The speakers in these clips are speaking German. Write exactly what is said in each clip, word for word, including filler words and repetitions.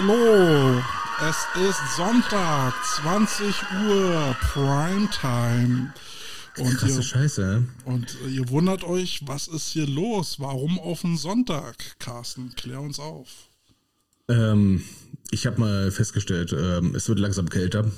Hallo, es ist Sonntag, zwanzig Uhr, Primetime. Und Krasse ihr, Scheiße. und ihr wundert euch, was ist hier los? Warum auf den Sonntag? Carsten, klär uns auf. Ähm, ich habe mal festgestellt, ähm, es wird langsam kälter.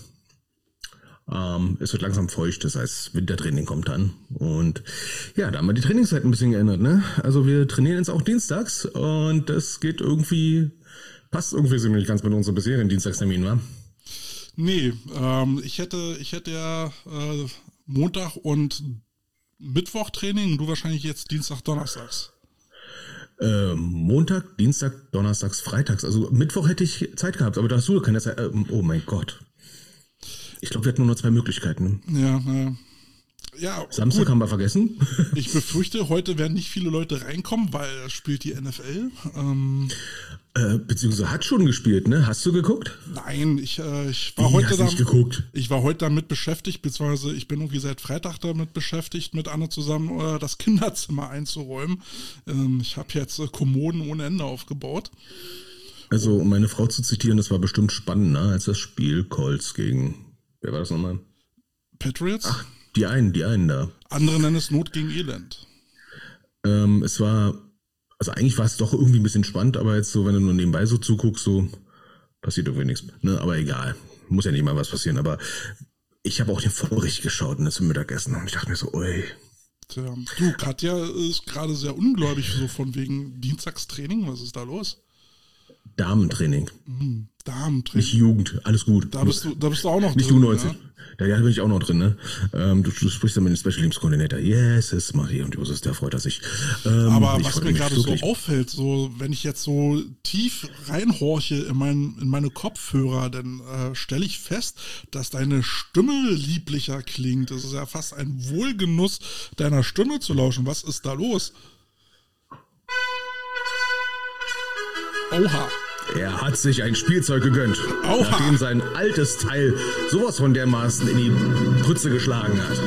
Ähm, es wird langsam feucht, das heißt, Wintertraining kommt an. Und ja, da haben wir die Trainingszeit ein bisschen geändert, ne? Also wir trainieren jetzt auch dienstags und das geht irgendwie, passt irgendwie so nicht ganz mit unserem bisherigen Dienstagstermin, wa? Nee, ähm, ich hätte, ich hätte ja äh, Montag und Mittwoch Training und du wahrscheinlich jetzt Dienstag, Donnerstags. Äh, Montag, Dienstag, Donnerstags, Freitags. Also Mittwoch hätte ich Zeit gehabt, aber da hast du keine Zeit. Äh, oh mein Gott. Ich glaube, wir hatten nur noch zwei Möglichkeiten. Ja, ja. Ja, Samstag gut. haben wir vergessen. Ich befürchte, heute werden nicht viele Leute reinkommen, weil es spielt die N F L. Ähm, äh, beziehungsweise hat schon gespielt, ne? Hast du geguckt? nein, ich, äh, ich war Wie, heute hast da, nicht geguckt? ich war heute damit beschäftigt, beziehungsweise ich bin irgendwie seit Freitag damit beschäftigt, mit Anne zusammen äh, das Kinderzimmer einzuräumen. Ähm, ich habe jetzt äh, Kommoden ohne Ende aufgebaut. Also, um meine Frau zu zitieren, das war bestimmt spannender als das Spiel Colts gegen, wer war das nochmal? Patriots? Ach, die einen, die einen da. Andere nennen es Not gegen Elend. Ähm, es war, also eigentlich war es doch irgendwie ein bisschen spannend, aber jetzt so, wenn du nur nebenbei so zuguckst, so passiert irgendwie nichts. Ne? Aber egal, muss ja nicht mal was passieren. Aber ich habe auch den Vorbericht geschaut, ne, zum Mittagessen und ich dachte mir so, ui. Tja, du, Katja ist gerade sehr ungläubig, so von wegen Dienstagstraining. Was ist da los? Damentraining. Mhm, Damentraining. Nicht Jugend, alles gut. Da bist du, da bist du auch noch Nicht drin. U neunzehn. Ja, ja, da bin ich auch noch drin, ne? Ähm, du, du sprichst dann mit dem Special Teams Coordinator. Yes, yes, mach hier und Josef, der freut er sich. Ähm, Aber ich was freue mir mich gerade so wirklich. auffällt, so wenn ich jetzt so tief reinhorche in, mein, in meine Kopfhörer, dann äh, stelle ich fest, dass deine Stimme lieblicher klingt. Es ist ja fast ein Wohlgenuss, deiner Stimme zu lauschen. Was ist da los? Oha. Er hat sich ein Spielzeug gegönnt, Oha. nachdem sein altes Teil sowas von dermaßen in die Pfütze geschlagen hat.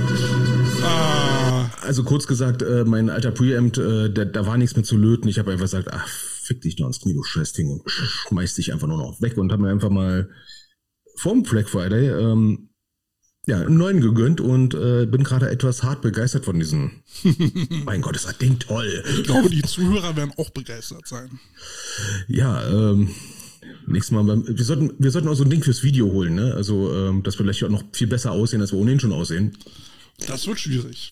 Ah, Also kurz gesagt, äh, mein alter Preamp, äh, da, da war nichts mehr zu löten. Ich habe einfach gesagt, ach, fick dich doch ans Knie, du Scheißding, und schmeiß dich einfach nur noch weg und habe mir einfach mal vom Black Friday ähm, ja, einen neuen gegönnt und äh, bin gerade etwas hart begeistert von diesem. Mein Gott, ist das Ding toll. ich glaube, die Zuhörer werden auch begeistert sein. Ja, ähm, nächstes Mal, beim- wir sollten, wir sollten auch so ein Ding fürs Video holen, ne? Also, ähm, dass wir vielleicht auch noch viel besser aussehen, als wir ohnehin schon aussehen. Das wird schwierig.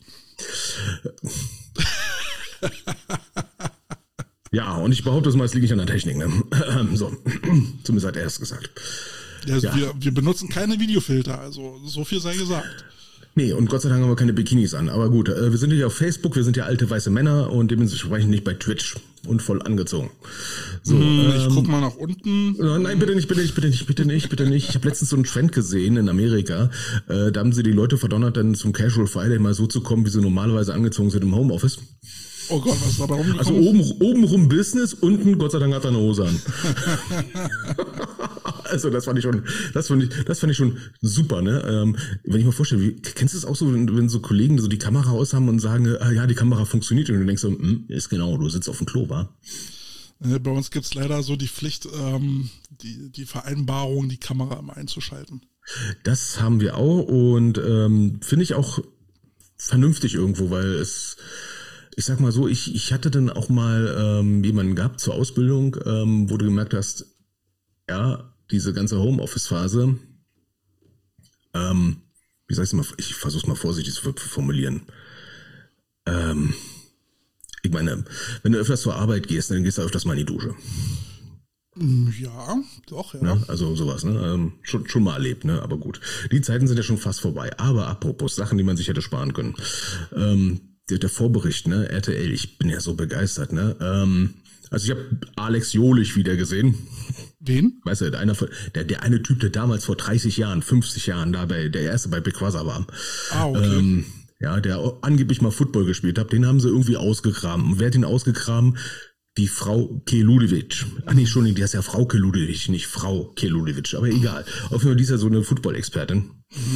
Ja, und ich behaupte es mal, es liegt nicht an der Technik, ne? So, zumindest hat er es gesagt. Ja, also Ja. wir, wir benutzen keine Videofilter, also so viel sei gesagt. Nee, und Gott sei Dank haben wir keine Bikinis an. Aber gut, äh, wir sind hier auf Facebook, wir sind ja alte weiße Männer und dementsprechend nicht bei Twitch und voll angezogen. So, Hm, ich ähm, guck mal nach unten. äh, nein, bitte nicht, bitte nicht, bitte nicht, bitte nicht, bitte nicht. Ich habe letztens so einen Trend gesehen in Amerika. Äh, da haben sie die Leute verdonnert, dann zum Casual Friday mal so zu kommen, wie sie normalerweise angezogen sind im Homeoffice. Oh Gott, was ist dabei rumgekommen? Also oben, oben rum Business, unten Gott sei Dank hat er eine Hose an. Also das fand ich schon, das fand ich, das fand ich schon super, ne? Ähm, wenn ich mir vorstelle, wie, kennst du es auch so, wenn, wenn so Kollegen so die Kamera aus haben und sagen, ah, ja, die Kamera funktioniert und du denkst so, hm, ist genau, du sitzt auf dem Klo, wa? Äh, Bei uns gibt's leider so die Pflicht, ähm, die, die Vereinbarung, die Kamera immer einzuschalten. Das haben wir auch und ähm, finde ich auch vernünftig irgendwo, weil es, ich sag mal so, ich, ich hatte dann auch mal ähm, jemanden gehabt zur Ausbildung, ähm, wo du gemerkt hast, ja, diese ganze Homeoffice-Phase, ähm, wie sag ich's mal, ich versuch's mal vorsichtig zu formulieren. Ähm, ich meine, wenn du öfters zur Arbeit gehst, dann gehst du öfters mal in die Dusche. Hm, Ja, doch, ja. Ne? Also sowas, ne? Ähm, schon, schon mal erlebt, ne? Aber gut. Die Zeiten sind ja schon fast vorbei. Aber apropos Sachen, die man sich hätte sparen können. Ähm, der, der Vorbericht, ne? R T L, ich bin ja so begeistert, ne? Ähm, also ich habe Alex Jolich wieder gesehen. Wen? Weißt du, der, einer, von- der, der eine Typ, der damals vor dreißig Jahren, fünfzig Jahren da bei, der erste bei Big Brother war. Ah, okay. Ähm, ja, der angeblich mal Football gespielt hat, den haben sie irgendwie ausgegraben. Und wer hat ihn ausgegraben? Die Frau Keludevic. Ach nee, Entschuldigung, die heißt ja Frau Keludevic, nicht Frau Keludevic, aber egal. Auf jeden Fall, die ist ja so eine Football-Expertin.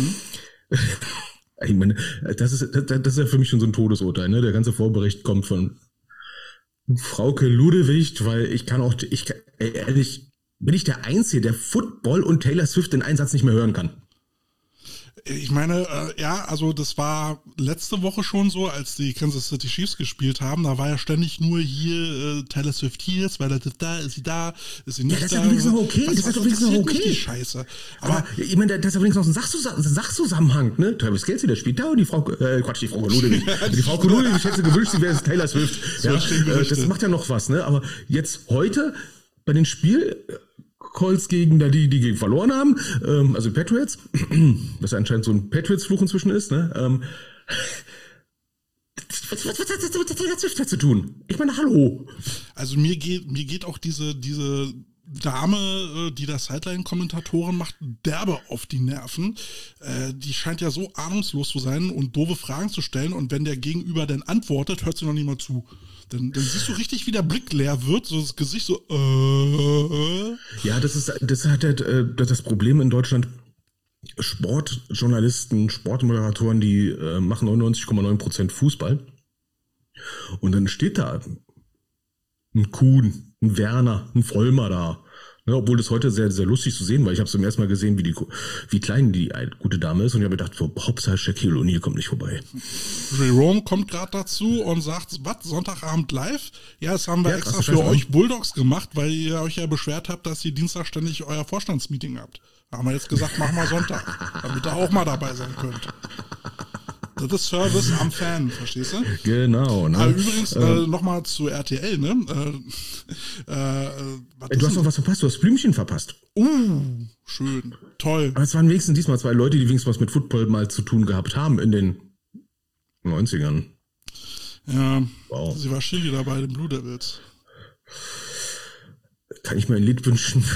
Ich meine, das ist, das, das ist ja für mich schon so ein Todesurteil, ne? Der ganze Vorbericht kommt von Frauke Ludewig, weil ich kann auch, ich kann, ey, ehrlich, bin ich der Einzige, der Football und Taylor Swift den Einsatz nicht mehr hören kann. Ich meine, äh, ja, also das war letzte Woche schon so, als die Kansas City Chiefs gespielt haben, da war ja ständig nur hier äh, Taylor Swift hier, ist, weil das ist da, ist sie da, ist sie nicht ja, das da. Ist übrigens noch okay. Was, das was, ist übrigens noch okay. Die Scheiße. Aber, aber ich meine, das ist übrigens noch ein Sachzusammenhang, Sachzusammenhang, ne? Travis Kelce, der spielt da und die Frau, äh, Quatsch, die Frau Koludewig. die Frau Koludewig, ich hätte gewünscht, sie wäre Taylor Swift. So ja, äh, das macht ja noch was, ne? Aber jetzt heute bei den Spiel Colts gegen die, die gegen verloren haben, ähm, also Patriots, was anscheinend so ein Patriots-Fluch inzwischen ist, ne? Ähm, was, was, was, was, was hat Taylor Swift dazu tun? Ich meine, hallo. Also mir geht, mir geht auch diese, diese Dame, die da Sideline-Kommentatoren macht, derbe auf die Nerven. Äh, die scheint ja so ahnungslos zu sein und doofe Fragen zu stellen, und wenn der Gegenüber dann antwortet, hört sie noch nicht mal zu. Dann, dann siehst du richtig, wie der Blick leer wird, so das Gesicht so. Äh. Ja, das ist, das hat halt äh, das Problem in Deutschland. Sportjournalisten, Sportmoderatoren, die äh, machen neunundneunzig Komma neun Prozent Fußball. Und dann steht da ein Kuhn, ein Werner, ein Vollmer da. Ja, obwohl das heute sehr, sehr lustig zu sehen war. Ich habe zum ersten Mal gesehen, wie die, wie klein die gute Dame ist. Und ich habe gedacht, so, Hauptsache Shaquille O'Neal kommt nicht vorbei. Jerome kommt gerade dazu und sagt, was, Sonntagabend live? Ja, das haben wir ja, extra für euch Bulldogs gemacht, weil ihr euch ja beschwert habt, dass ihr Dienstag ständig euer Vorstandsmeeting habt. Da haben wir jetzt gesagt, machen wir Sonntag, damit ihr auch mal dabei sein könnt. Das ist Service am Fan, verstehst du? Genau. Ne? Aber übrigens, äh, äh, nochmal zu R T L, ne? Äh, äh, was du hast noch was verpasst, du hast Blümchen verpasst. Uh, schön, toll. Aber es waren wenigstens diesmal zwei Leute, die wenigstens was mit Football mal zu tun gehabt haben in den neunzigern. Ja, wow. Sie war Chili dabei, den Blue Devils. Kann ich mir ein Lied wünschen?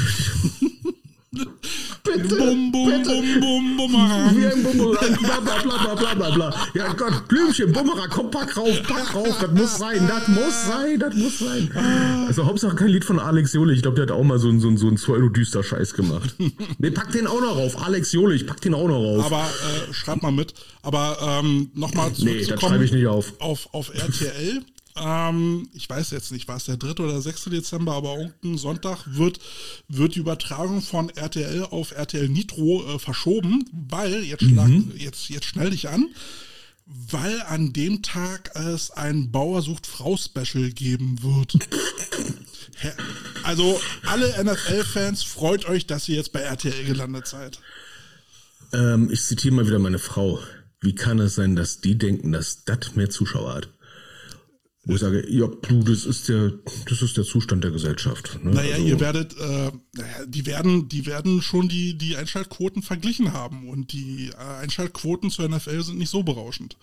Bitte, bum, bum, bitte. Bum, bum, Bumerang. Wie ein Bumerang, bla, bla, bla, bla, bla, bla. Ja Gott, Blümchen, Bumerang, komm, pack rauf, pack rauf, das muss sein, das muss sein, das muss sein. Also Hauptsache kein Lied von Alex Jolich, ich glaube, der hat auch mal so einen so einen, so einen pseudo-düster Scheiß gemacht. Nee, pack den auch noch rauf, Alex Jolich, pack den auch noch rauf. Aber, äh, schreib mal mit, aber ähm, nochmal zurückzukommen. Nee, das schreibe ich nicht auf. Auf, auf R T L. Ähm, ich weiß jetzt nicht, war es der dritte oder sechste Dezember, aber irgendein Sonntag wird, wird die Übertragung von R T L auf R T L Nitro äh, verschoben, weil, jetzt, schlag, mhm. jetzt, jetzt schnell dich an, weil an dem Tag es ein Bauer sucht Frau Special geben wird. Also alle N F L-Fans, freut euch, dass ihr jetzt bei R T L gelandet seid. Ähm, ich zitiere mal wieder meine Frau. Wie kann es sein, dass die denken, dass das mehr Zuschauer hat? Wo ich sage, ja, das ist der, das ist der Zustand der Gesellschaft. Ne? Naja, also, ihr werdet, äh, die werden, die werden schon die, die Einschaltquoten verglichen haben, und die äh, Einschaltquoten zur N F L sind nicht so berauschend.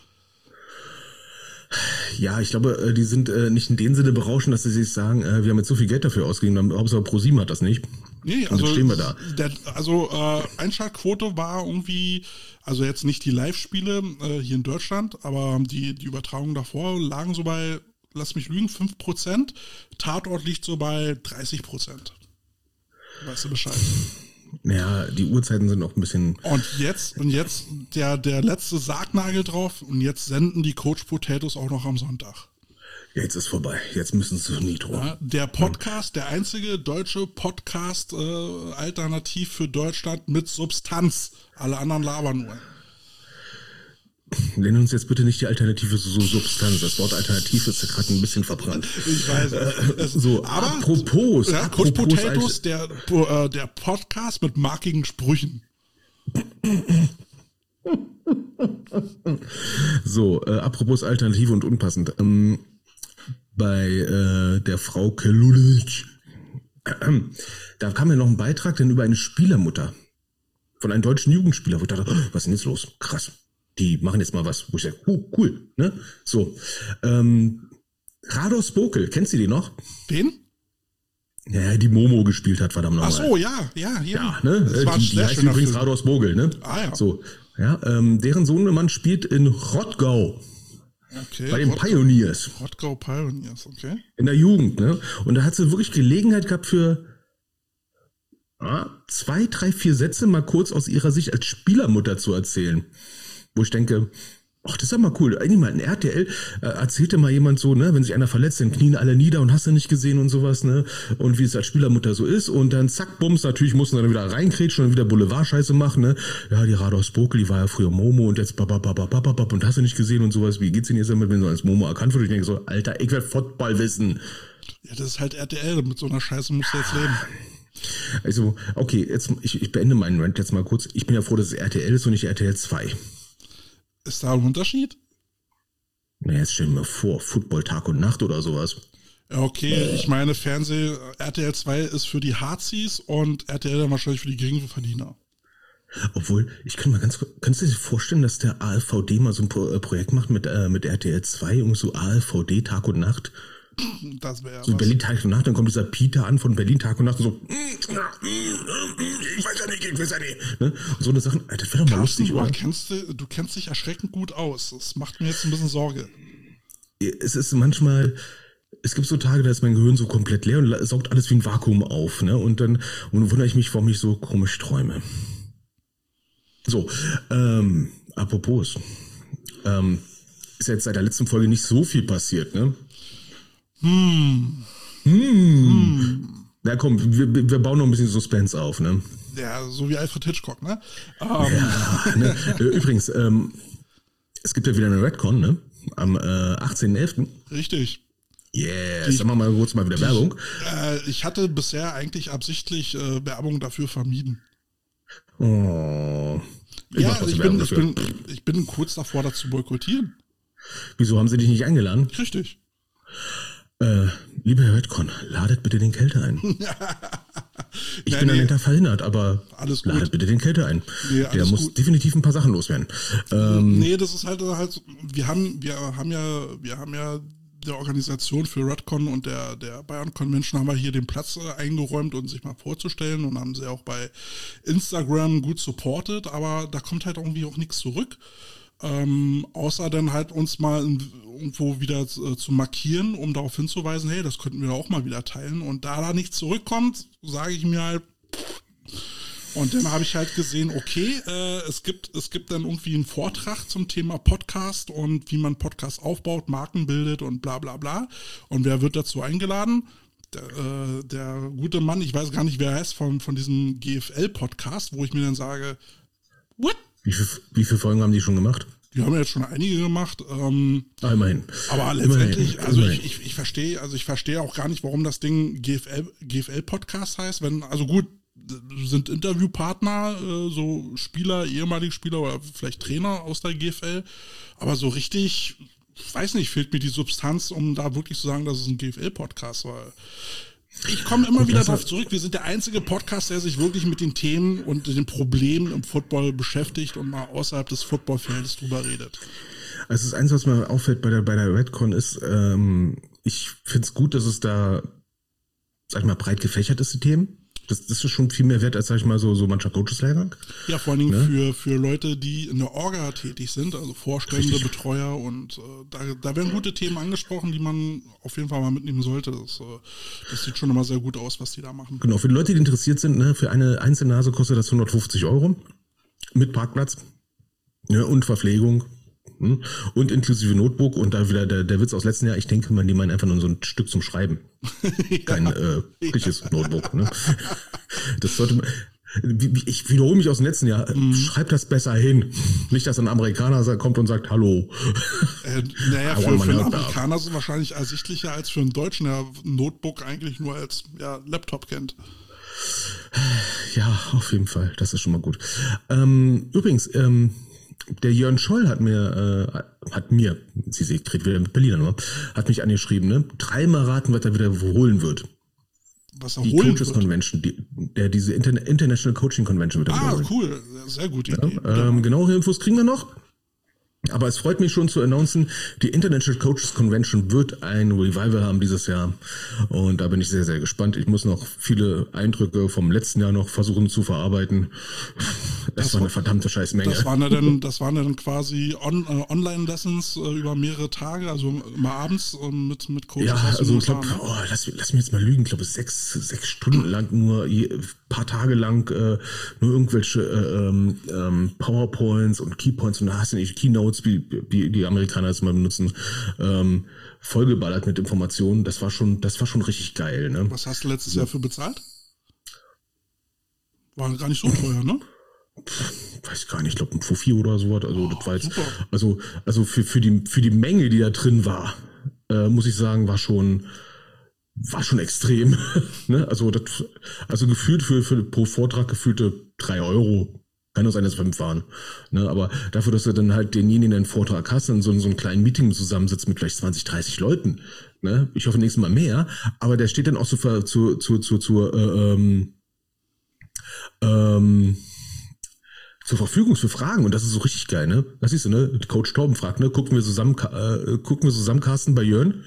Ja, ich glaube, die sind äh, nicht in dem Sinne berauschend, dass sie sich sagen, äh, wir haben jetzt so viel Geld dafür ausgegeben, Hauptsache ProSieben hat das nicht. Nee, also, stehen wir da. Der, also äh, Einschaltquote war irgendwie, also jetzt nicht die Live-Spiele äh, hier in Deutschland, aber die, die Übertragungen davor lagen so bei, lass mich lügen, fünf Prozent. Tatort liegt so bei dreißig Prozent. Weißt du Bescheid? Ja, die Uhrzeiten sind auch ein bisschen... Und jetzt, und jetzt der, der letzte Sargnagel drauf, und jetzt senden die Coach Potatoes auch noch am Sonntag. Ja, jetzt ist vorbei. Jetzt müssen sie Nitro. Ja, der Podcast, der einzige deutsche Podcast äh, alternativ für Deutschland mit Substanz. Alle anderen labern nur. Nenn uns jetzt bitte nicht die Alternative so Substanz. Das Wort Alternativ ist ja gerade ein bisschen verbrannt. Ich weiß. Äh, so, aber apropos. Ja, apropos Coach Potatoes, der, äh, der Podcast mit markigen Sprüchen. So, äh, apropos Alternative und unpassend. Ähm, bei äh, der Frau Kelulitsch, äh, da kam ja noch ein Beitrag denn über eine Spielermutter von einem deutschen Jugendspieler, wo ich dachte, oh, was ist denn jetzt los? Krass. Die machen jetzt mal was, wo ich sage, oh, cool, ne? So, ähm, Rados Bokel, kennst du die noch? Wen? Ja, die Momo gespielt hat, verdammt nochmal. Ach so, ja, ja, ja. Ja, ne? Das war die, die heißt übrigens Film. Rados Bokel, ne? Ah, ja. So, ja, ähm, deren Sohnemann spielt in Rottgau. Okay. Bei den Rottgau, Pioneers. Rottgau Pioneers, okay. In der Jugend, ne? Und da hat sie wirklich Gelegenheit gehabt für ja, zwei, drei, vier Sätze mal kurz aus ihrer Sicht als Spielermutter zu erzählen. Wo ich denke, Ach, das ist ja mal cool. Eigentlich mal in R T L äh, erzählte mal jemand so, ne, wenn sich einer verletzt, dann knien alle nieder und hast du nicht gesehen und sowas, ne? Und wie es als Spielermutter so ist und dann zack, bums, natürlich mussten dann wieder reinkrätschen und wieder Boulevard-Scheiße machen, ne? Ja, die Rados Bokel, die war ja früher Momo und jetzt babababababab und hast du nicht gesehen und sowas. Wie geht's denn jetzt damit, wenn so als Momo erkannt wird? Ich denke so, Alter, ich werd Football wissen. Ja, das ist halt R T L, mit so einer Scheiße musst du jetzt leben. Also, okay, jetzt ich, ich beende meinen Rant jetzt mal kurz. Ich bin ja froh, dass es R T L ist und nicht R T L zwei. Ist da ein Unterschied? Na, jetzt stell dir mal vor, Football Tag und Nacht oder sowas. Ja, okay, ich meine, Fernseh, R T L zwei ist für die Hazis und R T L dann wahrscheinlich für die geringen Verdiener. Obwohl, ich kann mal ganz kurz, kannst du dir vorstellen, dass der A L V D mal so ein Pro, äh, Projekt macht mit, äh, mit R T L zwei, irgendwie so A L V D Tag und Nacht? Das wäre so was. Berlin Tag und Nacht, dann kommt dieser Peter an von Berlin Tag und Nacht und so, ich weiß ja nicht, ich weiß ja nicht. Ne? Und so eine Sachen, das wäre doch mal lustig, oder? Kennst du, du kennst dich erschreckend gut aus. Das macht mir jetzt ein bisschen Sorge. Es ist manchmal, es gibt so Tage, da ist mein Gehirn so komplett leer und saugt alles wie ein Vakuum auf, ne? Und dann und wundere ich mich, warum ich so komisch träume. So, ähm, apropos, ähm, ist jetzt seit der letzten Folge nicht so viel passiert, ne? Hm. Hm. hm. Ja, komm, wir, wir bauen noch ein bisschen Suspense auf, ne? Ja, so wie Alfred Hitchcock, ne? Um. Ja, ne? Übrigens, ähm, es gibt ja wieder eine Redcon, ne? Am äh, achtzehnten elften Richtig. Yeah, jetzt machen wir mal kurz mal wieder die, Werbung. Äh, ich hatte bisher eigentlich absichtlich äh, Werbung dafür vermieden. Oh. Ich ja, ich bin, ich, bin, ich bin kurz davor, das zu boykottieren. Wieso haben sie dich nicht eingeladen? Richtig. Äh, lieber Herr Redcon, ladet bitte den Kälte ein. Ich nee, bin nee. dahinter verhindert, aber alles gut. Ladet bitte den Kälte ein. Nee, Der muss gut. definitiv ein paar Sachen loswerden. Ähm, nee, das ist halt halt, wir haben, wir haben ja, wir haben ja der Organisation für Redcon und der, der Bayern Convention haben wir hier den Platz eingeräumt und sich mal vorzustellen und haben sie auch bei Instagram gut supported, aber da kommt halt irgendwie auch nichts zurück. Ähm, außer dann halt uns mal irgendwo wieder äh, zu markieren, um darauf hinzuweisen, hey, das könnten wir auch mal wieder teilen. Und da da nichts zurückkommt, sage ich mir halt, und dann habe ich halt gesehen, okay, äh, es gibt es gibt dann irgendwie einen Vortrag zum Thema Podcast und wie man Podcast aufbaut, Marken bildet und bla bla bla. Und wer wird dazu eingeladen? Der, äh, der gute Mann, ich weiß gar nicht, wer er heißt, von, von diesem G F L-Podcast, wo ich mir dann sage, what? Wie, viel, wie viele Folgen haben die schon gemacht? Die haben ja jetzt schon einige gemacht. Ähm, ah, immerhin. Aber letztendlich, immerhin. also immerhin. ich, ich, ich verstehe, also ich verstehe auch gar nicht, warum das Ding G F L, G F L-Podcast heißt, wenn, also gut, sind Interviewpartner, äh, so Spieler, ehemalige Spieler oder vielleicht Trainer aus der G F L, aber so richtig, weiß nicht, fehlt mir die Substanz, um da wirklich zu sagen, dass es ein G F L-Podcast war. Ich komme immer wieder darauf zurück, wir sind der einzige Podcast, der sich wirklich mit den Themen und den Problemen im Football beschäftigt und mal außerhalb des Footballfeldes drüber redet. Also das Einzige, was mir auffällt bei der, bei der Redcon ist, ähm, ich finde es gut, dass es da, sag ich mal, breit gefächert ist, die Themen. Das, das ist schon viel mehr wert als, sag ich mal, so, so mancher Coaches-Lehrgang. Ja, vor allen Dingen ne? für, für Leute, die in der Orga tätig sind, also Vorstände, Richtig. Betreuer und äh, da, da werden gute Themen angesprochen, die man auf jeden Fall mal mitnehmen sollte. Das, äh, das sieht schon immer sehr gut aus, was die da machen. Genau, für die Leute, die interessiert sind, ne, für eine einzelne Nase kostet das hundertfünfzig Euro mit Parkplatz, ne, und Verpflegung. Und inklusive Notebook und da wieder der, der Witz aus letzten Jahr, ich denke mal, die meinen einfach nur so ein Stück zum Schreiben. Ja, Kein äh, richtiges ja. Notebook. Ne? Das sollte man, ich wiederhole mich aus dem letzten Jahr, mhm. schreib das besser hin. Nicht, dass ein Amerikaner kommt und sagt, hallo. Äh, naja, für, für einen Amerikaner ist es wahrscheinlich ersichtlicher als für einen Deutschen, der ein Notebook eigentlich nur als ja, Laptop kennt. Ja, auf jeden Fall, das ist schon mal gut. Ähm, übrigens, ähm, der Jörn Scholl hat mir, äh, hat mir, sie sieht, kriegt wieder mit Berliner Nummer, hat mich angeschrieben, ne? Dreimal raten, was er wieder holen wird. Was er die holen Coaches wird? Convention, die, der, diese Interna- International Coaching Convention wird er Ah, holen. cool, sehr gute Idee. Ja, ähm, genauere Infos kriegen wir noch. Aber es freut mich schon zu announcen, die International Coaches Convention wird ein Revival haben dieses Jahr. Und da bin ich sehr, sehr gespannt. Ich muss noch viele Eindrücke vom letzten Jahr noch versuchen zu verarbeiten. Das, das war eine verdammte Scheißmenge. Das waren ja dann, das waren ja dann quasi on, äh, Online-Lessons äh, über mehrere Tage, also immer abends äh, mit, mit Coaches. Ja, also ich glaube, oh, lass, lass mich jetzt mal lügen, ich glaube sechs, sechs Stunden lang, nur je, paar Tage lang äh, nur irgendwelche äh, ähm, PowerPoints und Keypoints und da hast du nicht Keynotes, wie, wie die Amerikaner das mal benutzen, ähm, vollgeballert mit Informationen. Das war schon, das war schon richtig geil. Ne? Was hast du letztes Jahr für bezahlt? War gar nicht so teuer, ne? Weiß gar nicht, ich glaube ein Fuffi oder so. Also oh, das war jetzt, super. also also für für die für die Menge, die da drin war, äh, muss ich sagen, war schon war schon extrem. Ne? Also das, also gefühlt für für pro Vortrag gefühlte drei Euro. Kann nur sein, dass fünf waren. Ne? Aber dafür, dass du dann halt denjenigen einen Vortrag hast, in so, in so einem kleinen Meeting zusammensitzt mit vielleicht zwanzig, dreißig Leuten. Ne? Ich hoffe nächstes Mal mehr. Aber der steht dann auch so für, zu zu zu zu äh, ähm, ähm, zur Verfügung für Fragen und das ist so richtig geil, ne? Das siehst du, ne? Coach Torben fragt, ne? Gucken wir zusammen, äh, gucken wir zusammen Carsten bei Jörn?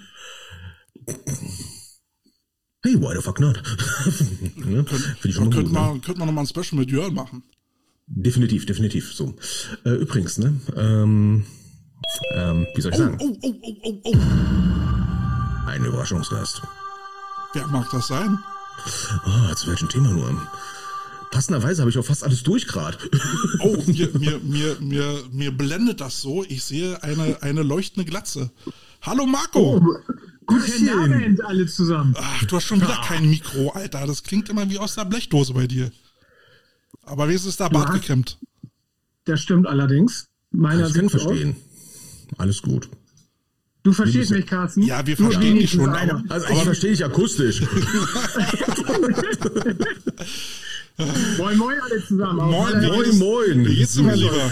Hey, why the fuck not? Ne? Finde ich schon könnte man, ne? Könnte man nochmal ein Special mit Jörn machen. Definitiv, definitiv, so. Äh, übrigens, ne? Ähm, ähm, wie soll ich oh, sagen? Oh, oh, oh, oh, oh. Ein Überraschungsgast. Wer mag das sein? Oh, zu welchem Thema nur? Passenderweise habe ich auch fast alles durch gerade. Oh, mir, mir, mir, mir, mir blendet das so. Ich sehe eine, eine leuchtende Glatze. Hallo Marco. Oh, guten Abend alle zusammen. Ach, du hast schon wieder kein Mikro, Alter. Das klingt immer wie aus der Blechdose bei dir. Aber wie ist es da Bart gekämmt? Das stimmt allerdings. Meiner ich kann verstehen. Alles gut. Du verstehst mich, Carsten? Ja, wir verstehen dich schon. Aber, also aber ich verstehe dich akustisch. Moin, moin alle zusammen. Moin, moin, moin. Wie geht's dir, mein Lieber?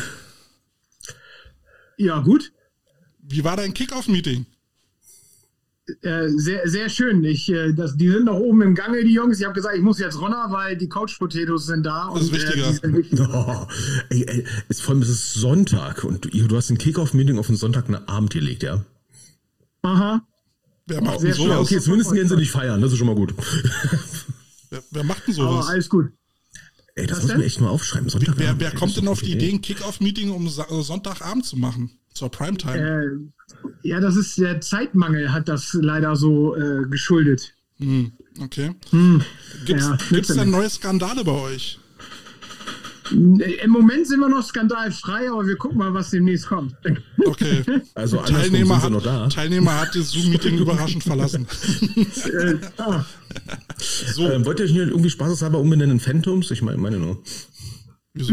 Ja, gut. Wie war dein Kick-Off-Meeting? Äh, sehr, sehr schön. Ich, äh, das, die sind noch oben im Gange, die Jungs. Ich habe gesagt, ich muss jetzt runter, weil die Couch Potatoes sind da. Das ist und, wichtiger. Äh, die sind wichtiger. Oh, ey, ey, ist, vor allem ist es Sonntag und du hast ein Kick-Off-Meeting auf den Sonntag einen Abend gelegt, ja? Aha. Wer macht Sehr denn sowas? Okay, zumindest gehen sie nicht feiern, das ist schon mal gut. Wer, wer macht denn sowas? Aber alles gut. Ey, das muss man echt mal aufschreiben. Wer, wer, wer kommt denn auf die Idee, ein Kick-Off-Meeting um Sonntagabend zu machen? Zur Primetime? Äh, ja, das ist der Zeitmangel, hat das leider so äh, geschuldet. Hm, okay. Hm, Gibt's, ja, gibt's denn neue Skandale bei euch? Im Moment sind wir noch skandalfrei, aber wir gucken mal, was demnächst kommt. Okay. Also Teilnehmer sind hat, noch da. Teilnehmer hat das Zoom-Meeting überraschend verlassen. äh, ah. So. Ähm, wollt ihr euch nicht irgendwie spaßeshalber umbenennen in Phantoms? Ich meine, meine nur. Wieso?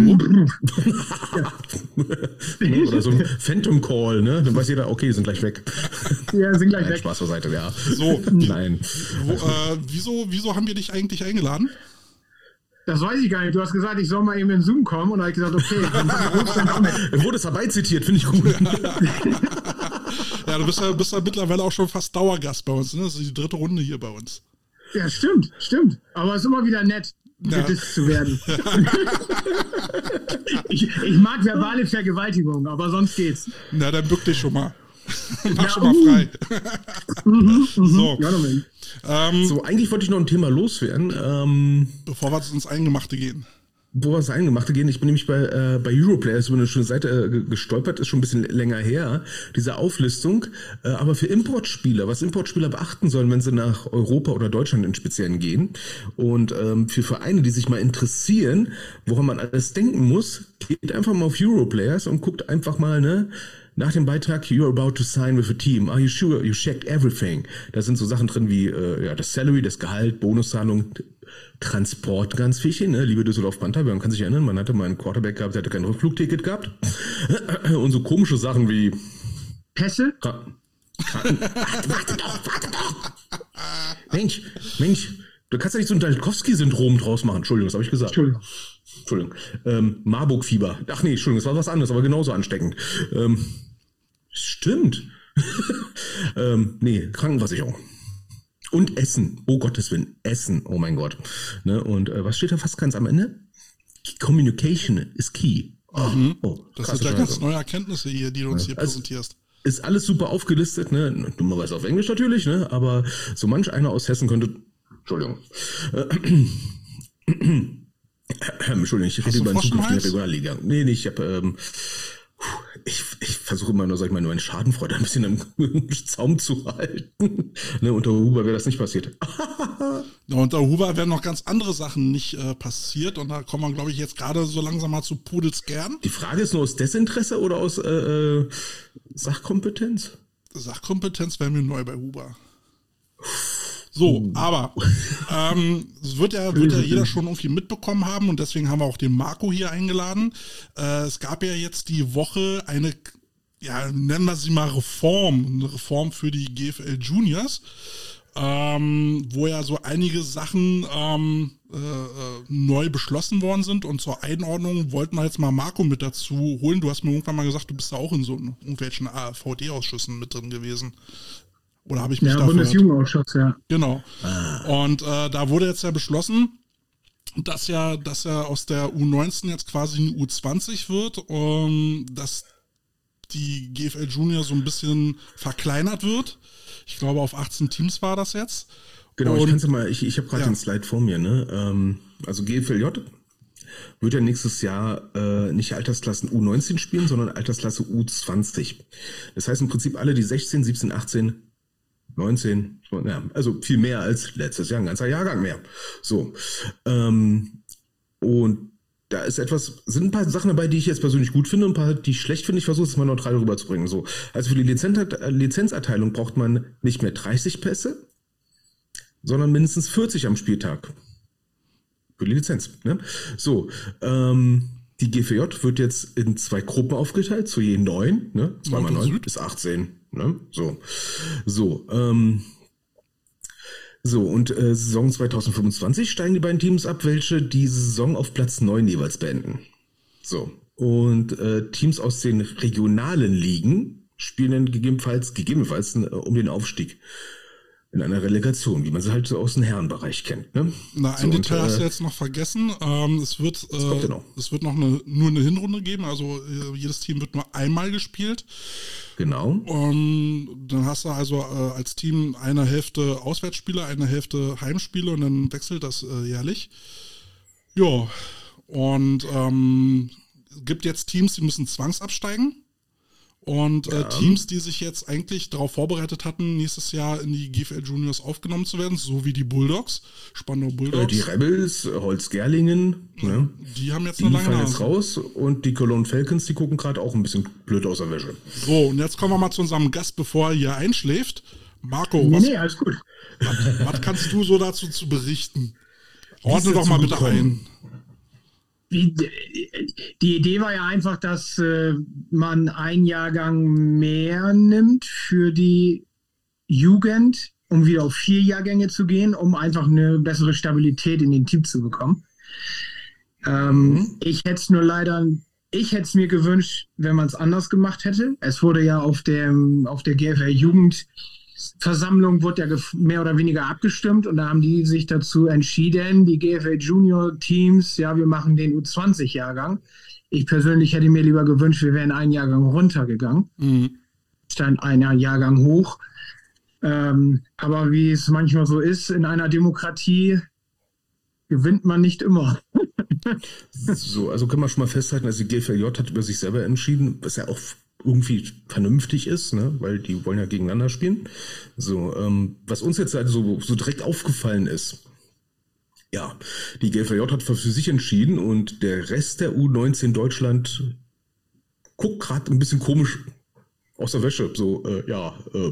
Oder so ein Phantom Call, ne? Dann weiß jeder, okay, die sind gleich weg. Ja, sind gleich Nein, weg. Spaß beiseite, ja. So. Nein. Wo, äh, wieso, wieso haben wir dich eigentlich eingeladen? Das weiß ich gar nicht. Du hast gesagt, ich soll mal eben in Zoom kommen und da habe ich gesagt, okay, dann rufst du dann auch mit. Er wurde es herbeizitiert, finde ich gut. Ja, du bist ja, bist ja mittlerweile auch schon fast Dauergast bei uns, ne? Das ist die dritte Runde hier bei uns. Ja, stimmt, stimmt. Aber es ist immer wieder nett, Ja. gedisst zu werden. ich, ich mag verbale Vergewaltigung, aber sonst geht's. Na, dann bück dich schon mal. Mach Ja, schon mal uh. frei. Mhm, mhm. So. Ja, Moment. Ähm, So, eigentlich wollte ich noch ein Thema loswerden. Ähm, bevor wir ins Eingemachte gehen. wo wir ins Eingemachte gehen, ich bin nämlich bei, äh, bei Europlayers über eine schöne Seite äh, gestolpert, ist schon ein bisschen länger her, diese Auflistung, äh, aber für Importspieler, was Importspieler beachten sollen, wenn sie nach Europa oder Deutschland im Speziellen gehen und ähm, für Vereine, die sich mal interessieren, woran man alles denken muss, geht einfach mal auf Europlayers und guckt einfach mal, ne, nach dem Beitrag, you're about to sign with a team. Are you sure you checked everything? Da sind so Sachen drin wie äh, ja das Salary, das Gehalt, Bonuszahlung, Transport, ganz wichtig, ne? Liebe Düsseldorf Panther, man kann sich erinnern, man hatte mal einen Quarterback gehabt, der hatte kein Rückflugticket gehabt. Und so komische Sachen wie Pässe? Kranken, Kranken, warte, warte doch, warte doch. Mensch, Mensch, du kannst ja nicht so ein Dalkowski-Syndrom draus machen. Entschuldigung, das habe ich gesagt. Entschuldigung. Entschuldigung. Ähm, Marburg-Fieber. Ach nee, Entschuldigung, das war was anderes, aber genauso ansteckend. Ähm, stimmt. ähm, nee, Krankenversicherung. Und Essen. Oh Gottes Willen. Essen. Oh mein Gott. Ne? Und äh, was steht da fast ganz am Ende? Communication is key. Oh, Mhm. oh, Das krasse sind ja Scheiße. ganz neue Erkenntnisse hier, die du uns hier Also- präsentierst. Ist alles super aufgelistet, ne? Dummerweise auf Englisch natürlich, ne? Aber so manch einer aus Hessen könnte. Entschuldigung. Äh, Entschuldigung, ich rede über einen Zugriff in der Regionalliga. Nee, nee, ich habe, ähm, ich, ich versuche immer nur, sag ich mal, nur einen Schadenfreude ein bisschen im Zaum zu halten. Ne, unter Huber wäre das nicht passiert. Ja, unter Huber wären noch ganz andere Sachen nicht äh, passiert und da kommen wir, glaube ich, jetzt gerade so langsam mal zu Pudels Gern. Die Frage ist nur aus Desinteresse oder aus äh, äh, Sachkompetenz? Sachkompetenz wäre mir neu bei Huber. So, aber ähm, es wird ja, wird ja jeder schon irgendwie mitbekommen haben und deswegen haben wir auch den Marco hier eingeladen. Äh, es gab ja jetzt die Woche eine, ja, nennen wir sie mal Reform, eine Reform für die G F L Juniors, ähm, wo ja so einige Sachen ähm, äh, neu beschlossen worden sind und zur Einordnung wollten wir jetzt mal Marco mit dazu holen. Du hast mir irgendwann mal gesagt, du bist da auch in so irgendwelchen A R V D-Ausschüssen mit drin gewesen. Oder habe ich mich ja, da Bundesjugendausschuss, ja. Genau. Und äh, da wurde jetzt ja beschlossen, dass ja, dass ja aus der U neunzehn jetzt quasi eine U zwanzig wird, um, dass die G F L Junior so ein bisschen verkleinert wird. Ich glaube, auf achtzehn Teams war das jetzt. Genau, und, ich kann's mal, ich, ich habe gerade ja. den Slide vor mir, ne? Ähm, also G F L J wird ja nächstes Jahr äh, nicht Altersklassen U neunzehn spielen, sondern Altersklasse U zwanzig. Das heißt im Prinzip alle, die sechzehn, siebzehn, achtzehn, neunzehn, ja, also viel mehr als letztes Jahr, ein ganzer Jahrgang mehr. So. Ähm, und da ist etwas, sind ein paar Sachen dabei, die ich jetzt persönlich gut finde und ein paar, die ich schlecht finde. Ich versuche es mal neutral rüberzubringen. So. Also für die Lizenz, Lizenzerteilung braucht man nicht mehr dreißig Pässe, sondern mindestens vierzig am Spieltag. Für die Lizenz. Ne? So, ähm, die G F J wird jetzt in zwei Gruppen aufgeteilt, zu je neun, ne? zwei mal neun bis achtzehn. Ne? So, so, ähm, so und äh, Saison zwanzig fünfundzwanzig steigen die beiden Teams ab, welche die Saison auf Platz neun jeweils beenden. So, und äh, Teams aus den regionalen Ligen spielen dann gegebenenfalls, gegebenenfalls äh, um den Aufstieg. In einer Relegation, wie man sie halt so aus dem Herrenbereich kennt. Ne? Na, ein so, Detail und, hast du äh, jetzt noch vergessen. Ähm, es wird, was kommt denn äh, noch? es wird noch eine, nur eine Hinrunde geben. Also äh, jedes Team wird nur einmal gespielt. Genau. Und dann hast du also äh, als Team eine Hälfte Auswärtsspiele, eine Hälfte Heimspiele und dann wechselt das äh, jährlich. Ja, und ähm, es gibt jetzt Teams, die müssen zwangsabsteigen. Und äh, Ja. Teams, die sich jetzt eigentlich darauf vorbereitet hatten, nächstes Jahr in die G F L Juniors aufgenommen zu werden, so wie die Bulldogs, Spandau Äh, Bulldogs, die Rebels, Holz-Gerlingen, ne? die haben jetzt Die eine lange fallen jetzt Nase. raus und die Cologne Falcons, die gucken gerade auch ein bisschen blöd aus der Wäsche. So, und jetzt kommen wir mal zu unserem Gast, bevor er hier einschläft. Marco, Nee, was, nee, alles gut. was, was kannst du so dazu zu berichten? Ordne Wie ist doch mal dazu bitte gekommen? ein. Die, die Idee war ja einfach, dass äh, man einen Jahrgang mehr nimmt für die Jugend, um wieder auf vier Jahrgänge zu gehen, um einfach eine bessere Stabilität in den Team zu bekommen. Ähm, Mhm. ich hätte es nur leider, ich hätte es mir gewünscht, wenn man es anders gemacht hätte. Es wurde ja auf dem, auf der G F L Jugend Versammlung wurde ja gef- mehr oder weniger abgestimmt und da haben die sich dazu entschieden, die G F L Junior Teams, ja, wir machen den U zwanzig Jahrgang. Ich persönlich hätte mir lieber gewünscht, wir wären einen Jahrgang runtergegangen, Mhm. dann einen Jahrgang hoch. Ähm, aber wie es manchmal so ist, in einer Demokratie gewinnt man nicht immer. So, also können wir schon mal festhalten, also die G F L J hat über sich selber entschieden, was ja auch irgendwie vernünftig ist, ne, weil die wollen ja gegeneinander spielen. So, ähm, was uns jetzt halt so, so direkt aufgefallen ist, ja, die G F L J hat für sich entschieden und der Rest der U neunzehn Deutschland guckt gerade ein bisschen komisch aus der Wäsche. So, äh, ja, äh,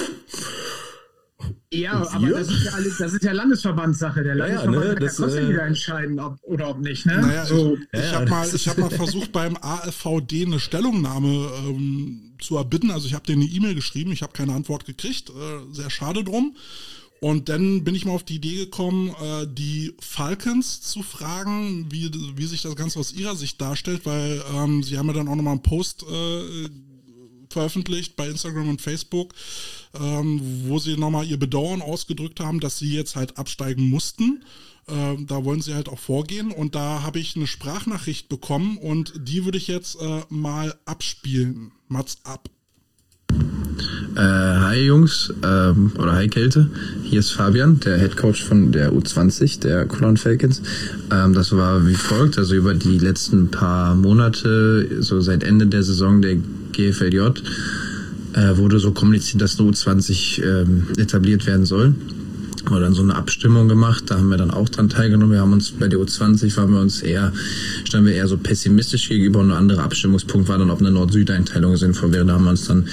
Ja, Und aber wir? das ist ja alles, das ist ja Landesverbandssache. Der Ja, ja, Landesverband ne, kann das, ja trotzdem äh, wieder entscheiden, ob oder ob nicht. Ne? Naja, so. ich, ich Ja, habe das mal, ist- ich hab mal versucht, beim A F V D eine Stellungnahme ähm, zu erbitten. Also ich habe denen eine E-Mail geschrieben, ich habe keine Antwort gekriegt. Äh, sehr schade drum. Und dann bin ich mal auf die Idee gekommen, äh, die Falcons zu fragen, wie, wie sich das Ganze aus ihrer Sicht darstellt, weil ähm, sie haben ja dann auch nochmal einen Post äh, veröffentlicht bei Instagram und Facebook, ähm, wo sie nochmal ihr Bedauern ausgedrückt haben, dass sie jetzt halt absteigen mussten. Ähm, da wollen sie halt auch vorgehen und da habe ich eine Sprachnachricht bekommen und die würde ich jetzt äh, mal abspielen. Mats ab. Äh, hi Jungs, ähm, oder hi Kälte. Hier ist Fabian, der Headcoach von der U zwanzig, der Cologne Falcons. Ähm, das war wie folgt, also über die letzten paar Monate, so seit Ende der Saison der G F L J, äh, wurde so kommuniziert, dass eine U zwanzig ähm, etabliert werden soll. Haben wir dann so eine Abstimmung gemacht, da haben wir dann auch dran teilgenommen. Wir haben uns bei der U zwanzig waren wir uns eher, standen wir eher so pessimistisch gegenüber, und ein anderer Abstimmungspunkt war dann, ob eine Nord-Süd-Einteilung sinnvoll wäre. Da haben wir uns dann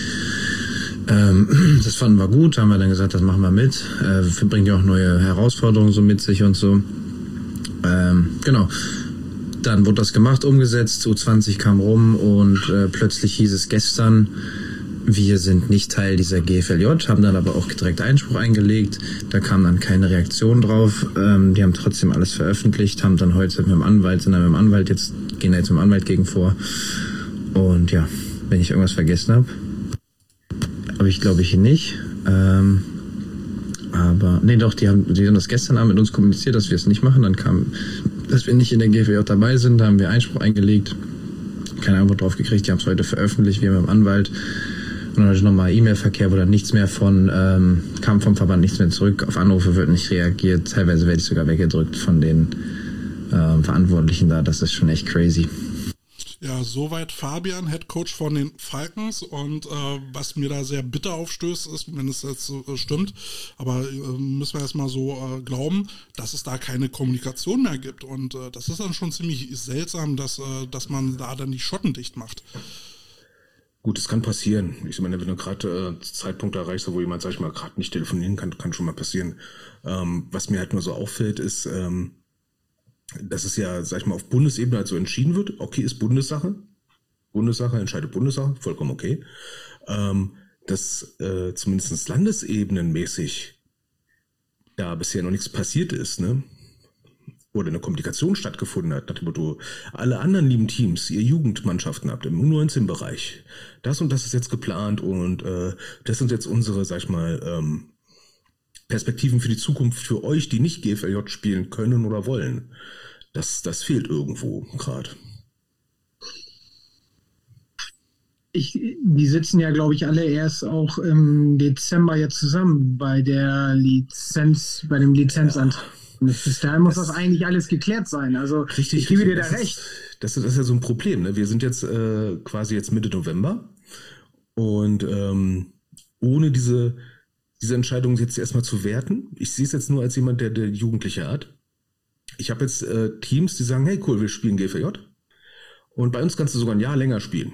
Ähm, das fanden wir gut, haben wir dann gesagt, das machen wir mit. Äh, bringt ja auch neue Herausforderungen so mit sich und so. Ähm, genau. Dann wurde das gemacht, umgesetzt, U zwanzig kam rum und äh, plötzlich hieß es gestern, wir sind nicht Teil dieser G F L J, haben dann aber auch direkt Einspruch eingelegt. Da kam dann keine Reaktion drauf. Ähm, die haben trotzdem alles veröffentlicht, haben dann heute mit dem Anwalt, sind dann mit dem Anwalt jetzt, gehen jetzt mit dem Anwalt gegen vor. Und ja, wenn ich irgendwas vergessen habe, aber ich glaube ich nicht. Ähm, aber, nee doch, die haben, die haben das gestern Abend mit uns kommuniziert, dass wir es nicht machen. Dann kam, dass wir nicht in der G F L J dabei sind, da haben wir Einspruch eingelegt. Keine Antwort drauf gekriegt, die haben es heute veröffentlicht, wir mit dem Anwalt. Und dann hatte ich nochmal E-Mail-Verkehr, wo dann nichts mehr von, ähm, kam vom Verband nichts mehr zurück. Auf Anrufe wird nicht reagiert. Teilweise werde ich sogar weggedrückt von den ähm, Verantwortlichen da. Das ist schon echt crazy. Ja, soweit Fabian, Headcoach von den Falcons, und äh, was mir da sehr bitter aufstößt, ist, wenn es jetzt äh, stimmt, aber äh, müssen wir erstmal so äh, glauben, dass es da keine Kommunikation mehr gibt, und äh, das ist dann schon ziemlich seltsam, dass, äh, dass man da dann die Schotten dicht macht. Gut, es kann passieren. Ich meine, wenn du gerade äh, Zeitpunkt erreichst, wo jemand, sag ich mal, gerade nicht telefonieren kann, kann schon mal passieren. Ähm, was mir halt nur so auffällt, ist, ähm, dass es ja, sag ich mal, auf Bundesebene halt so entschieden wird. Okay, ist Bundessache. Bundessache, entscheidet Bundessache, vollkommen okay. Ähm, dass äh, zumindest landesebenen-mäßig da bisher noch nichts passiert ist, ne? Oder eine Kommunikation stattgefunden hat, nach dem Motto, alle anderen lieben Teams, ihr Jugendmannschaften habt im U neunzehn-Bereich, das und das ist jetzt geplant, und äh, das sind jetzt unsere, sag ich mal, ähm, Perspektiven für die Zukunft für euch, die nicht G F L J spielen können oder wollen. Das, das fehlt irgendwo gerade. Ich, die sitzen ja, glaube ich, alle erst auch im Dezember jetzt zusammen bei der Lizenz, bei dem Lizenzantrag. Ja. Bis dahin muss das, das eigentlich alles geklärt sein. Also richtig, ich gebe richtig. dir da das recht. Ist, das, ist, das ist ja so ein Problem. Ne? Wir sind jetzt äh, quasi jetzt Mitte November, und ähm, ohne diese diese Entscheidung jetzt erstmal zu werten. Ich sehe es jetzt nur als jemand, der, der Jugendliche hat. Ich habe jetzt äh, Teams, die sagen, hey cool, wir spielen G F L J, und bei uns kannst du sogar ein Jahr länger spielen.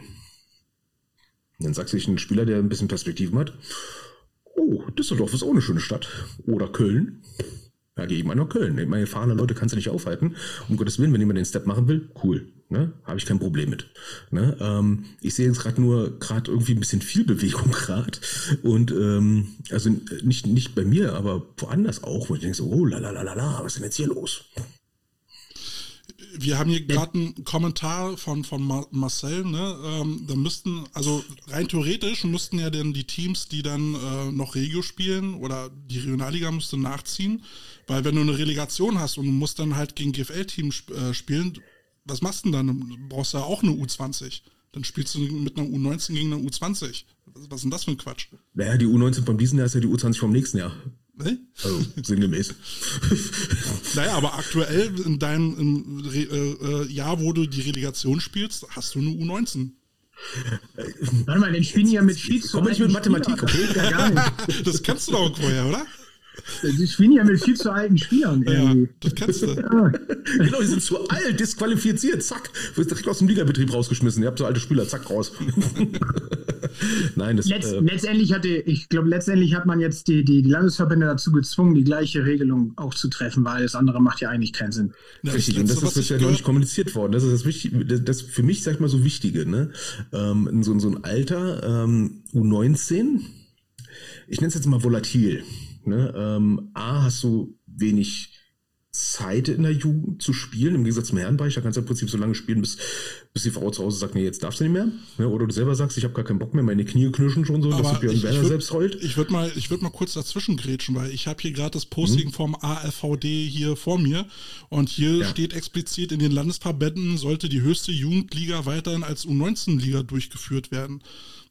Und dann sagt sich ein Spieler, der ein bisschen Perspektiven hat, oh, Düsseldorf ist auch eine schöne Stadt. Oder Köln. Ja, gehe ich mal nach Köln. Ich meine, erfahrene Leute kannst du nicht aufhalten. Um Gottes Willen, wenn jemand den Step machen will, cool. Ne? Habe ich kein Problem mit. Ne? Ähm, ich sehe jetzt gerade nur gerade irgendwie ein bisschen viel Bewegung gerade. Und ähm, also nicht, nicht bei mir, aber woanders auch, wo ich denke so, oh la la la la la, was ist denn jetzt hier los? Wir haben hier gerade einen Kommentar von, von Marcel, ne? Ähm, da müssten, also rein theoretisch müssten ja dann die Teams, die dann äh, noch Regio spielen, oder die Regionalliga müsste nachziehen, weil wenn du eine Relegation hast und du musst dann halt gegen G F L-Teams sp- äh, spielen, was machst du denn dann? Du brauchst ja auch eine U zwanzig. Dann spielst du mit einer U neunzehn gegen eine U zwanzig. Was ist denn das für ein Quatsch? Naja, die U neunzehn vom diesen Jahr ist ja die U zwanzig vom nächsten Jahr. Ne? Also sinngemäß. Naja, aber aktuell in deinem im Re- äh, Jahr, wo du die Relegation spielst, hast du eine U neunzehn. Warte mal, den spielen die ja mit viel zu Komm nicht mit Mathematik, okay? Ja, gar nicht. Das kennst du doch irgendwo her, oder? Die spielen ja mit viel zu alten Spielern. Ja, irgendwie. das kennst du. Ja. Genau, die sind zu alt, disqualifiziert, zack. Wird direkt aus dem Ligabetrieb rausgeschmissen. Ihr habt so alte Spieler, zack, raus. Nein, das Letzt, äh, letztendlich hatte, ich glaube, letztendlich hat man jetzt die, die, die Landesverbände dazu gezwungen, die gleiche Regelung auch zu treffen, weil das andere macht ja eigentlich keinen Sinn. Ja, richtig, und das ist bisher noch nicht kommuniziert worden. Das ist das Wichtige, das, das für mich, sag ich mal, so Wichtige, ne? Ähm, in so, in so ein Alter, ähm, U neunzehn, ich nenne es jetzt mal volatil. Ne? Ähm, A, hast du wenig Zeit in der Jugend zu spielen, im Gegensatz zum Herrenbereich, da kannst du im Prinzip so lange spielen, bis, bis die Frau zu Hause sagt, nee, jetzt darfst du nicht mehr. Ne? Oder du selber sagst, ich habe gar keinen Bock mehr, meine Knie knirschen schon so, Aber dass du Björn ich, Werner ich würd, selbst heult. Ich würde mal, ich würd mal kurz dazwischen grätschen, weil ich habe hier gerade das Posting mhm. vom A L V D hier vor mir, und hier ja. steht explizit, in den Landesverbänden sollte die höchste Jugendliga weiterhin als U neunzehn Liga durchgeführt werden.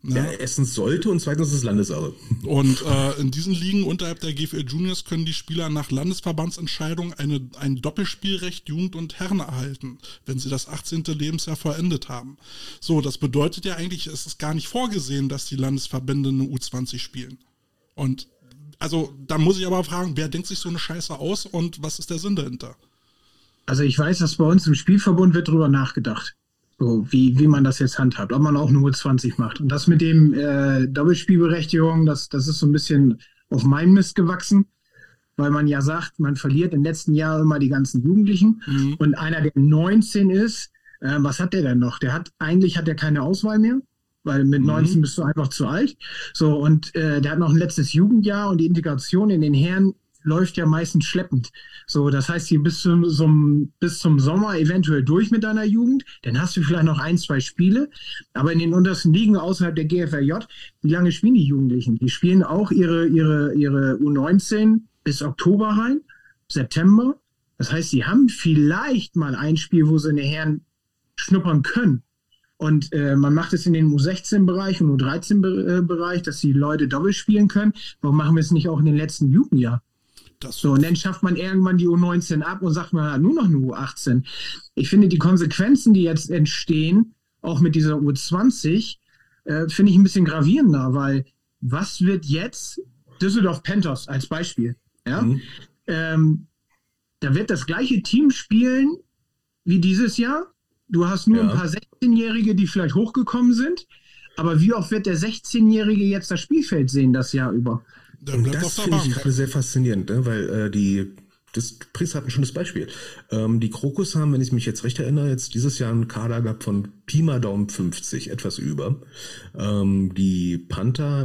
Ne? Ja, erstens sollte und zweitens ist es Landessache. Und äh, in diesen Ligen unterhalb der G F L Juniors können die Spieler nach Landesverbandsentscheidung eine, ein Doppelspielrecht Jugend und Herren erhalten, wenn sie das achtzehnte Lebensjahr vollendet haben. So, das bedeutet ja eigentlich, es ist gar nicht vorgesehen, dass die Landesverbände eine U zwanzig spielen. Und also, da muss ich aber fragen, wer denkt sich so eine Scheiße aus und was ist der Sinn dahinter? Also ich weiß, dass bei uns im Spielverbund wird drüber nachgedacht, so wie, wie man das jetzt handhabt, ob man auch eine U zwanzig macht. Und das mit dem äh, Doppelspielberechtigung, das, das ist so ein bisschen auf meinen Mist gewachsen, weil man ja sagt, man verliert im letzten Jahr immer die ganzen Jugendlichen. Mhm. Und einer, der neunzehn ist, äh, was hat der denn noch? Der hat, eigentlich hat er keine Auswahl mehr, weil mit neunzehn mhm. bist du einfach zu alt. So, und äh, der hat noch ein letztes Jugendjahr und die Integration in den Herren läuft ja meistens schleppend. So, das heißt, hier bist du so, bis zum Sommer eventuell durch mit deiner Jugend, dann hast du vielleicht noch ein, zwei Spiele, aber in den untersten Ligen außerhalb der G F L J, wie lange spielen die Jugendlichen? Die spielen auch ihre, ihre, ihre U neunzehn bis Oktober rein, September. Das heißt, sie haben vielleicht mal ein Spiel, wo sie in den Herren schnuppern können. Und äh, man macht es in den U sechzehn-Bereich und U dreizehn-Bereich, dass die Leute doppelt spielen können. Warum machen wir es nicht auch in den letzten Jugendjahr? Das so, und dann schafft man irgendwann die U neunzehn ab und sagt, man hat nur noch eine U achtzehn. Ich finde, die Konsequenzen, die jetzt entstehen, auch mit dieser U zwanzig, äh, finde ich ein bisschen gravierender, weil was wird jetzt Düsseldorf Panthers als Beispiel? Ja? Mhm. Ähm, da wird das gleiche Team spielen wie dieses Jahr. Du hast nur ja. ein paar sechzehnjährige, die vielleicht hochgekommen sind. Aber wie oft wird der sechzehnjährige jetzt das Spielfeld sehen das Jahr über? Und das finde ich gerade sehr faszinierend, ne? Weil äh, die, das Pries hat ein schönes Beispiel. Ähm, die Krokus haben, wenn ich mich jetzt recht erinnere, jetzt dieses Jahr einen Kader gehabt von Pi mal Daumen fünfzig, etwas über. Ähm, die Panther,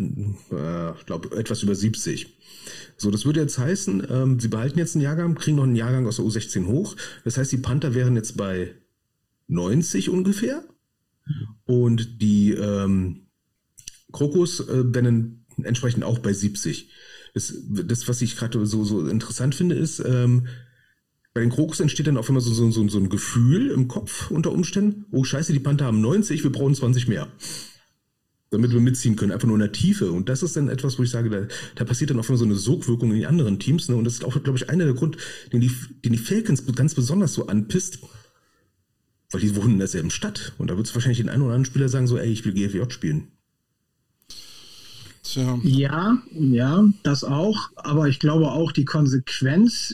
äh, ich glaube, etwas über siebzig. So, das würde jetzt heißen, ähm, sie behalten jetzt einen Jahrgang, kriegen noch einen Jahrgang aus der U sechzehn hoch. Das heißt, die Panther wären jetzt bei neunzig ungefähr. Und die ähm, Krokus äh, wären entsprechend auch bei siebzig. Das, das was ich gerade so, so interessant finde, ist, ähm, bei den Krokus entsteht dann auf einmal so, so, so, so ein Gefühl im Kopf unter Umständen, oh scheiße, die Panther haben neunzig, wir brauchen zwanzig mehr. Damit wir mitziehen können, einfach nur in der Tiefe. Und das ist dann etwas, wo ich sage, da, da passiert dann auf einmal so eine Sogwirkung in die anderen Teams. Ne? Und das ist auch, glaube ich, einer der Grund, den die, den die Falcons ganz besonders so anpisst, weil die wohnen in derselben Stadt. Und da wird es wahrscheinlich den einen oder anderen Spieler sagen, so, ey, ich will G F J spielen. Tja. Ja, ja, das auch. Aber ich glaube auch, die Konsequenz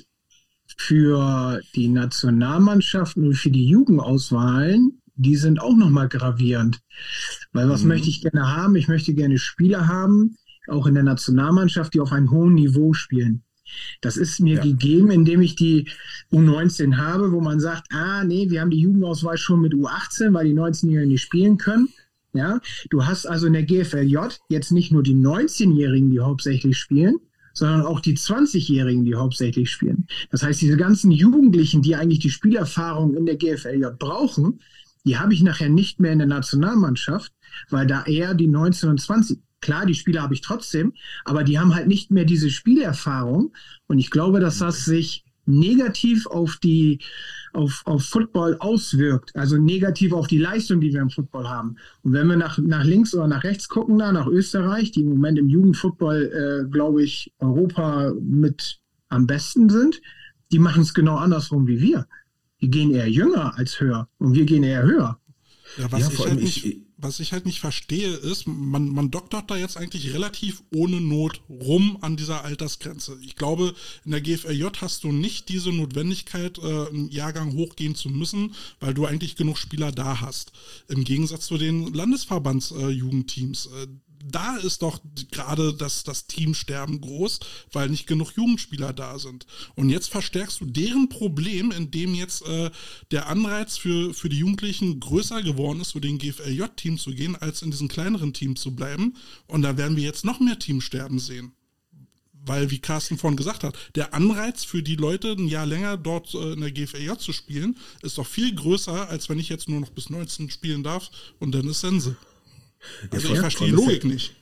für die Nationalmannschaften und für die Jugendauswahlen, die sind auch nochmal gravierend. Weil was mhm. möchte ich gerne haben? Ich möchte gerne Spieler haben, auch in der Nationalmannschaft, die auf einem hohen Niveau spielen. Das ist mir ja. gegeben, indem ich die U neunzehn habe, wo man sagt, ah, nee, wir haben die Jugendauswahl schon mit U achtzehn, weil die neunzehnjährigen nicht spielen können. Ja, du hast also in der G F L J jetzt nicht nur die neunzehnjährigen, die hauptsächlich spielen, sondern auch die zwanzigjährigen, die hauptsächlich spielen. Das heißt, diese ganzen Jugendlichen, die eigentlich die Spielerfahrung in der G F L J brauchen, die habe ich nachher nicht mehr in der Nationalmannschaft, weil da eher die neunzehn und zwanzig, klar, die Spieler habe ich trotzdem, aber die haben halt nicht mehr diese Spielerfahrung. Und ich glaube, dass das sich negativ auf die auf, auf Football auswirkt, also negativ auf die Leistung, die wir im Football haben. Und wenn wir nach, nach links oder nach rechts gucken, da nach Österreich, die im Moment im Jugendfootball, äh, glaube ich, Europa mit am besten sind, die machen es genau andersrum wie wir. Die gehen eher jünger als höher und wir gehen eher höher. Ja, was, ja, ich, halt nicht, was ich halt nicht verstehe, ist, man, man doktert da jetzt eigentlich relativ ohne Not rum an dieser Altersgrenze. Ich glaube, in der G F L J hast du nicht diese Notwendigkeit, äh, einen Jahrgang hochgehen zu müssen, weil du eigentlich genug Spieler da hast. Im Gegensatz zu den Landesverbandsjugendteams. Äh, Da ist doch gerade das, das Teamsterben groß, weil nicht genug Jugendspieler da sind. Und jetzt verstärkst du deren Problem, indem jetzt äh, der Anreiz für, für die Jugendlichen größer geworden ist, zu den G F L J-Team zu gehen, als in diesen kleineren Teams zu bleiben. Und da werden wir jetzt noch mehr Teamsterben sehen. Weil, wie Carsten vorhin gesagt hat, der Anreiz für die Leute, ein Jahr länger dort äh, in der G F L J zu spielen, ist doch viel größer, als wenn ich jetzt nur noch bis neunzehn spielen darf und dann ist Sense. Also ja, ich verstehe die Logik ja, nicht.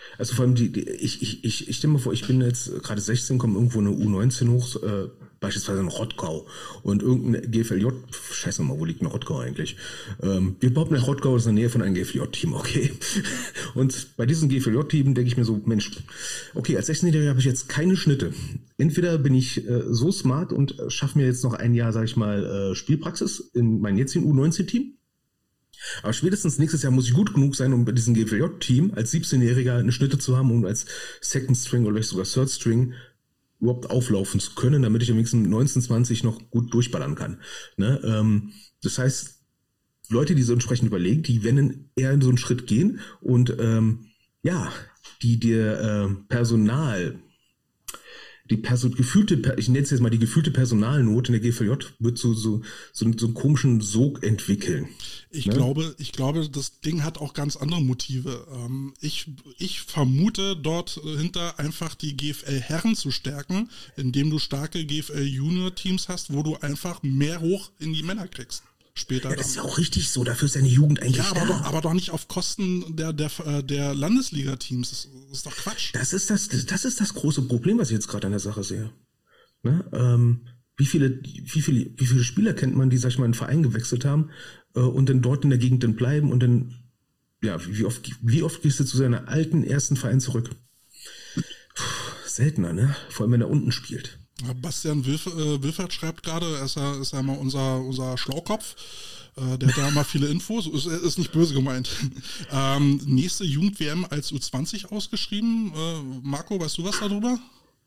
Also vor allem, die, die ich, ich, ich, ich stelle mir vor, ich bin jetzt gerade sechzehn, komme irgendwo eine U neunzehn hoch, äh, beispielsweise in Rottgau und irgendein G F L J, scheiße mal, wo liegt denn Rottgau eigentlich? Ähm, wir behaupten, Rottgau ist in der Nähe von einem G F L J-Team, okay. Und bei diesem G F L J-Team denke ich mir so, Mensch, okay, als sechzehnjähriger habe ich jetzt keine Schnitte. Entweder bin ich äh, so smart und äh, schaffe mir jetzt noch ein Jahr, sage ich mal, äh, Spielpraxis in meinem jetzigen U neunzehn-Team. Aber spätestens nächstes Jahr muss ich gut genug sein, um bei diesem G F L J-Team als siebzehnjähriger eine Schnitte zu haben und als Second String oder vielleicht sogar Third String überhaupt auflaufen zu können, damit ich am wenigsten neunzehn, zwanzig noch gut durchballern kann. Ne? Ähm, das heißt, Leute, die so entsprechend überlegen, die werden eher in so einen Schritt gehen und ähm, ja, die dir äh, Personal, die Perso gefühlte, ich nenne es jetzt mal die gefühlte Personalnot in der G F L J wird so, so, so, so einen komischen Sog entwickeln. Ich ne? glaube, ich glaube, das Ding hat auch ganz andere Motive. Ähm, ich, ich vermute dort hinter einfach die G F L-Herren zu stärken, indem du starke G F L-Junior-Teams hast, wo du einfach mehr hoch in die Männer kriegst. Später Ja, das ist ja dann. auch richtig so, dafür ist deine Jugend eigentlich Ja, aber da. doch, aber doch nicht auf Kosten der, der, der Landesliga-Teams. Das ist doch Quatsch. Das ist das, das ist das große Problem, was ich jetzt gerade an der Sache sehe. Ne? Ähm, wie viele, wie viele, wie viele Spieler kennt man, die, sag ich mal, in einen Verein gewechselt haben äh, und dann dort in der Gegend dann bleiben und dann, ja, wie oft, wie oft gehst du zu seiner alten ersten Verein zurück? Puh, seltener, ne? Vor allem, wenn er unten spielt. Bastian Wilf, äh, Wilfert schreibt gerade, er ist ja, ist ja mal unser, unser Schlaukopf. Äh, der hat da mal viele Infos. Ist, ist nicht böse gemeint. ähm, nächste Jugend-W M als U zwanzig ausgeschrieben. Äh, Marco, weißt du was darüber?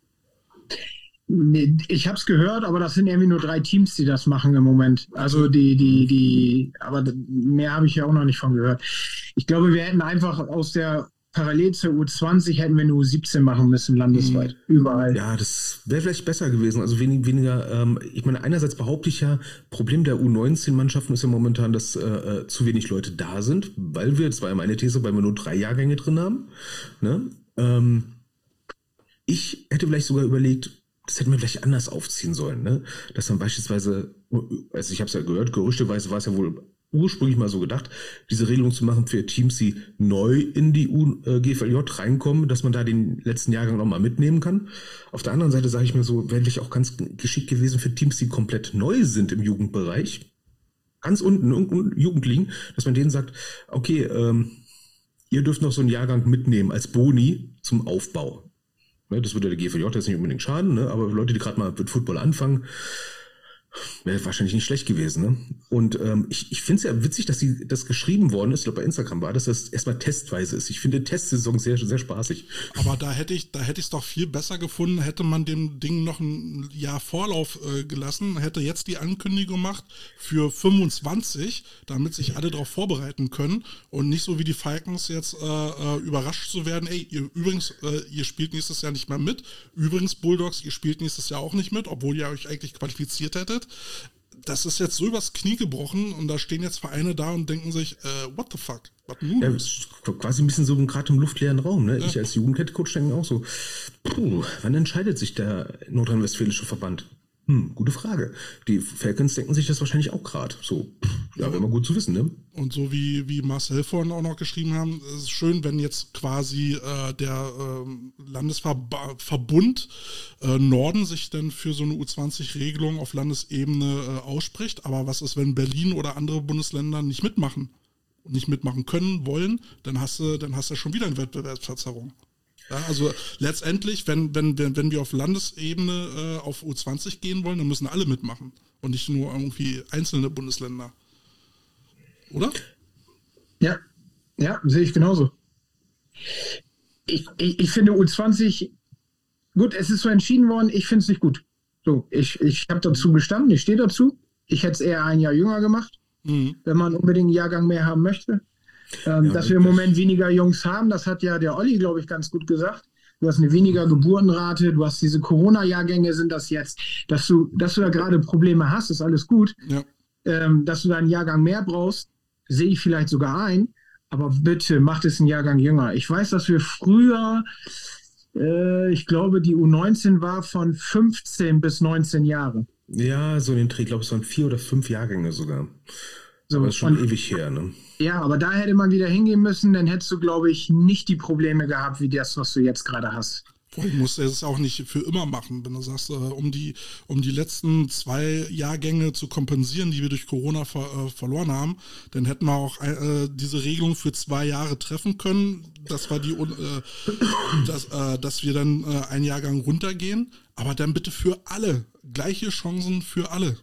Nee, ich habe es gehört, aber das sind irgendwie nur drei Teams, die das machen im Moment. Also die, die, die, aber mehr habe ich ja auch noch nicht von gehört. Ich glaube, wir hätten einfach aus der parallel zur U zwanzig hätten wir eine U siebzehn machen müssen, landesweit, mhm. überall. Ja, das wäre vielleicht besser gewesen. Also wenig, weniger, ähm, ich meine, einerseits behaupte ich ja, Problem der U neunzehn-Mannschaften ist ja momentan, dass äh, zu wenig Leute da sind, weil wir, das war ja meine These, weil wir nur drei Jahrgänge drin haben. Ne? Ähm, ich hätte vielleicht sogar überlegt, das hätten wir vielleicht anders aufziehen sollen, ne? Dass dann beispielsweise, also ich habe es ja gehört, gerüchteweise war es ja wohl ursprünglich mal so gedacht, diese Regelung zu machen für Teams, die neu in die U, äh, G F L J reinkommen, dass man da den letzten Jahrgang nochmal mitnehmen kann. Auf der anderen Seite sage ich mir so, wäre vielleicht auch ganz geschickt gewesen für Teams, die komplett neu sind im Jugendbereich, ganz unten, unten Jugend liegen, dass man denen sagt, okay, ähm, ihr dürft noch so einen Jahrgang mitnehmen als Boni zum Aufbau. Ne, das würde der G F L J jetzt nicht unbedingt schaden, ne, aber Leute, die gerade mal mit Football anfangen, wäre wahrscheinlich nicht schlecht gewesen. Ne? Und ähm, ich, ich finde es ja witzig, dass die, das geschrieben worden ist, ich glaube bei Instagram war, dass das erstmal testweise ist. Ich finde Testsaison sehr, sehr spaßig. Aber da hätte ich, da hätte ich es doch viel besser gefunden, hätte man dem Ding noch ein Jahr Vorlauf äh, gelassen, hätte jetzt die Ankündigung gemacht für fünfundzwanzig, damit sich alle darauf vorbereiten können und nicht so wie die Falcons jetzt äh, äh, überrascht zu werden, ey, ihr übrigens, äh, ihr spielt nächstes Jahr nicht mehr mit. Übrigens, Bulldogs, ihr spielt nächstes Jahr auch nicht mit, obwohl ihr euch eigentlich qualifiziert hättet. Das ist jetzt so übers Knie gebrochen und da stehen jetzt Vereine da und denken sich, äh, what the fuck, was nun? Ja, quasi ein bisschen so gerade im luftleeren Raum. Ne? Ja. Ich als Jugendheadcoach denke auch so, puh, wann entscheidet sich der nordrhein-westfälische Verband? Hm, gute Frage. Die Falcons denken sich das wahrscheinlich auch gerade. So, ja, wäre immer gut zu wissen, ne? Und so wie, wie Marcel vorhin auch noch geschrieben haben, ist es schön, wenn jetzt quasi äh, der äh, Landesverbund äh, Norden sich dann für so eine U zwanzig-Regelung auf Landesebene äh, ausspricht. Aber was ist, wenn Berlin oder andere Bundesländer nicht mitmachen und nicht mitmachen können, wollen, dann hast du, dann hast du schon wieder eine Wettbewerbsverzerrung. Ja, also letztendlich, wenn, wenn, wenn, wenn wir auf Landesebene äh, auf U zwanzig gehen wollen, dann müssen alle mitmachen und nicht nur irgendwie einzelne Bundesländer. Oder? Ja, ja, sehe ich genauso. Ich, ich, ich finde U zwanzig, gut, es ist so entschieden worden, ich finde es nicht gut. So, ich, ich habe dazu gestanden, ich stehe dazu. Ich hätte es eher ein Jahr jünger gemacht, mhm. wenn man unbedingt einen Jahrgang mehr haben möchte. Ähm, ja, dass wir im Moment weniger Jungs haben, das hat ja der Olli, glaube ich, ganz gut gesagt. Du hast eine weniger Geburtenrate, du hast diese Corona-Jahrgänge, sind das jetzt, dass du, dass du da gerade Probleme hast, ist alles gut. Ja. Ähm, dass du da einen Jahrgang mehr brauchst, sehe ich vielleicht sogar ein, aber bitte macht es einen Jahrgang jünger. Ich weiß, dass wir früher, äh, ich glaube, die U neunzehn war von fünfzehn bis neunzehn Jahre. Ja, so in den Dreh, ich glaube, es waren vier oder fünf Jahrgänge sogar. So, Aber ist schon und, ewig her, ne? ja, aber da hätte man wieder hingehen müssen, dann hättest du, glaube ich, nicht die Probleme gehabt, wie das, was du jetzt gerade hast. Du musst es auch nicht für immer machen, wenn du sagst, äh, um die um die letzten zwei Jahrgänge zu kompensieren, die wir durch Corona ver, äh, verloren haben, dann hätten wir auch äh, diese Regelung für zwei Jahre treffen können. Das war die, äh, dass, äh, dass wir dann äh, einen Jahrgang runtergehen, aber dann bitte für alle, gleiche Chancen für alle.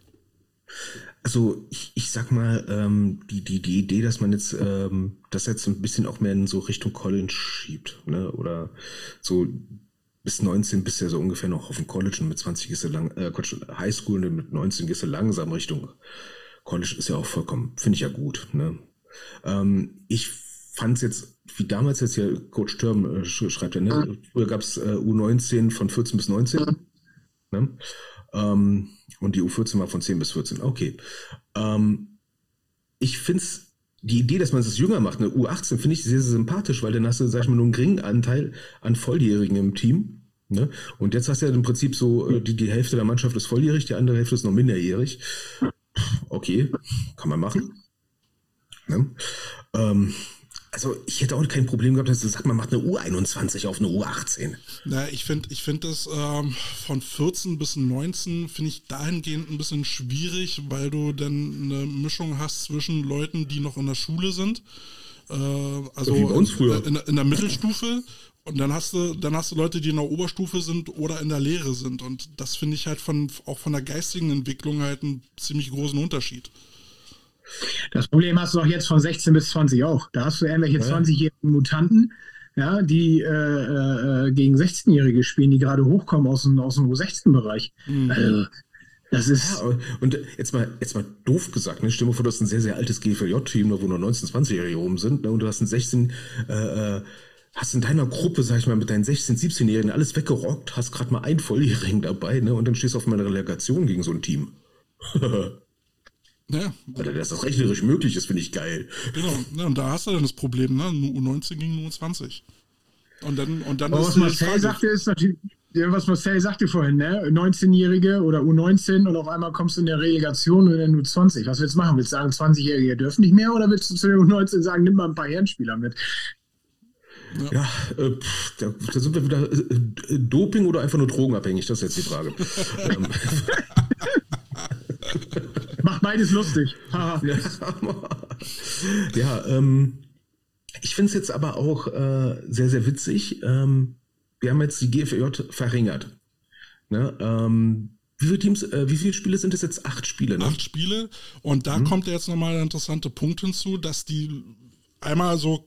Also ich, ich sag mal, ähm, die, die, die Idee, dass man jetzt ähm, das jetzt ein bisschen auch mehr in so Richtung College schiebt, ne? Oder so bis neunzehn bist du ja so ungefähr noch auf dem College und mit zwanzig gehst du lang, äh, Quatsch, Highschool und mit neunzehn gehst du langsam Richtung College, ist ja auch vollkommen, finde ich ja gut, ne? Ähm, ich fand's jetzt, wie damals jetzt ja Coach Thurm äh, schreibt ja, ne? Früher gab's äh, U neunzehn von vierzehn bis neunzehn, ne? Ähm, und die U vierzehn war von zehn bis vierzehn, okay. Ähm, ich find's die Idee, dass man es jünger macht, eine U achtzehn, finde ich sehr, sehr sympathisch, weil dann hast du, sag ich mal, nur einen geringen Anteil an Volljährigen im Team. Ne? Und jetzt hast du ja im Prinzip so, die, die Hälfte der Mannschaft ist volljährig, die andere Hälfte ist noch minderjährig. Okay, kann man machen. Ne? Ähm, also ich hätte auch kein Problem gehabt, dass du sagst, man macht eine U einundzwanzig auf eine U achtzehn. Na, ich finde ich find das ähm, von vierzehn bis neunzehn finde ich dahingehend ein bisschen schwierig, weil du dann eine Mischung hast zwischen Leuten, die noch in der Schule sind, äh, also Wie bei uns früher. In, in der Mittelstufe, und dann hast du dann hast du Leute, die in der Oberstufe sind oder in der Lehre sind, und das finde ich halt von auch von der geistigen Entwicklung halt einen ziemlich großen Unterschied. Das Problem hast du auch jetzt von sechzehn bis zwanzig auch. Da hast du irgendwelche ja. zwanzigjährigen Mutanten, ja, die äh, äh, gegen sechzehnjährige spielen, die gerade hochkommen aus dem, aus dem U sechzehn-Bereich. Mhm. Also, das ist... Ja, und jetzt mal, jetzt mal doof gesagt, ne? Stell dir mal vor, du hast ein sehr, sehr altes G V J-Team, wo nur neunzehn-, zwanzigjährige rum sind, ne? Und du hast ein sechzehn... Äh, hast in deiner Gruppe, sag ich mal, mit deinen sechzehn-, siebzehnjährigen alles weggerockt, hast gerade mal einen Volljährigen dabei, ne? Und dann stehst du auf meiner Relegation gegen so ein Team. Ja. Alter, dass das rechnerisch möglich ist, finde ich geil. Genau, ja, und da hast du dann das Problem, ne? U neunzehn gegen U zwanzig. Und dann, und dann Aber ist was Marcel sagte, ist natürlich, was Marcel sagte vorhin, ne? neunzehnjährige oder U neunzehn und auf einmal kommst du in der Relegation und dann U zwanzig. Was willst du machen? Willst du sagen, zwanzigjährige dürfen nicht mehr, oder willst du zu der U neunzehn sagen, nimm mal ein paar Herrenspieler mit? Ja, ja äh, pff, da, da sind wir wieder äh, Doping oder einfach nur drogenabhängig, das ist jetzt die Frage. ähm. Macht beides lustig. Ja, ähm, ich finde es jetzt aber auch äh, sehr, sehr witzig. Ähm, wir haben jetzt die G F J verringert. Ne? Ähm, wie viele Teams, äh, wie viele Spiele sind es jetzt? Acht Spiele, ne? Acht Spiele. Und da mhm. kommt jetzt nochmal der interessante Punkt hinzu, dass die einmal so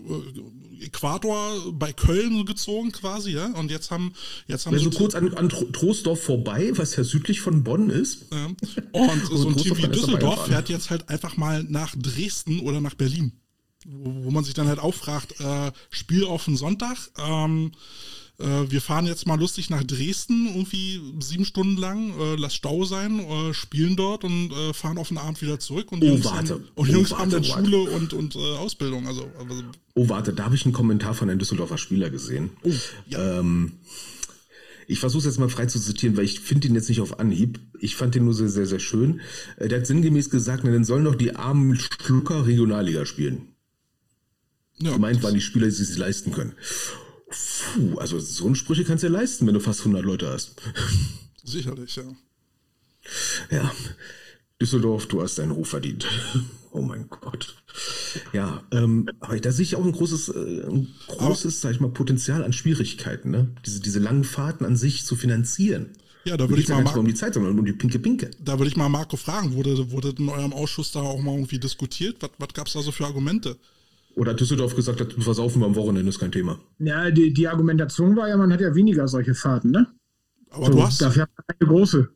Äquator bei Köln gezogen quasi, ja, und jetzt haben jetzt haben also so kurz an, an Troisdorf vorbei, was ja südlich von Bonn ist. Ja. Und so ein Team wie Düsseldorf fährt jetzt halt einfach mal nach Dresden oder nach Berlin, wo, wo man sich dann halt auch fragt, äh, Spiel auf den Sonntag, ähm, äh, wir fahren jetzt mal lustig nach Dresden, irgendwie sieben Stunden lang, äh, lass Stau sein, äh, spielen dort und äh, fahren auf den Abend wieder zurück. Und die oh, Jungs, warte. haben, und die oh, Jungs warte, haben dann warte. Schule und, und äh, Ausbildung. Also, also Oh, warte, da habe ich einen Kommentar von einem Düsseldorfer Spieler gesehen. Oh, ja. Ähm, ich versuche es jetzt mal frei zu zitieren, weil ich finde ihn jetzt nicht auf Anhieb. Ich fand den nur sehr, sehr, sehr schön. Äh, der hat sinngemäß gesagt, na, dann sollen doch die armen Schlucker Regionalliga spielen. Ja, Gemeint waren die Spieler, die sich leisten können. Puh, also so eine Sprüche kannst du ja leisten, wenn du fast hundert Leute hast. Sicherlich, ja. Ja, Düsseldorf, du hast deinen Ruf verdient. Oh mein Gott. Ja, ähm, aber da sehe ich auch ein großes, äh, ein großes, sag ich mal, Potenzial an Schwierigkeiten, ne? Diese, diese langen Fahrten an sich zu finanzieren. Ja, da würde ich mal Mar- um die Zeit, sondern um die pinke Pinke. Da würde ich mal Marco fragen, wurde, wurde in eurem Ausschuss da auch mal irgendwie diskutiert? Was, was gab es da so für Argumente? Oder hat Düsseldorf gesagt, das versaufen wir am Wochenende, ist kein Thema. Ja, die, die Argumentation war ja, man hat ja weniger solche Fahrten, ne? Aber so, du hast... Dafür hat man eine große.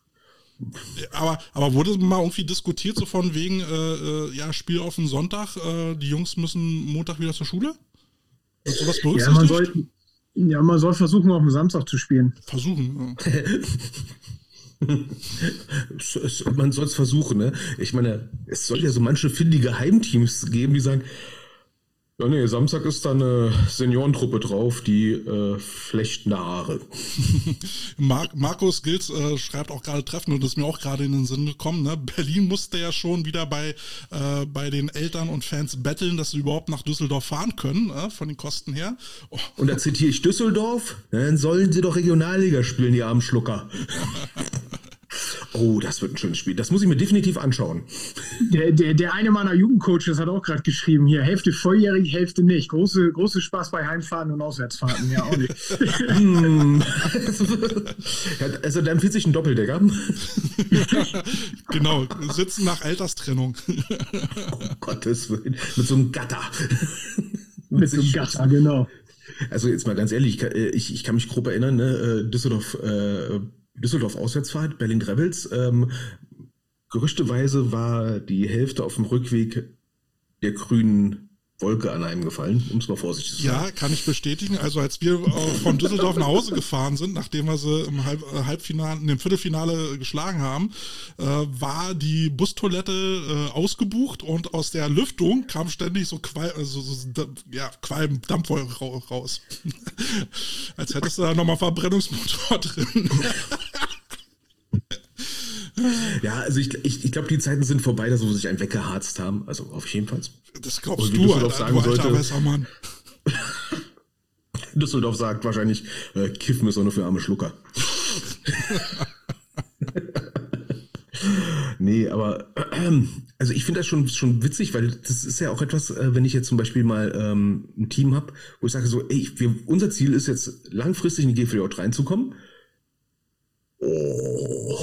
Aber, aber wurde mal irgendwie diskutiert, so von wegen, äh, äh, ja, Spiel auf den Sonntag, äh, die Jungs müssen Montag wieder zur Schule? Wird sowas berücksichtigt? Ja, man soll, ja, man soll versuchen, auf dem Samstag zu spielen. Versuchen, ja. Man soll es versuchen, ne? Ich meine, es soll ja so manche findige Heimteams geben, die sagen, Ja, nee, Samstag ist da eine Seniorentruppe drauf, die äh, flechten Haare. Mar- Markus Gils äh, schreibt auch gerade treffend, und das ist mir auch gerade in den Sinn gekommen, ne? Berlin musste ja schon wieder bei, äh, bei den Eltern und Fans betteln, dass sie überhaupt nach Düsseldorf fahren können, äh, von den Kosten her. Oh. Und da zitiere ich Düsseldorf, dann sollen sie doch Regionalliga spielen, die armen Schlucker. Oh, das wird ein schönes Spiel. Das muss ich mir definitiv anschauen. Der, der, der eine meiner Jugendcoaches hat auch gerade geschrieben, hier, Hälfte volljährig, Hälfte nicht. Große, große Spaß bei Heimfahrten und Auswärtsfahrten, ja auch nicht. Also da empfiehlt sich ein Doppeldecker. Genau, sitzen nach Alterstrennung. Oh Gottes Willen. Mit so einem Gatter. Mit so einem Gatter, genau. Also jetzt mal ganz ehrlich, ich kann, ich, ich kann mich grob erinnern, ne? Düsseldorf, äh, Düsseldorf Auswärtsfahrt, Berlin Rebels. Ähm, gerüchteweise war die Hälfte auf dem Rückweg der grünen Wolke an einem gefallen, um es mal vorsichtig zu sagen. Ja, kann ich bestätigen. Also als wir äh, von Düsseldorf nach Hause gefahren sind, nachdem wir sie im Halb, äh, Halbfinale, in dem Viertelfinale geschlagen haben, äh, war die Bustoilette äh, ausgebucht, und aus der Lüftung kam ständig so Qualm, also, so, ja, Qualm, Dampfwolke raus. Als hättest du da nochmal Verbrennungsmotor drin. Ja, also ich, ich, ich glaube, die Zeiten sind vorbei, dass wir sich einen weggeharzt haben. Also auf jeden Fall. Das glaubst du, Alter, sagen du alter Wässermann. Düsseldorf sagt wahrscheinlich, äh, Kiffen ist auch nur für arme Schlucker. Nee, aber äh, also ich finde das schon, schon witzig, weil das ist ja auch etwas, äh, wenn ich jetzt zum Beispiel mal ähm, ein Team habe, wo ich sage so, ey, wir, unser Ziel ist jetzt langfristig in die G V J reinzukommen. Oh,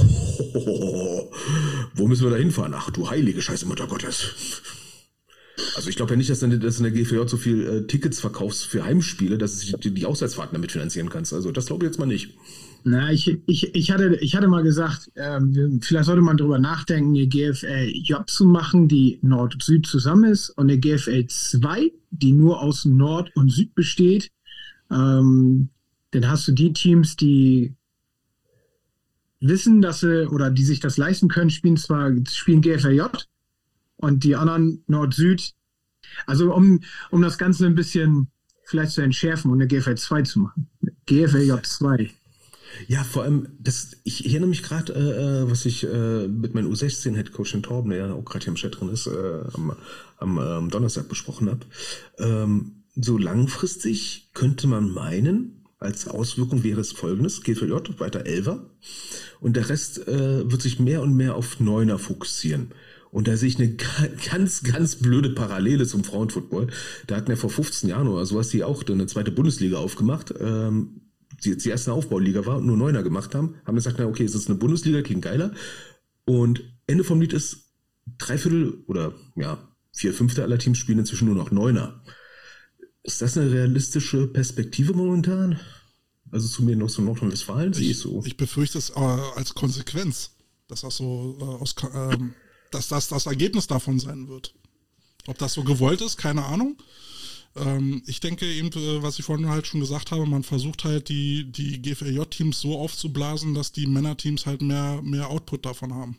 wo müssen wir da hinfahren? Ach du heilige Scheiße, Mutter Gottes. Also ich glaube ja nicht, dass du in der G V J so viel äh, Tickets verkaufst für Heimspiele, dass du die, die Auswärtsfahrten damit finanzieren kannst. Also das glaube ich jetzt mal nicht. Na, ich, ich, ich, hatte, ich hatte mal gesagt, ähm, vielleicht sollte man drüber nachdenken, eine G F L J zu machen, die Nord-Süd zusammen ist, und eine G F L zwei, die nur aus Nord und Süd besteht. Ähm, dann hast du die Teams, die wissen, dass sie, oder die sich das leisten können, spielen zwar, spielen G F L J, und die anderen Nord-Süd. Also um, um das Ganze ein bisschen vielleicht zu entschärfen und eine G F L zwei zu machen. G F L J zwei. Ja, vor allem, das, ich erinnere mich gerade, äh, was ich äh, mit meinem U sechzehn Headcoach in Torben, der ja auch gerade hier im Chat drin ist, äh, am, am ähm, Donnerstag besprochen habe. Ähm, so langfristig könnte man meinen, als Auswirkung wäre es folgendes: G F L J weiter Elfer, und der Rest äh, wird sich mehr und mehr auf Neuner fokussieren. Und da sehe ich eine ganz, ganz blöde Parallele zum Frauenfootball. Da hatten ja vor fünfzehn Jahren oder sowas die auch eine zweite Bundesliga aufgemacht, ähm, die jetzt die erste Aufbauliga war und nur Neuner gemacht haben, haben gesagt, na okay, es ist eine Bundesliga, klingt geiler. Und Ende vom Lied ist, drei Viertel oder ja, vier Fünfte aller Teams spielen inzwischen nur noch Neuner. Ist das eine realistische Perspektive momentan? Also zu mir noch so Nordrhein-Westfalen sehe ich so. Ich befürchte es äh, als Konsequenz, dass das so äh, aus, äh, dass das das Ergebnis davon sein wird. Ob das so gewollt ist, keine Ahnung. Ähm, ich denke eben, äh, was ich vorhin halt schon gesagt habe, man versucht halt die, die G F L J-Teams so aufzublasen, dass die Männerteams halt mehr, mehr Output davon haben.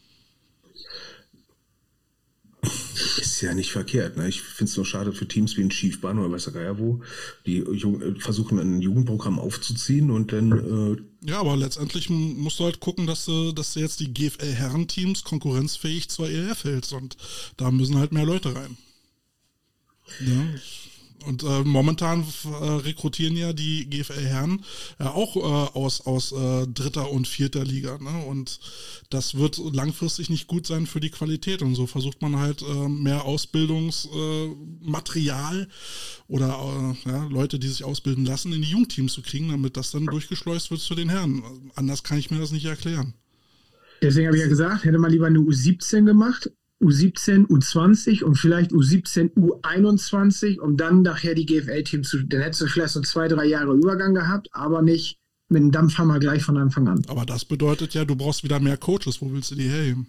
Ist ja nicht verkehrt, ne? Ich finde es nur schade für Teams wie in Schiefbahn oder weiß der Geier wo, die Jugend, versuchen ein Jugendprogramm aufzuziehen und dann... Äh ja, aber letztendlich musst du halt gucken, dass du, dass du jetzt die G F L-Herrenteams konkurrenzfähig zur E L F hältst, und da müssen halt mehr Leute rein. Ja. Und äh, momentan äh, rekrutieren ja die G F L-Herren äh, auch äh, aus, aus äh, dritter und vierter Liga, ne? Und das wird langfristig nicht gut sein für die Qualität. Und so versucht man halt äh, mehr Ausbildungsmaterial äh, oder äh, ja, Leute, die sich ausbilden lassen, in die Jugendteams zu kriegen, damit das dann durchgeschleust wird zu den Herren. Anders kann ich mir das nicht erklären. Deswegen habe ich ja gesagt, hätte man lieber eine U siebzehn gemacht, U siebzehn, U zwanzig und vielleicht U siebzehn, U einundzwanzig, um dann nachher die G F L-Teams zu, dann hättest du vielleicht so zwei, drei Jahre Übergang gehabt, aber nicht mit dem Dampfhammer gleich von Anfang an. Aber das bedeutet ja, du brauchst wieder mehr Coaches. Wo willst du die herheben?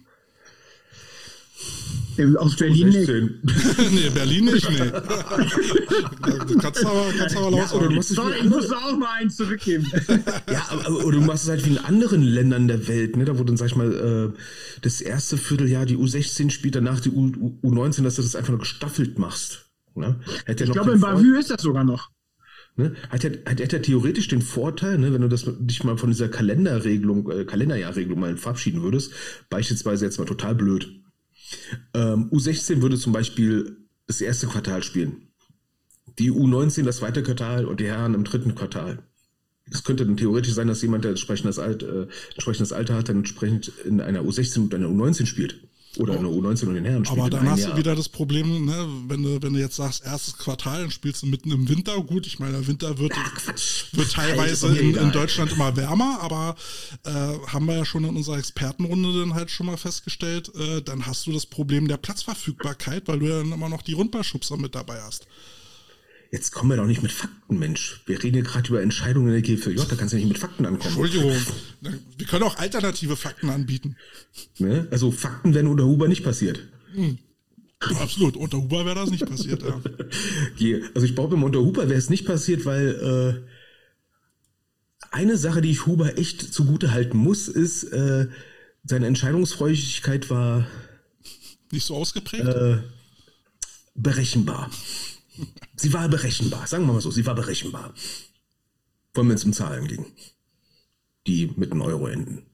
Aus Berlin nicht. Nee, Berlin nicht, nee. Du kannst aber, kannst aber laut ja, sagen. Ich musste auch mal einen zurückgeben. Ja, aber oder du machst es halt wie in anderen Ländern der Welt, ne? Da wo dann, sag ich mal, äh, das erste Vierteljahr die U sechzehn spielt, danach die U neunzehn, dass du das einfach nur gestaffelt machst. Ne? Hat ja Ich noch glaube, den in Vor- Bavü ist das sogar noch. Ne? Hat ja, hat, hat ja theoretisch den Vorteil, ne, wenn du das dich mal von dieser Kalenderregelung, äh, Kalenderjahrregelung mal verabschieden würdest, beispielsweise jetzt mal total blöd. Ähm, U sechzehn würde zum Beispiel das erste Quartal spielen. Die U neunzehn das zweite Quartal und die Herren im dritten Quartal. Es könnte dann theoretisch sein, dass jemand, der entsprechendes Alter, äh, entsprechendes Alter hat, dann entsprechend in einer U sechzehn und einer U neunzehn spielt. Oder eine U neunzehn und den Herren spielt. Aber in dann einem hast Jahr. du wieder das Problem, ne, wenn du, wenn du jetzt sagst, erstes Quartal, dann spielst du mitten im Winter. Gut, ich meine, der Winter wird, Ah, Quatsch. wird teilweise Ist mir in, egal. in Deutschland immer wärmer, aber äh, haben wir ja schon in unserer Expertenrunde dann halt schon mal festgestellt, äh, dann hast du das Problem der Platzverfügbarkeit, weil du ja dann immer noch die Rundballschubser mit dabei hast. Jetzt kommen wir doch nicht mit Fakten, Mensch. Wir reden hier gerade über Entscheidungen in der G V J, da kannst du ja nicht mit Fakten ankommen. Entschuldigung, wir können auch alternative Fakten anbieten. Ne? Also Fakten werden unter Huber nicht passiert. Ja, absolut, unter Huber wäre das nicht passiert, ja. Je- Also ich behaupte, unter Huber wäre es nicht passiert, weil äh, eine Sache, die ich Huber echt zugute halten muss, ist, äh, seine Entscheidungsfreudigkeit war Nicht so ausgeprägt? äh, berechenbar. Sie war berechenbar, sagen wir mal so, sie war berechenbar. Vor allem, wenn es um Zahlen ging, die mit einem Euro enden.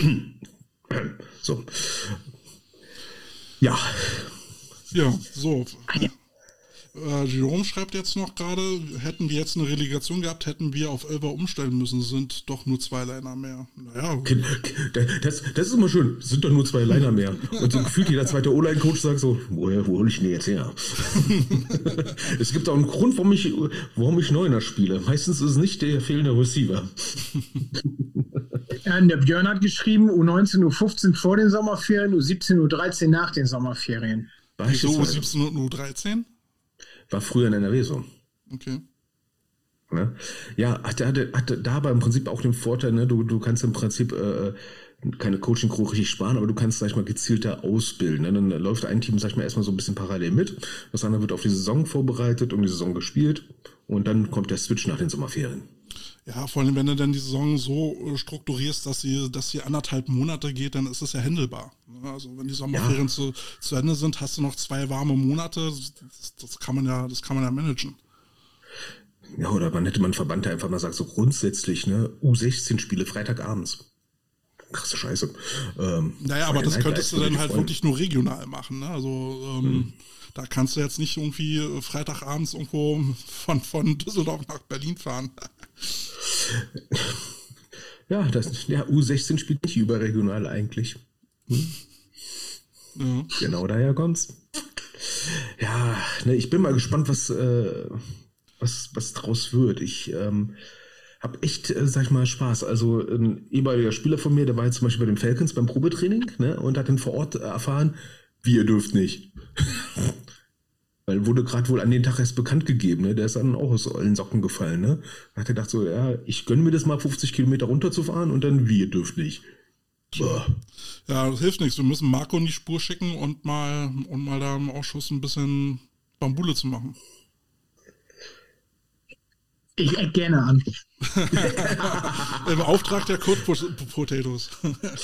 So. Ja, Ja, so. Äh, Jerome schreibt jetzt noch gerade, hätten wir jetzt eine Relegation gehabt, hätten wir auf Elfer umstellen müssen, sind doch nur zwei Liner mehr. Naja, das, das ist immer schön. Es sind doch nur zwei Liner mehr. Und so gefühlt jeder zweite O-Line-Coach sagt so, woher, wo hole ich denn jetzt her? Es gibt auch einen Grund, warum ich, warum ich Neuner spiele. Meistens ist es nicht der fehlende Receiver. Ja, der Björn hat geschrieben, U neunzehn, U fünfzehn vor den Sommerferien, U siebzehn, U dreizehn nach den Sommerferien. wieso U Beispielsweise. siebzehn und U dreizehn? War früher in N R W so. Okay. Ne? Ja, hatte, hatte, hatte da aber im Prinzip auch den Vorteil, ne? du, du kannst im Prinzip äh, keine Coaching-Crew richtig sparen, aber du kannst, sag ich mal, gezielter ausbilden. Ne? Dann läuft ein Team, sag ich mal, erstmal so ein bisschen parallel mit. Das andere wird auf die Saison vorbereitet und die Saison gespielt. Und dann kommt der Switch nach den Sommerferien. Ja, vor allem, wenn du dann die Saison so äh, strukturierst, dass sie, dass sie anderthalb Monate geht, dann ist es ja händelbar. Also wenn die Sommerferien Ja. zu, zu Ende sind, hast du noch zwei warme Monate. Das, das kann man ja, das kann man ja managen. Ja, oder man hätte man einen Verband, der einfach mal sagt, so grundsätzlich, ne, U sechzehn Spiele Freitagabends. Krasse Scheiße. Ähm, Naja, aber das Friday Night könntest du Lights dann würde halt ich freuen. wirklich nur regional machen. Ne? Also ähm, Hm. da kannst du jetzt nicht irgendwie äh, Freitagabends irgendwo von, von Düsseldorf nach Berlin fahren. Ja, das, ja, U sechzehn spielt nicht überregional eigentlich. Ja. Genau daher kommt's. Ja, ne, ich bin mal gespannt, was, äh, was, was draus wird. Ich ähm, habe echt, äh, sag ich mal, Spaß. Also ein ehemaliger Spieler von mir, der war jetzt zum Beispiel bei den Falcons beim Probetraining, ne, und hat dann vor Ort erfahren, wir dürft nicht. Weil wurde gerade wohl an den Tag erst bekannt gegeben, ne? Der ist dann auch aus allen Socken gefallen, ne? Da hat er gedacht so, ja, ich gönne mir das mal fünfzig Kilometer runterzufahren und dann wir dürft nicht. Boah. Ja, das hilft nichts. Wir müssen Marco in die Spur schicken und mal und mal da im Ausschuss ein bisschen Bambule zu machen. Ich eck gerne an. Im Auftrag der Code Potatoes.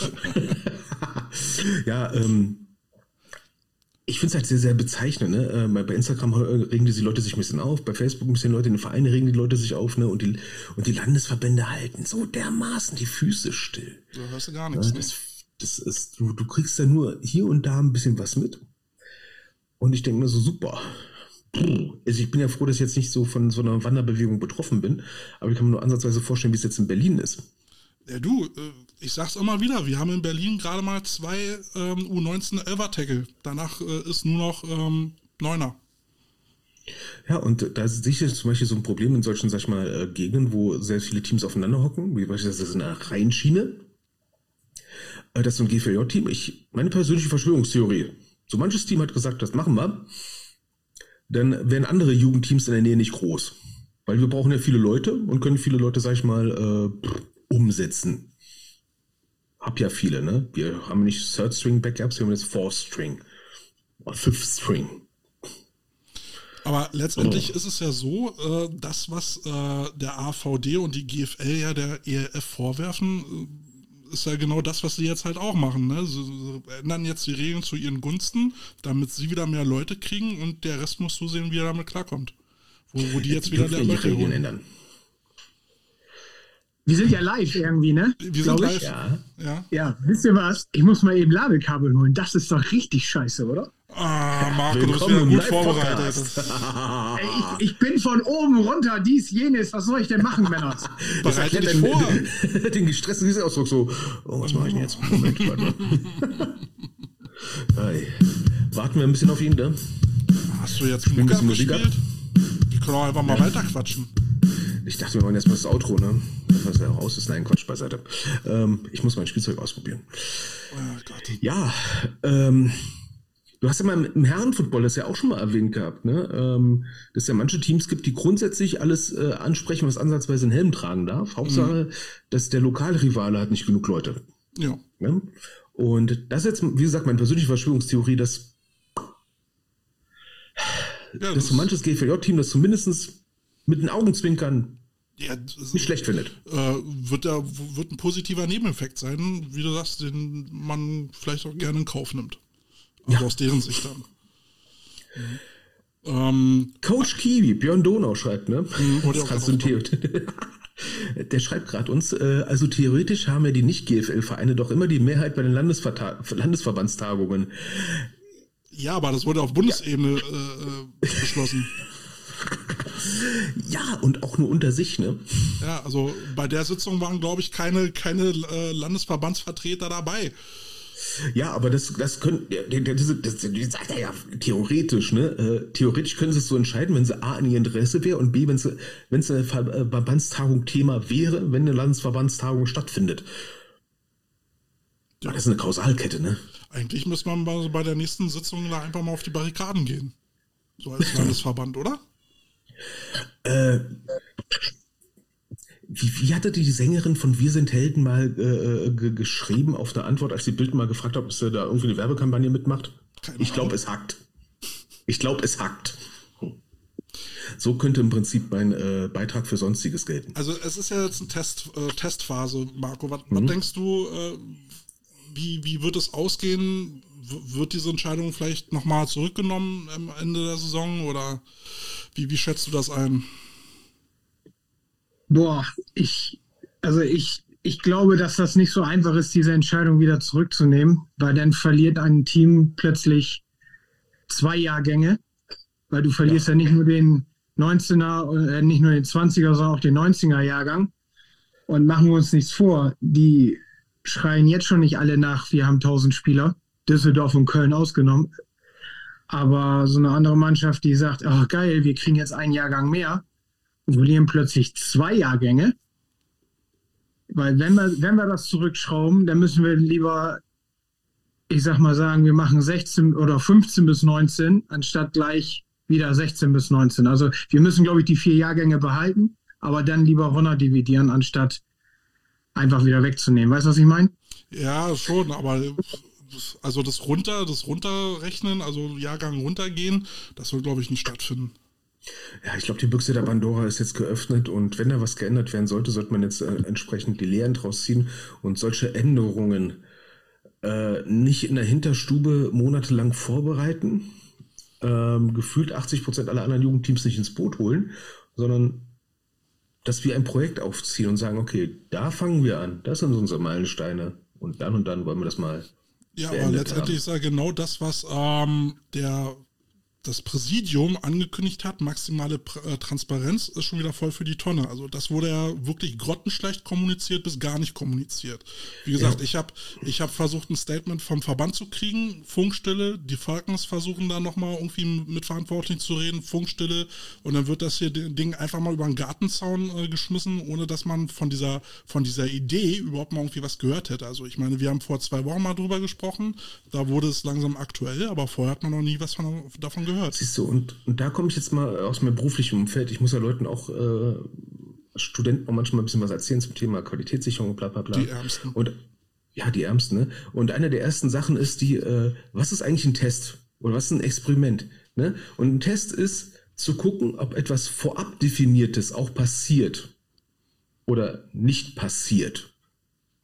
Ja, ähm, ich finde es halt sehr, sehr bezeichnend. Ne? Äh, bei bei Instagram regen die Leute sich ein bisschen auf, bei Facebook ein bisschen Leute, in den Vereinen regen die Leute sich auf, ne? Und die, und die Landesverbände halten so dermaßen die Füße still. Da hörst du gar Ja, nichts. das, das ist, du, du kriegst ja nur hier und da ein bisschen was mit. Und ich denke mir so, super. Also ich bin ja froh, dass ich jetzt nicht so von so einer Wanderbewegung betroffen bin, aber ich kann mir nur ansatzweise vorstellen, wie es jetzt in Berlin ist. Ja, du, äh, ich sag's immer wieder, wir haben in Berlin gerade mal zwei ähm, U neunzehn Elfer-Tackle. Danach äh, ist nur noch ähm, Neuner. Ja, und da sehe ich jetzt zum Beispiel so ein Problem in solchen, sag ich mal, äh, Gegenden, wo sehr viele Teams aufeinander hocken, wie beispielsweise in einer Rheinschiene. Äh, das ist so ein G V J-Team. Ich, meine persönliche Verschwörungstheorie. So manches Team hat gesagt, das machen wir. Dann wären andere Jugendteams in der Nähe nicht groß. Weil wir brauchen ja viele Leute und können viele Leute, sag ich mal, äh, umsetzen. Hab ja viele, ne? Wir haben nicht Third-String-Backups, wir haben jetzt Fourth-String. Oder Fifth-String. Aber letztendlich ist es ja so, äh, das, was äh, der A V D und die G F L ja der E L F vorwerfen, ist ja genau das, was sie jetzt halt auch machen. Ne? Sie, sie ändern jetzt die Regeln zu ihren Gunsten, damit sie wieder mehr Leute kriegen und der Rest muss so sehen, wie er damit klarkommt. Wo, wo die jetzt wieder die Leute Regeln holen. ändern. Wir sind ja live irgendwie, ne? Wir sind Glaub live. ich. Ja. Ja. Ja, wisst ihr was? Ich muss mal eben Ladekabel holen. Das ist doch richtig scheiße, oder? Ah, Marco, du bist Willkommen wieder im gut Live-Podcast. vorbereitet. Ey, ich, ich bin von oben runter, dies, jenes. Was soll ich denn machen, Männer? Bereite dich den, vor. Den gestressten Gesichtsausdruck so, oh, was mache ich denn jetzt? Moment, warte. Hey. Warten wir ein bisschen auf ihn, ne? Hast du jetzt ein Musik bisschen Musik abgespielt? Wir können auch einfach mal weiter quatschen. Ich dachte, wir machen jetzt mal das Outro, ne? Was ja auch aus ist. Nein, Quatsch beiseite. Ähm, ich muss mein Spielzeug ausprobieren. Oh Gott. Ja, ähm, du hast ja mal im Herrenfootball das ja auch schon mal erwähnt gehabt, ne? Ähm, dass es ja manche Teams gibt, die grundsätzlich alles äh, ansprechen, was ansatzweise einen Helm tragen darf. Hauptsache, mhm. dass der Lokalrivale hat nicht genug Leute. Ja. Ne? Und das ist jetzt, wie gesagt, meine persönliche Verschwörungstheorie, dass, Ja, dass das so manches G F L J-Team das zumindest mit den Augenzwinkern ja, das, nicht schlecht findet. Äh, wird, da, wird ein positiver Nebeneffekt sein, wie du sagst, den man vielleicht auch gerne in Kauf nimmt. Also Ja. aus deren Sicht dann. Mhm. Ähm, Coach Kiwi, Björn Donau schreibt, ne? Mhm, wollte ich auch Das kannst du drauf Theo- Der schreibt gerade uns, äh, also theoretisch haben ja die Nicht-G F L-Vereine doch immer die Mehrheit bei den Landesverta- Landesverbandstagungen. ja, aber das wurde auf Bundesebene äh, beschlossen. Ja, und auch nur unter sich, ne? Ja, also bei der Sitzung waren, glaube ich, keine, keine äh, Landesverbandsvertreter dabei. Ja, aber das, das können, der, der, diese, das, das sagt er ja theoretisch, ne? Äh, theoretisch können sie es so entscheiden, wenn sie A in ihr Interesse wäre und B, wenn sie, wenn es eine Ver- äh, Verbandstagung Thema wäre, wenn eine Landesverbandstagung stattfindet. Ja, das ist eine Kausalkette, ne? Eigentlich müsste man bei, bei der nächsten Sitzung da einfach mal auf die Barrikaden gehen. So als Landesverband, oder? Äh, wie, wie hatte die Sängerin von Wir sind Helden mal äh, ge- geschrieben auf eine Antwort, als die Bild mal gefragt hat, ob sie da irgendwie eine Werbekampagne mitmacht? Keine Ich glaube, es hackt. Ich glaube, es hackt. So könnte im Prinzip mein äh, Beitrag für Sonstiges gelten. Also es ist ja jetzt eine Test, äh, Testphase, Marco. Was, Mhm. was denkst du, äh, wie, wie wird es ausgehen? W- wird diese Entscheidung vielleicht nochmal zurückgenommen am Ende der Saison? Oder wie, wie schätzt du das ein? Boah, ich, also ich, ich glaube, dass das nicht so einfach ist, diese Entscheidung wieder zurückzunehmen, weil dann verliert ein Team plötzlich zwei Jahrgänge, weil du verlierst ja, ja nicht nur den neunzehner, äh, nicht nur den zwanziger, sondern auch den neunziger Jahrgang. Und machen wir uns nichts vor, die schreien jetzt schon nicht alle nach, wir haben tausend Spieler, Düsseldorf und Köln ausgenommen. Aber so eine andere Mannschaft, die sagt, ach geil, wir kriegen jetzt einen Jahrgang mehr, und verlieren plötzlich zwei Jahrgänge. Weil wenn wir, wenn wir das zurückschrauben, dann müssen wir lieber, ich sag mal sagen, wir machen sechzehn oder fünfzehn bis neunzehn, anstatt gleich wieder sechzehn bis neunzehn. Also wir müssen, glaube ich, die vier Jahrgänge behalten, aber dann lieber runterdividieren, anstatt einfach wieder wegzunehmen. Weißt du, was ich meine? Ja, schon, aber also das runter, das runterrechnen, also Jahrgang runtergehen, das wird, glaube ich, nicht stattfinden. Ja, ich glaube, die Büchse der Pandora ist jetzt geöffnet und wenn da was geändert werden sollte, sollte man jetzt äh, entsprechend die Lehren draus ziehen und solche Änderungen äh, nicht in der Hinterstube monatelang vorbereiten, ähm, gefühlt achtzig Prozent aller anderen Jugendteams nicht ins Boot holen, sondern dass wir ein Projekt aufziehen und sagen, okay, da fangen wir an, das sind unsere Meilensteine und dann und dann wollen wir das mal Ja, aber beendet letztendlich haben. ist ja genau das, was ähm, der das Präsidium angekündigt hat, maximale Pr- äh, Transparenz ist schon wieder voll für die Tonne. Also das wurde ja wirklich grottenschlecht kommuniziert bis gar nicht kommuniziert. Wie gesagt, Ja. ich habe ich hab versucht, ein Statement vom Verband zu kriegen, Funkstille, die Falcons versuchen da nochmal irgendwie mit Verantwortlichen zu reden, Funkstille, und dann wird das hier Ding einfach mal über den Gartenzaun äh, geschmissen, ohne dass man von dieser, von dieser Idee überhaupt mal irgendwie was gehört hätte. Also ich meine, wir haben vor zwei Wochen mal drüber gesprochen, da wurde es langsam aktuell, aber vorher hat man noch nie was von, davon gehört. Siehst du, und, und da komme ich jetzt mal aus meinem beruflichen Umfeld. Ich muss ja Leuten auch, äh, Studenten auch manchmal ein bisschen was erzählen zum Thema Qualitätssicherung, bla bla bla. Die Ärmsten. Und ja, die Ärmsten, ne? Und eine der ersten Sachen ist die, äh, was ist eigentlich ein Test? Oder was ist ein Experiment? Ne? Und ein Test ist zu gucken, ob etwas vorab Definiertes auch passiert oder nicht passiert.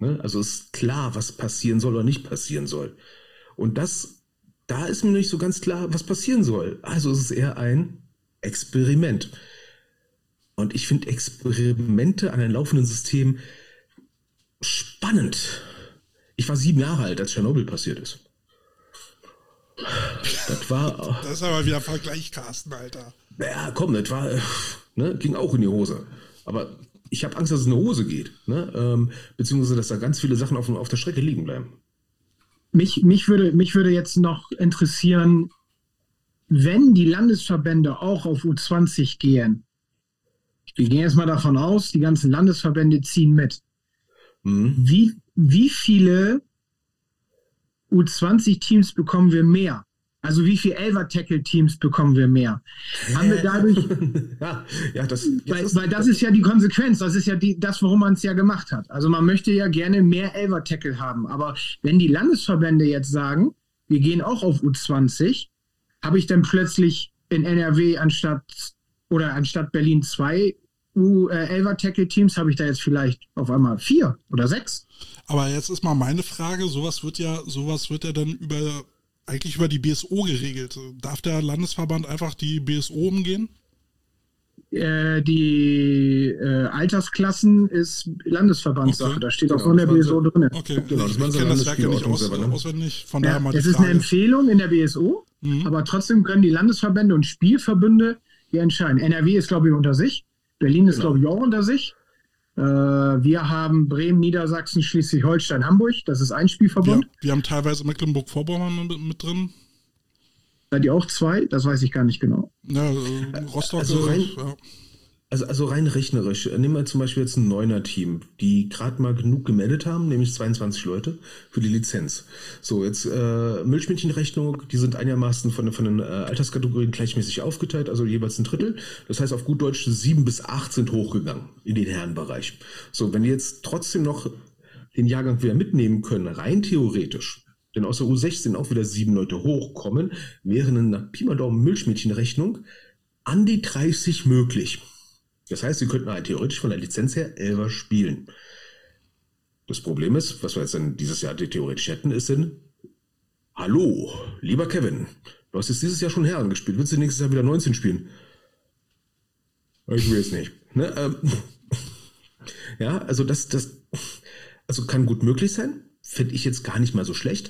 Ne? Also ist klar, was passieren soll oder nicht passieren soll. Und das, da ist mir nicht so ganz klar, was passieren soll. Also es ist eher ein Experiment. Und ich finde Experimente an einem laufenden System spannend. Ich war sieben Jahre alt, als Tschernobyl passiert ist. Das war. Das ist aber wieder Vergleich, Carsten, Alter. Ja, komm, das war, ne, ging auch in die Hose. Aber ich habe Angst, dass es in die Hose geht. Ne? Ähm, beziehungsweise, dass da ganz viele Sachen auf, auf der Strecke liegen bleiben. Mich, mich, würde, mich würde jetzt noch interessieren, wenn die Landesverbände auch auf U zwanzig gehen. Wir gehen jetzt mal davon aus, die ganzen Landesverbände ziehen mit. Mhm. Wie, wie viele U zwanzig Teams bekommen wir mehr? Also wie viele Elfer-Tackle-Teams bekommen wir mehr? Haben wir dadurch... ja, ja, das... Weil, weil das ist ja die Konsequenz, das ist ja die, das, warum man es ja gemacht hat. Also man möchte ja gerne mehr Elfer-Tackle haben. Aber wenn die Landesverbände jetzt sagen, wir gehen auch auf U zwanzig, habe ich dann plötzlich in N R W anstatt oder anstatt Berlin zwei Elfer-Tackle-Teams, habe ich da jetzt vielleicht auf einmal vier oder sechs. Aber jetzt ist mal meine Frage, sowas wird ja, sowas wird ja dann über... eigentlich über die B S O geregelt. Darf der Landesverband einfach die B S O umgehen? Äh, die äh, Altersklassen ist Landesverbandssache. Okay. Da steht genau, auch so in der B S O drin. Okay, genau, ich, ich kenne das Werk ja nicht aus, auswendig. Von ja, daher mal die es ist Frage. Eine Empfehlung in der B S O, mhm. aber trotzdem können die Landesverbände und Spielverbünde hier entscheiden. N R W ist, glaube ich, unter sich. Berlin ist, genau. glaube ich, auch unter sich. Äh, wir haben Bremen, Niedersachsen, Schleswig-Holstein, Hamburg. Das ist ein Spielverbund. Ja, wir haben teilweise Mecklenburg-Vorpommern mit, mit drin. Seid ihr auch zwei? Das weiß ich gar nicht genau. Ja, äh, Rostock. Also rein, ja. also, also rein rechnerisch. Nehmen wir zum Beispiel jetzt ein Neuner-Team, die gerade mal genug gemeldet haben, nämlich zweiundzwanzig Leute für die Lizenz. So, jetzt äh, Milchmädchenrechnung, die sind einigermaßen von, von den äh, Alterskategorien gleichmäßig aufgeteilt, also jeweils ein Drittel. Das heißt, auf gut Deutsch sieben bis acht sind hochgegangen in den Herrenbereich. So, wenn die jetzt trotzdem noch den Jahrgang wieder mitnehmen können, rein theoretisch, denn aus der U sechzehn auch wieder sieben Leute hochkommen, wären nach Pi mal Daumen Milchmädchenrechnung an die dreißig möglich. Das heißt, sie könnten halt theoretisch von der Lizenz her Elfer spielen. Das Problem ist, was wir jetzt dann dieses Jahr theoretisch hätten, ist denn, hallo, lieber Kevin, du hast jetzt dieses Jahr schon Herren gespielt, willst du nächstes Jahr wieder neunzehn spielen? Ich will es nicht. Ne? Ähm, ja, also das, das also kann gut möglich sein, finde ich jetzt gar nicht mal so schlecht.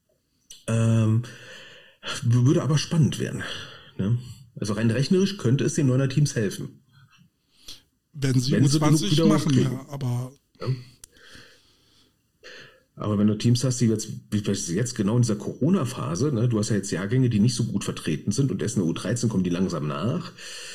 Ähm, würde aber spannend werden. Ne? Also rein rechnerisch könnte es den Neuner Teams helfen. Wenn sie U zwanzig machen, ja, aber... Ja. Aber wenn du Teams hast, die jetzt, wie jetzt genau in dieser Corona-Phase, ne, du hast ja jetzt Jahrgänge, die nicht so gut vertreten sind und erst in der U dreizehn kommen die langsam nach.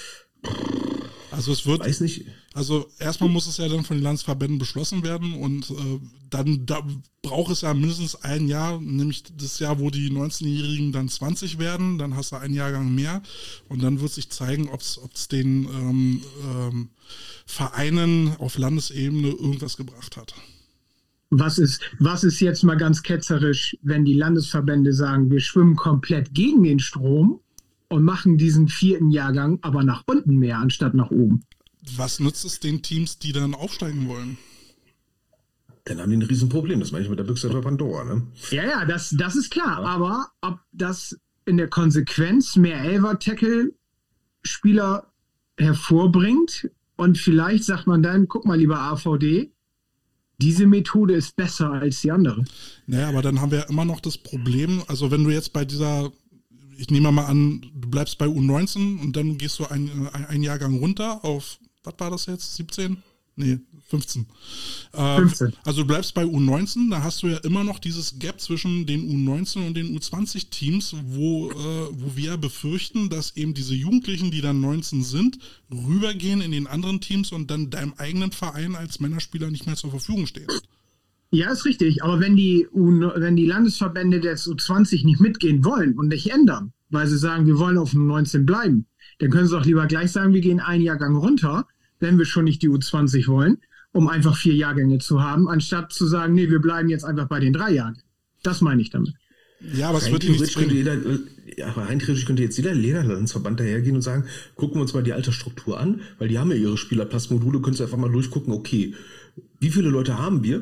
Also es wird, weiß nicht. Also erstmal muss es ja dann von den Landesverbänden beschlossen werden und äh, dann da braucht es ja mindestens ein Jahr, nämlich das Jahr, wo die neunzehnjährigen dann zwanzig werden, dann hast du einen Jahrgang mehr und dann wird sich zeigen, ob es den ähm, ähm, Vereinen auf Landesebene irgendwas gebracht hat. Was ist, was ist jetzt mal ganz ketzerisch, wenn die Landesverbände sagen, wir schwimmen komplett gegen den Strom und machen diesen vierten Jahrgang aber nach unten mehr, anstatt nach oben? Was nützt es den Teams, die dann aufsteigen wollen? Dann haben die ein Riesenproblem, das meine ich mit der Büchse der Pandora, ne? Ja, ja, das, das ist klar, ja. Aber ob das in der Konsequenz mehr Elfer-Tackle-Spieler hervorbringt und vielleicht sagt man dann, guck mal, lieber A V D, diese Methode ist besser als die andere. Naja, aber dann haben wir ja immer noch das Problem, also wenn du jetzt bei dieser, ich nehme mal an, du bleibst bei U neunzehn und dann gehst du ein, ein, ein Jahrgang runter auf, was war das jetzt, siebzehn? Nee, fünfzehn. Äh, fünfzehn. Also du bleibst bei U neunzehn, da hast du ja immer noch dieses Gap zwischen den U neunzehn und den U zwanzig Teams, wo, äh, wo wir befürchten, dass eben diese Jugendlichen, die dann neunzehn sind, rübergehen in den anderen Teams und dann deinem eigenen Verein als Männerspieler nicht mehr zur Verfügung stehen. Ja, ist richtig, aber wenn die, U, wenn die Landesverbände des U zwanzig nicht mitgehen wollen und nicht ändern, weil sie sagen, wir wollen auf U neunzehn bleiben, dann können sie auch lieber gleich sagen, wir gehen einen Jahrgang runter, wenn wir schon nicht die U zwanzig wollen, um einfach vier Jahrgänge zu haben, anstatt zu sagen, nee, wir bleiben jetzt einfach bei den drei Jahren. Das meine ich damit. Ja, aber es wird nicht könnte jeder, ja, aber rein theoretisch könnte jetzt jeder Lederlandsverband dahergehen und sagen, gucken wir uns mal die Altersstruktur an, weil die haben ja ihre Spielerpassmodule, können Sie einfach mal durchgucken, okay, wie viele Leute haben wir?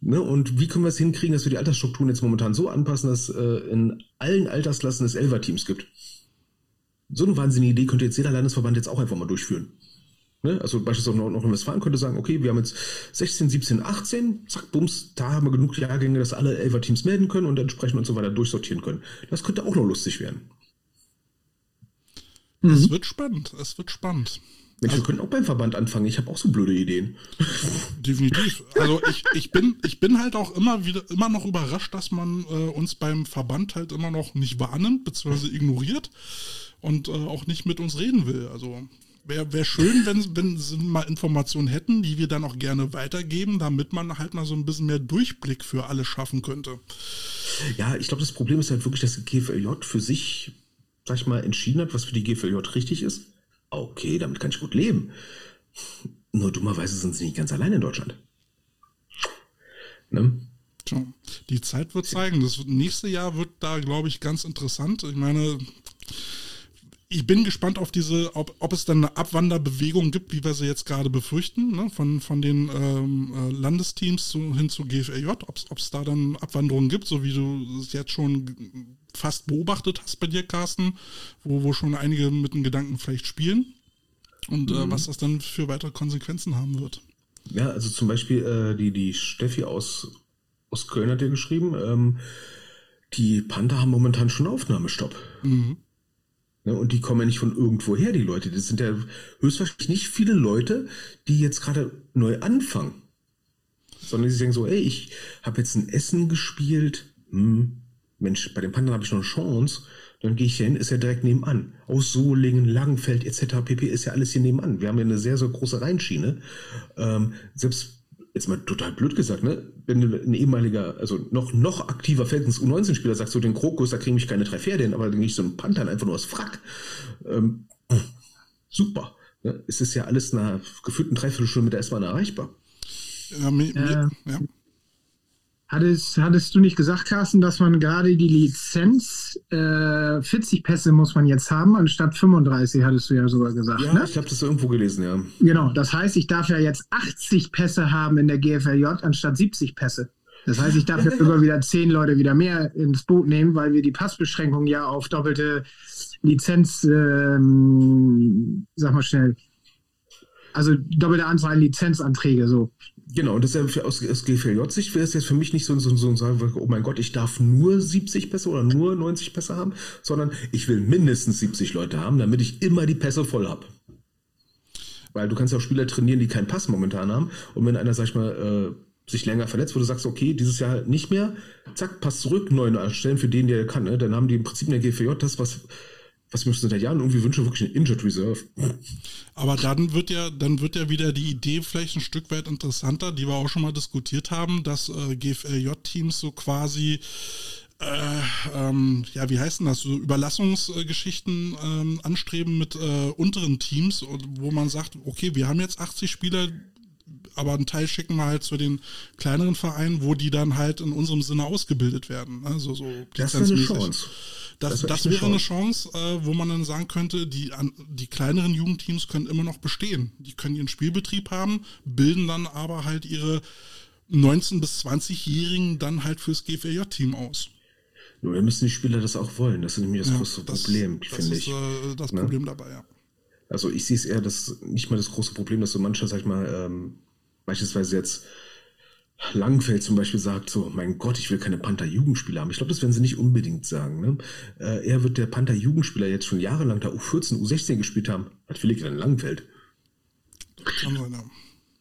Ne? Und wie können wir es hinkriegen, dass wir die Altersstrukturen jetzt momentan so anpassen, dass äh, in allen Altersklassen es Elfer-Teams gibt? So eine wahnsinnige Idee könnte jetzt jeder Landesverband jetzt auch einfach mal durchführen. Ne? Also beispielsweise noch, noch in Westfalen könnte sagen, okay, wir haben jetzt sechzehn, siebzehn, achtzehn, zack, bums, da haben wir genug Jahrgänge, dass alle Elfer-Teams melden können und entsprechend und so weiter durchsortieren können. Das könnte auch noch lustig werden. Es wird spannend, es wird spannend. Mensch, wir können auch beim Verband anfangen. Ich habe auch so blöde Ideen. Definitiv. Also ich, ich bin ich bin halt auch immer wieder immer noch überrascht, dass man äh, uns beim Verband halt immer noch nicht wahrnimmt bzw. ignoriert und äh, auch nicht mit uns reden will. Also wäre wär schön, wenn wenn sie mal Informationen hätten, die wir dann auch gerne weitergeben, damit man halt mal so ein bisschen mehr Durchblick für alle schaffen könnte. Ja, ich glaube, das Problem ist halt wirklich, dass die G F L J für sich, sag ich mal, entschieden hat, was für die G F L J richtig ist. Okay, damit kann ich gut leben. Nur dummerweise sind sie nicht ganz allein in Deutschland. Ne? Tja, die Zeit wird zeigen. Das nächste Jahr wird da, glaube ich, ganz interessant. Ich meine, ich bin gespannt auf diese, ob, ob es dann eine Abwanderbewegung gibt, wie wir sie jetzt gerade befürchten, ne? von, von den ähm, Landesteams zu, hin zu G F L J, ob es da dann Abwanderungen gibt, so wie du es jetzt schon fast beobachtet hast bei dir, Carsten, wo, wo schon einige mit den Gedanken vielleicht spielen und mhm. äh, was das dann für weitere Konsequenzen haben wird. Ja, also zum Beispiel äh, die, die Steffi aus, aus Köln hat ja geschrieben, ähm, die Panther haben momentan schon Aufnahmestopp. Mhm. Ja, und die kommen ja nicht von irgendwo her, die Leute. Das sind ja höchstwahrscheinlich nicht viele Leute, die jetzt gerade neu anfangen. Sondern die sagen so, ey, ich habe jetzt ein Essen gespielt, hm, Mensch, bei den Panthern habe ich noch eine Chance, dann gehe ich hier hin, ist ja direkt nebenan. Aus Solingen, Langenfeld et cetera pp. Ist ja alles hier nebenan. Wir haben ja eine sehr, sehr große Rheinschiene. Ähm, selbst, jetzt mal total blöd gesagt, ne, wenn du ein ehemaliger, also noch, noch aktiver Falcons U neunzehn Spieler sagst, so den Krokus, da kriege ich keine drei Pferde hin, aber dann gehe ich so einen Panther einfach nur aus Frack. Ähm, super. Ne? Es ist ja alles nach gefühlten Dreiviertelstunde mit der S-Bahn erreichbar. Ja, mir, mir, äh, ja. Hattest, hattest du nicht gesagt, Carsten, dass man gerade die Lizenz, äh, vierzig Pässe muss man jetzt haben, anstatt fünfunddreißig, hattest du ja sogar gesagt, ja, ne? Ich habe das irgendwo gelesen, ja. Genau, das heißt, ich darf ja jetzt achtzig Pässe haben in der G F L J anstatt siebzig Pässe. Das heißt, ich darf ja sogar wieder zehn Leute wieder mehr ins Boot nehmen, weil wir die Passbeschränkung ja auf doppelte Lizenz, ähm, sag mal schnell, also doppelte Anzahl Lizenzanträge, so. Genau, und das ist ja für, aus, aus G F L J-Sicht wäre es jetzt für mich nicht so, so, so ein Sagen, oh mein Gott, ich darf nur siebzig Pässe oder nur neunzig Pässe haben, sondern ich will mindestens siebzig Leute haben, damit ich immer die Pässe voll habe. Weil du kannst ja auch Spieler trainieren, die keinen Pass momentan haben, und wenn einer, sag ich mal, äh, sich länger verletzt, wo du sagst, okay, dieses Jahr halt nicht mehr, zack, Pass zurück, neuen anstellen für den, der kann, ne? Dann haben die im Prinzip in der G F L J das, was was wir uns seit Jahren irgendwie wünschen, wirklich eine Injured Reserve. Aber dann wird ja, dann wird ja wieder die Idee vielleicht ein Stück weit interessanter, die wir auch schon mal diskutiert haben, dass äh, G F L J-Teams so quasi, äh, ähm, ja, wie heißt denn das, so Überlassungsgeschichten ähm, anstreben mit äh, unteren Teams, wo man sagt, okay, wir haben jetzt achtzig Spieler, aber einen Teil schicken wir halt zu den kleineren Vereinen, wo die dann halt in unserem Sinne ausgebildet werden. Also so das wäre eine Chance. Das, das, das wäre eine Chance, äh, wo man dann sagen könnte, die, an, die kleineren Jugendteams können immer noch bestehen. Die können ihren Spielbetrieb haben, bilden dann aber halt ihre neunzehn- bis zwanzigjährigen dann halt fürs G F L J-Team aus. Nur dann müssen die Spieler das auch wollen. Das ist nämlich das ja, große das, Problem, das finde ist, ich. Äh, das ne? Problem dabei, ja. Also ich sehe es eher, das nicht mal das große Problem, dass so mancher, sag ich mal, ähm, beispielsweise jetzt Langenfeld zum Beispiel sagt so, mein Gott, ich will keine Panther-Jugendspieler haben. Ich glaube, das werden sie nicht unbedingt sagen. Ne? Äh, eher wird der Panther-Jugendspieler jetzt schon jahrelang da U vierzehn, U sechzehn gespielt haben. Was will ich denn in Langenfeld? Kann sein, ja.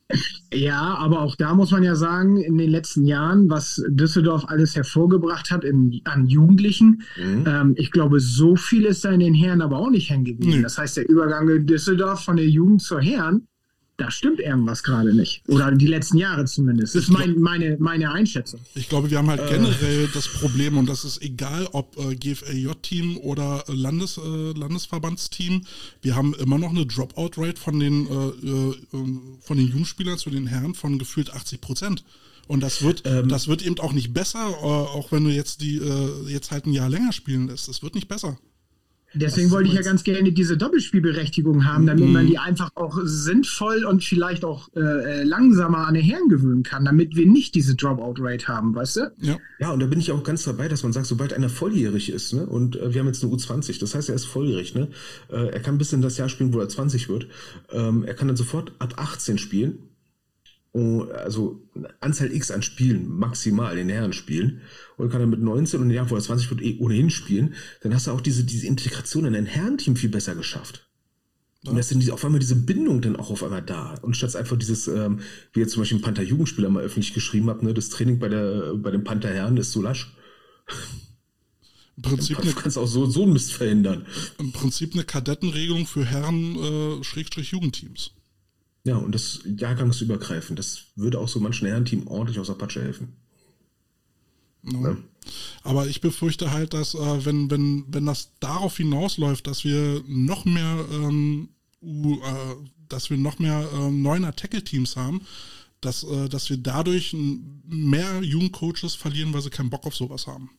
Ja, aber auch da muss man ja sagen, in den letzten Jahren, was Düsseldorf alles hervorgebracht hat in, an Jugendlichen, mhm. ähm, ich glaube, so viel ist da in den Herren aber auch nicht hängen geblieben. Mhm. Das heißt, der Übergang in Düsseldorf von der Jugend zur Herren, da stimmt irgendwas gerade nicht. Oder die letzten Jahre zumindest. Das ist mein, meine, meine Einschätzung. Ich glaube, wir haben halt äh. generell das Problem, und das ist egal, ob äh, G F L J-Team oder Landes, äh, Landesverbandsteam, wir haben immer noch eine Dropout-Rate von den, äh, äh, von den Jugendspielern zu den Herren von gefühlt achtzig Prozent. Und das wird, ähm, das wird eben auch nicht besser, äh, auch wenn du jetzt die äh, jetzt halt ein Jahr länger spielen lässt. Das wird nicht besser. Deswegen wollte ich ja ganz gerne diese Doppelspielberechtigung haben, damit man die einfach auch sinnvoll und vielleicht auch äh, langsamer an den Herren gewöhnen kann, damit wir nicht diese Dropout-Rate haben, weißt du? Ja. Ja, und da bin ich auch ganz dabei, dass man sagt, sobald einer volljährig ist, ne, und äh, wir haben jetzt eine U zwanzig, das heißt, er ist volljährig, ne, äh, er kann bis in das Jahr spielen, wo er zwanzig wird, ähm, er kann dann sofort ab achtzehn spielen, oh, also Anzahl X an Spielen, maximal in den Herren spielen, und kann dann mit neunzehn und im Jahr, wo er zwanzig wird, eh ohnehin spielen, dann hast du auch diese, diese Integration in ein Herrenteam viel besser geschafft. Ja. Und das sind die, auf einmal diese Bindung dann auch auf einmal da. Und statt einfach dieses, ähm, wie jetzt zum Beispiel ein Panther-Jugendspieler mal öffentlich geschrieben hat, ne, das Training bei der, bei den Panther-Herren ist so lasch. Im Prinzip du kannst auch so, so einen Mist verhindern. Im Prinzip eine Kadettenregelung für Herren, äh, Schrägstrich Jugendteams. Ja, und das jahrgangsübergreifend, das würde auch so manchen Herrenteam ordentlich aus der Patsche helfen. Ja. Ja. Aber ich befürchte halt, dass äh, wenn, wenn, wenn das darauf hinausläuft, dass wir noch mehr ähm, uh, äh, dass wir noch mehr äh, neuner Tackle-Teams haben, dass, äh, dass wir dadurch mehr Jugendcoaches verlieren, weil sie keinen Bock auf sowas haben.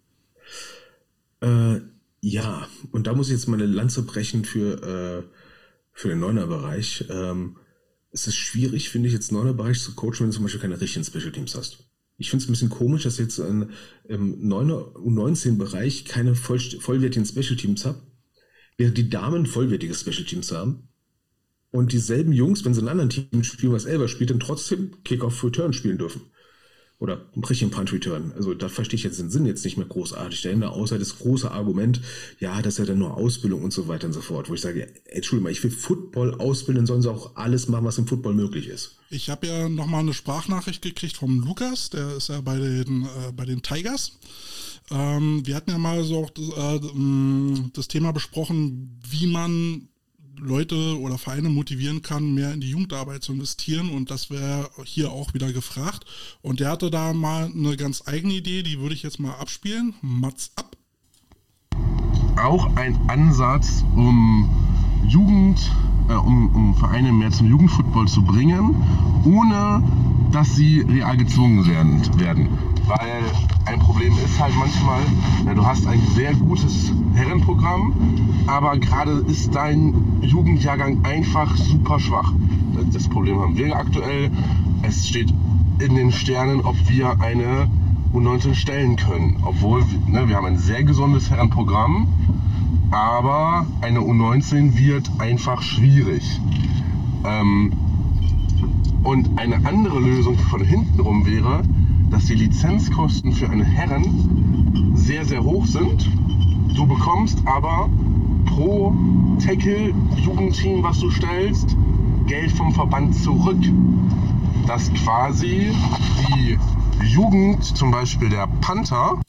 Äh, ja, und da muss ich jetzt mal eine Lanze brechen für, äh, für den Neuner-Bereich. Ähm, es ist schwierig, finde ich, jetzt Neuner-Bereich zu coachen, wenn du zum Beispiel keine richtigen Special-Teams hast. Ich finde es ein bisschen komisch, dass ich jetzt in, im Neuner U neunzehn-Bereich keine voll, vollwertigen Special-Teams habe, während die Damen vollwertige Special-Teams haben und dieselben Jungs, wenn sie in einem anderen Team spielen, was Elber spielt, dann trotzdem Kick-Off-Return spielen dürfen. Oder einen richtigen Punt-Return. Also da verstehe ich jetzt den Sinn jetzt nicht mehr großartig dahinter, außer das große Argument, ja, das ist ja dann nur Ausbildung und so weiter und so fort. Wo ich sage, ey, Entschuldigung mal, ich will Football ausbilden, sollen sie auch alles machen, was im Football möglich ist. Ich habe ja nochmal eine Sprachnachricht gekriegt vom Lukas, der ist ja bei den, äh, bei den Tigers. Ähm, wir hatten ja mal so auch das, äh, das Thema besprochen, wie man Leute oder Vereine motivieren kann, mehr in die Jugendarbeit zu investieren, und das wäre hier auch wieder gefragt. Und der hatte da mal eine ganz eigene Idee, die würde ich jetzt mal abspielen. Mats ab. Auch ein Ansatz, um Jugend, äh, um, um Vereine mehr zum Jugendfootball zu bringen, ohne dass sie real gezwungen werden. werden. Weil ein Problem ist halt manchmal, ja, du hast ein sehr gutes Herrenprogramm, aber gerade ist dein Jugendjahrgang einfach super schwach. Das Problem haben wir aktuell. Es steht in den Sternen, ob wir eine U neunzehn stellen können. Obwohl, ne, wir haben ein sehr gesundes Herrenprogramm, aber eine U neunzehn wird einfach schwierig. Ähm, und eine andere Lösung von hintenrum wäre, dass die Lizenzkosten für eine Herren sehr, sehr hoch sind. Du bekommst aber pro Tackle-Jugendteam, was du stellst, Geld vom Verband zurück. Dass quasi die Jugend, zum Beispiel der Panther,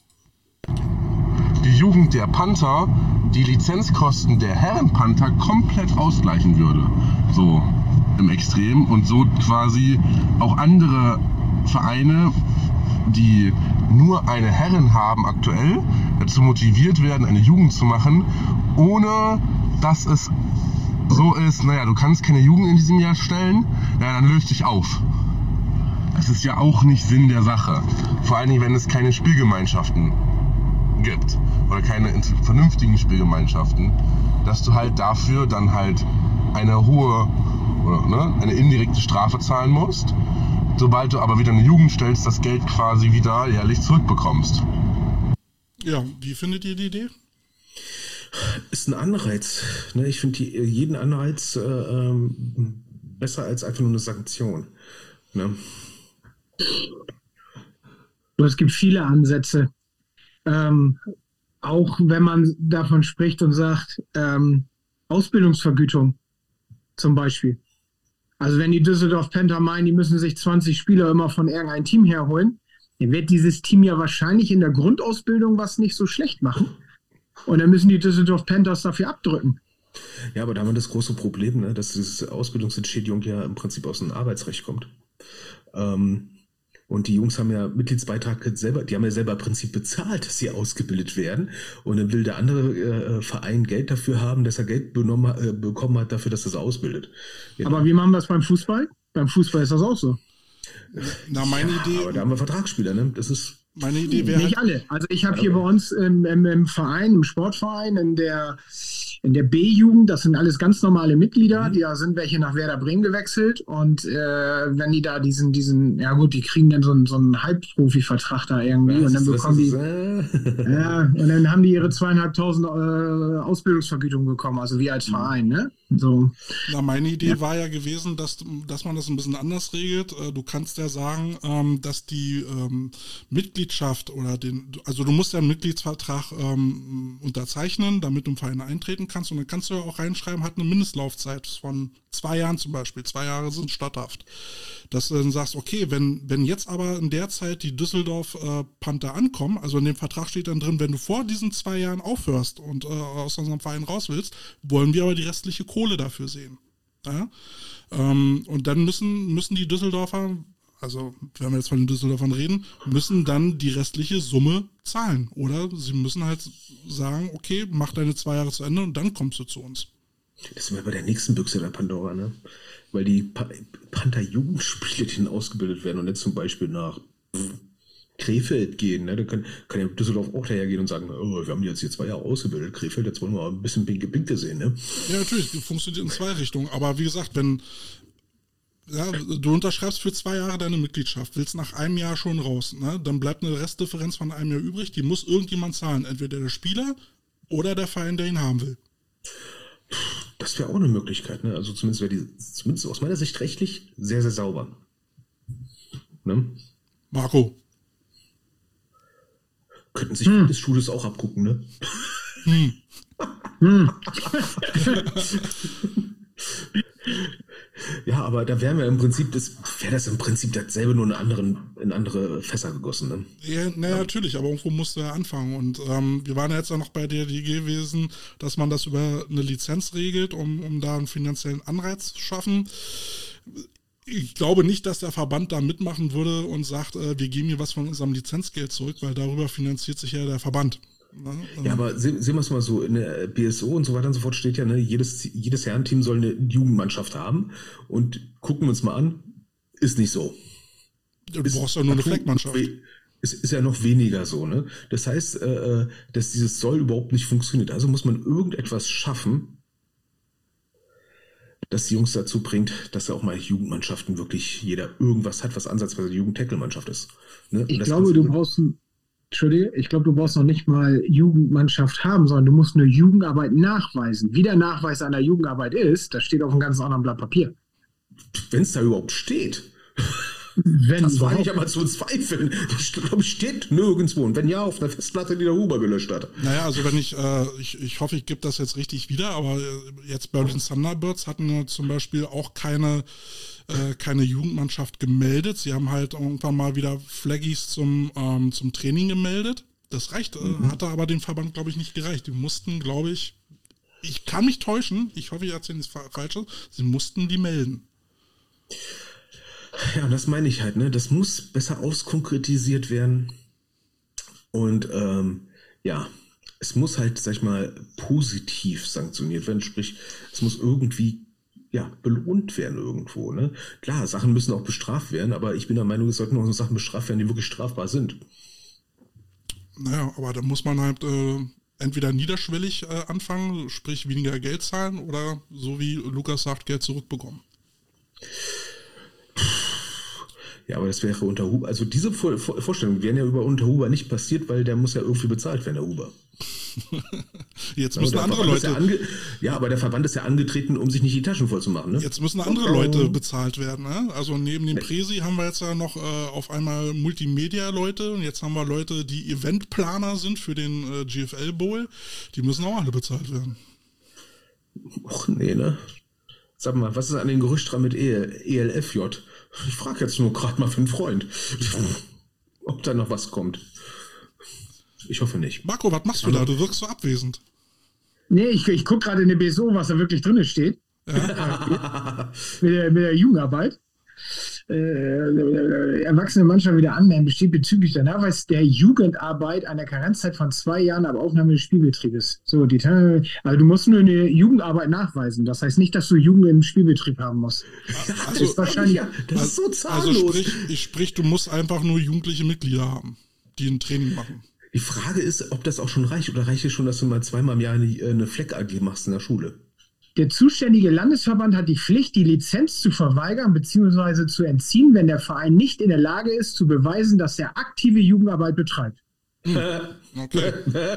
die Jugend der Panther, die Lizenzkosten der Herrenpanther komplett ausgleichen würde. So im Extrem. Und so quasi auch andere Vereine, die nur eine Herren haben aktuell, dazu motiviert werden, eine Jugend zu machen, ohne dass es so ist, naja, du kannst keine Jugend in diesem Jahr stellen, ja, dann löst dich auf. Das ist ja auch nicht Sinn der Sache. Vor allen Dingen, wenn es keine Spielgemeinschaften gibt oder keine vernünftigen Spielgemeinschaften, dass du halt dafür dann halt eine hohe oder, ne, eine indirekte Strafe zahlen musst. Sobald du aber wieder eine Jugend stellst, das Geld quasi wieder jährlich zurückbekommst. Ja, wie findet ihr die Idee? Ist ein Anreiz. Ne? Ich finde jeden Anreiz äh, ähm, besser als einfach nur eine Sanktion. Ne? Es gibt viele Ansätze. Ähm, auch wenn man davon spricht und sagt, ähm, Ausbildungsvergütung zum Beispiel. Also wenn die Düsseldorf Panther meinen, die müssen sich zwanzig Spieler immer von irgendeinem Team herholen, dann wird dieses Team ja wahrscheinlich in der Grundausbildung was nicht so schlecht machen. Und dann müssen die Düsseldorf Panthers dafür abdrücken. Ja, aber da haben wir das große Problem, ne, dass diese Ausbildungsentschädigung ja im Prinzip aus dem Arbeitsrecht kommt. Ähm, und die Jungs haben ja Mitgliedsbeitrag selber, die haben ja selber im Prinzip bezahlt, dass sie ausgebildet werden. Und dann will der andere äh, Verein Geld dafür haben, dass er Geld benommen, äh, bekommen hat dafür, dass er es ausbildet. Genau. Aber wie machen wir das beim Fußball? Beim Fußball ist das auch so. Na, meine ja, Idee. Aber da haben wir Vertragsspieler, ne? Das ist. Meine Idee wäre Nicht halt, alle. Also ich habe hier bei uns im, im, im Verein, im Sportverein, in der, in der B-Jugend, das sind alles ganz normale Mitglieder, mhm. da sind welche nach Werder Bremen gewechselt und äh, wenn die da diesen, diesen, ja gut, die kriegen dann so einen, so einen Halbprofi-Vertrag da irgendwie ja, und dann bekommen die, äh... ja, und dann haben die ihre zweieinhalbtausend äh, Ausbildungsvergütung bekommen, also wir als Verein, ne? So. Na, meine Idee ja. war ja gewesen, dass, dass man das ein bisschen anders regelt. Du kannst ja sagen, ähm, dass die ähm, Mitgliedschaft oder den, also du musst ja einen Mitgliedsvertrag ähm, unterzeichnen, damit du im Verein eintreten kannst und dann kannst du ja auch reinschreiben, hat eine Mindestlaufzeit von zwei Jahren zum Beispiel. Zwei Jahre sind statthaft. Dass du dann sagst, okay, wenn, wenn jetzt aber in der Zeit die Düsseldorf äh, Panther ankommen, also in dem Vertrag steht dann drin, wenn du vor diesen zwei Jahren aufhörst und äh, aus unserem Verein raus willst, wollen wir aber die restliche Kohle dafür sehen. Ja? Ähm, und dann müssen, müssen die Düsseldorfer, also wenn wir jetzt von den Düsseldorfern reden, müssen dann die restliche Summe zahlen. Oder sie müssen halt sagen, okay, mach deine zwei Jahre zu Ende und dann kommst du zu uns. Das sind wir bei der nächsten Büchse der Pandora, ne? Weil die pa- Panther-Jugendspiele, die ausgebildet werden und nicht zum Beispiel nach pff, Krefeld gehen, ne? Da kann, kann ja Düsseldorf auch dahergehen und sagen, oh, wir haben die jetzt hier zwei Jahre ausgebildet, Krefeld, jetzt wollen wir mal ein bisschen pinke Pinke sehen, ne? Ja, natürlich, das funktioniert in zwei Richtungen, aber wie gesagt, wenn ja, du unterschreibst für zwei Jahre deine Mitgliedschaft, willst nach einem Jahr schon raus, ne? Dann bleibt eine Restdifferenz von einem Jahr übrig, die muss irgendjemand zahlen, entweder der Spieler oder der Verein, der ihn haben will. Das wäre auch eine Möglichkeit, ne? Also zumindest wäre die, zumindest aus meiner Sicht rechtlich sehr, sehr sauber. Ne? Marco. Könnten sich hm. des Studios auch abgucken, ne? Hm. hm. Ja, aber da wären wir im Prinzip, das wäre das im Prinzip dasselbe, nur in, anderen, in andere Fässer gegossen. Ne? Ja, naja, ja. natürlich, aber irgendwo musste er anfangen. Und ähm, wir waren ja jetzt auch noch bei der D G gewesen, dass man das über eine Lizenz regelt, um, um da einen finanziellen Anreiz zu schaffen. Ich glaube nicht, dass der Verband da mitmachen würde und sagt, äh, wir geben hier was von unserem Lizenzgeld zurück, weil darüber finanziert sich ja der Verband. Ne? Ja, aber sehen, sehen wir es mal so, in der B S O und so weiter und so fort steht ja, ne, jedes, jedes Herrenteam soll eine Jugendmannschaft haben und gucken wir uns mal an, ist nicht so. Du ist, brauchst ja nur eine Fleckmannschaft. Es ist ja noch weniger so, ne? Das heißt, äh, dass dieses soll überhaupt nicht funktioniert. Also muss man irgendetwas schaffen, das die Jungs dazu bringt, dass ja auch mal Jugendmannschaften wirklich jeder irgendwas hat, was ansatzweise Jugend-Tackle-Mannschaft ist. Ne? Ich glaube, du brauchst ein Entschuldige, ich glaube, du brauchst noch nicht mal Jugendmannschaft haben, sondern du musst eine Jugendarbeit nachweisen. Wie der Nachweis einer Jugendarbeit ist, das steht auf einem ganz anderen Blatt Papier. Wenn es da überhaupt steht. Wenn das war ich aber zu zweifeln. Ich glaube, steht nirgendwo. Und wenn ja, auf einer Festplatte, die der Huber gelöscht hat. Naja, also wenn ich, äh, ich, ich hoffe, ich gebe das jetzt richtig wieder, aber jetzt bei den Thunderbirds hatten wir zum Beispiel auch keine äh, keine Jugendmannschaft gemeldet. Sie haben halt irgendwann mal wieder Flaggies zum, ähm, zum Training gemeldet. Das reicht, mhm. äh, hatte aber dem Verband, glaube ich, nicht gereicht. Die mussten, glaube ich, ich kann mich täuschen, ich hoffe, ich erzähle nichts Falsches, sie mussten die melden. Ja, und das meine ich halt, ne? Das muss besser auskonkretisiert werden. Und ähm, ja, es muss halt, sag ich mal, positiv sanktioniert werden. Sprich, es muss irgendwie ja belohnt werden irgendwo. Ne? Klar, Sachen müssen auch bestraft werden, aber ich bin der Meinung, es sollten auch so Sachen bestraft werden, die wirklich strafbar sind. Naja, aber da muss man halt äh, entweder niederschwellig äh, anfangen, sprich weniger Geld zahlen, oder so wie Lukas sagt, Geld zurückbekommen. Ja, aber das wäre unter Huber, also diese Vor- Vor- Vorstellungen wären ja über unter Huber nicht passiert, weil der muss ja irgendwie bezahlt werden, der Huber. Jetzt müssen ja, andere Leute... Ja, ange- ja, aber der Verband ist ja angetreten, um sich nicht die Taschen voll zu machen. Ne? Jetzt müssen andere oh. Leute bezahlt werden. Ne? Also neben dem Presi haben wir jetzt ja noch äh, auf einmal Multimedia-Leute und jetzt haben wir Leute, die Eventplaner sind für den äh, G F L Bowl. Die müssen auch alle bezahlt werden. Och nee, ne? Sag mal, was ist an den Gerücht dran mit E L F J? Ich frage jetzt nur gerade mal für einen Freund, ob da noch was kommt. Ich hoffe nicht. Marco, was machst du da? Du wirkst so abwesend. Nee, ich, ich gucke gerade in der B S O, was da wirklich drin steht. Ja. mit, der, mit der Jugendarbeit. Äh, erwachsene Mannschaft wieder anmelden, besteht bezüglich der Nachweis der Jugendarbeit einer Karenzzeit von zwei Jahren ab Aufnahme des Spielbetriebes. So, die, also du musst nur eine Jugendarbeit nachweisen. Das heißt nicht, dass du Jugend im Spielbetrieb haben musst. Also, das ist wahrscheinlich, das ist so zahllos. Also sprich, ich sprich, du musst einfach nur jugendliche Mitglieder haben. die ein Training machen. Die Frage ist, ob das auch schon reicht oder reicht es schon, dass du mal zweimal im Jahr eine, eine Fleck-A G machst in der Schule? Der zuständige Landesverband hat die Pflicht, die Lizenz zu verweigern bzw. zu entziehen, wenn der Verein nicht in der Lage ist, zu beweisen, dass er aktive Jugendarbeit betreibt. Hm. Okay.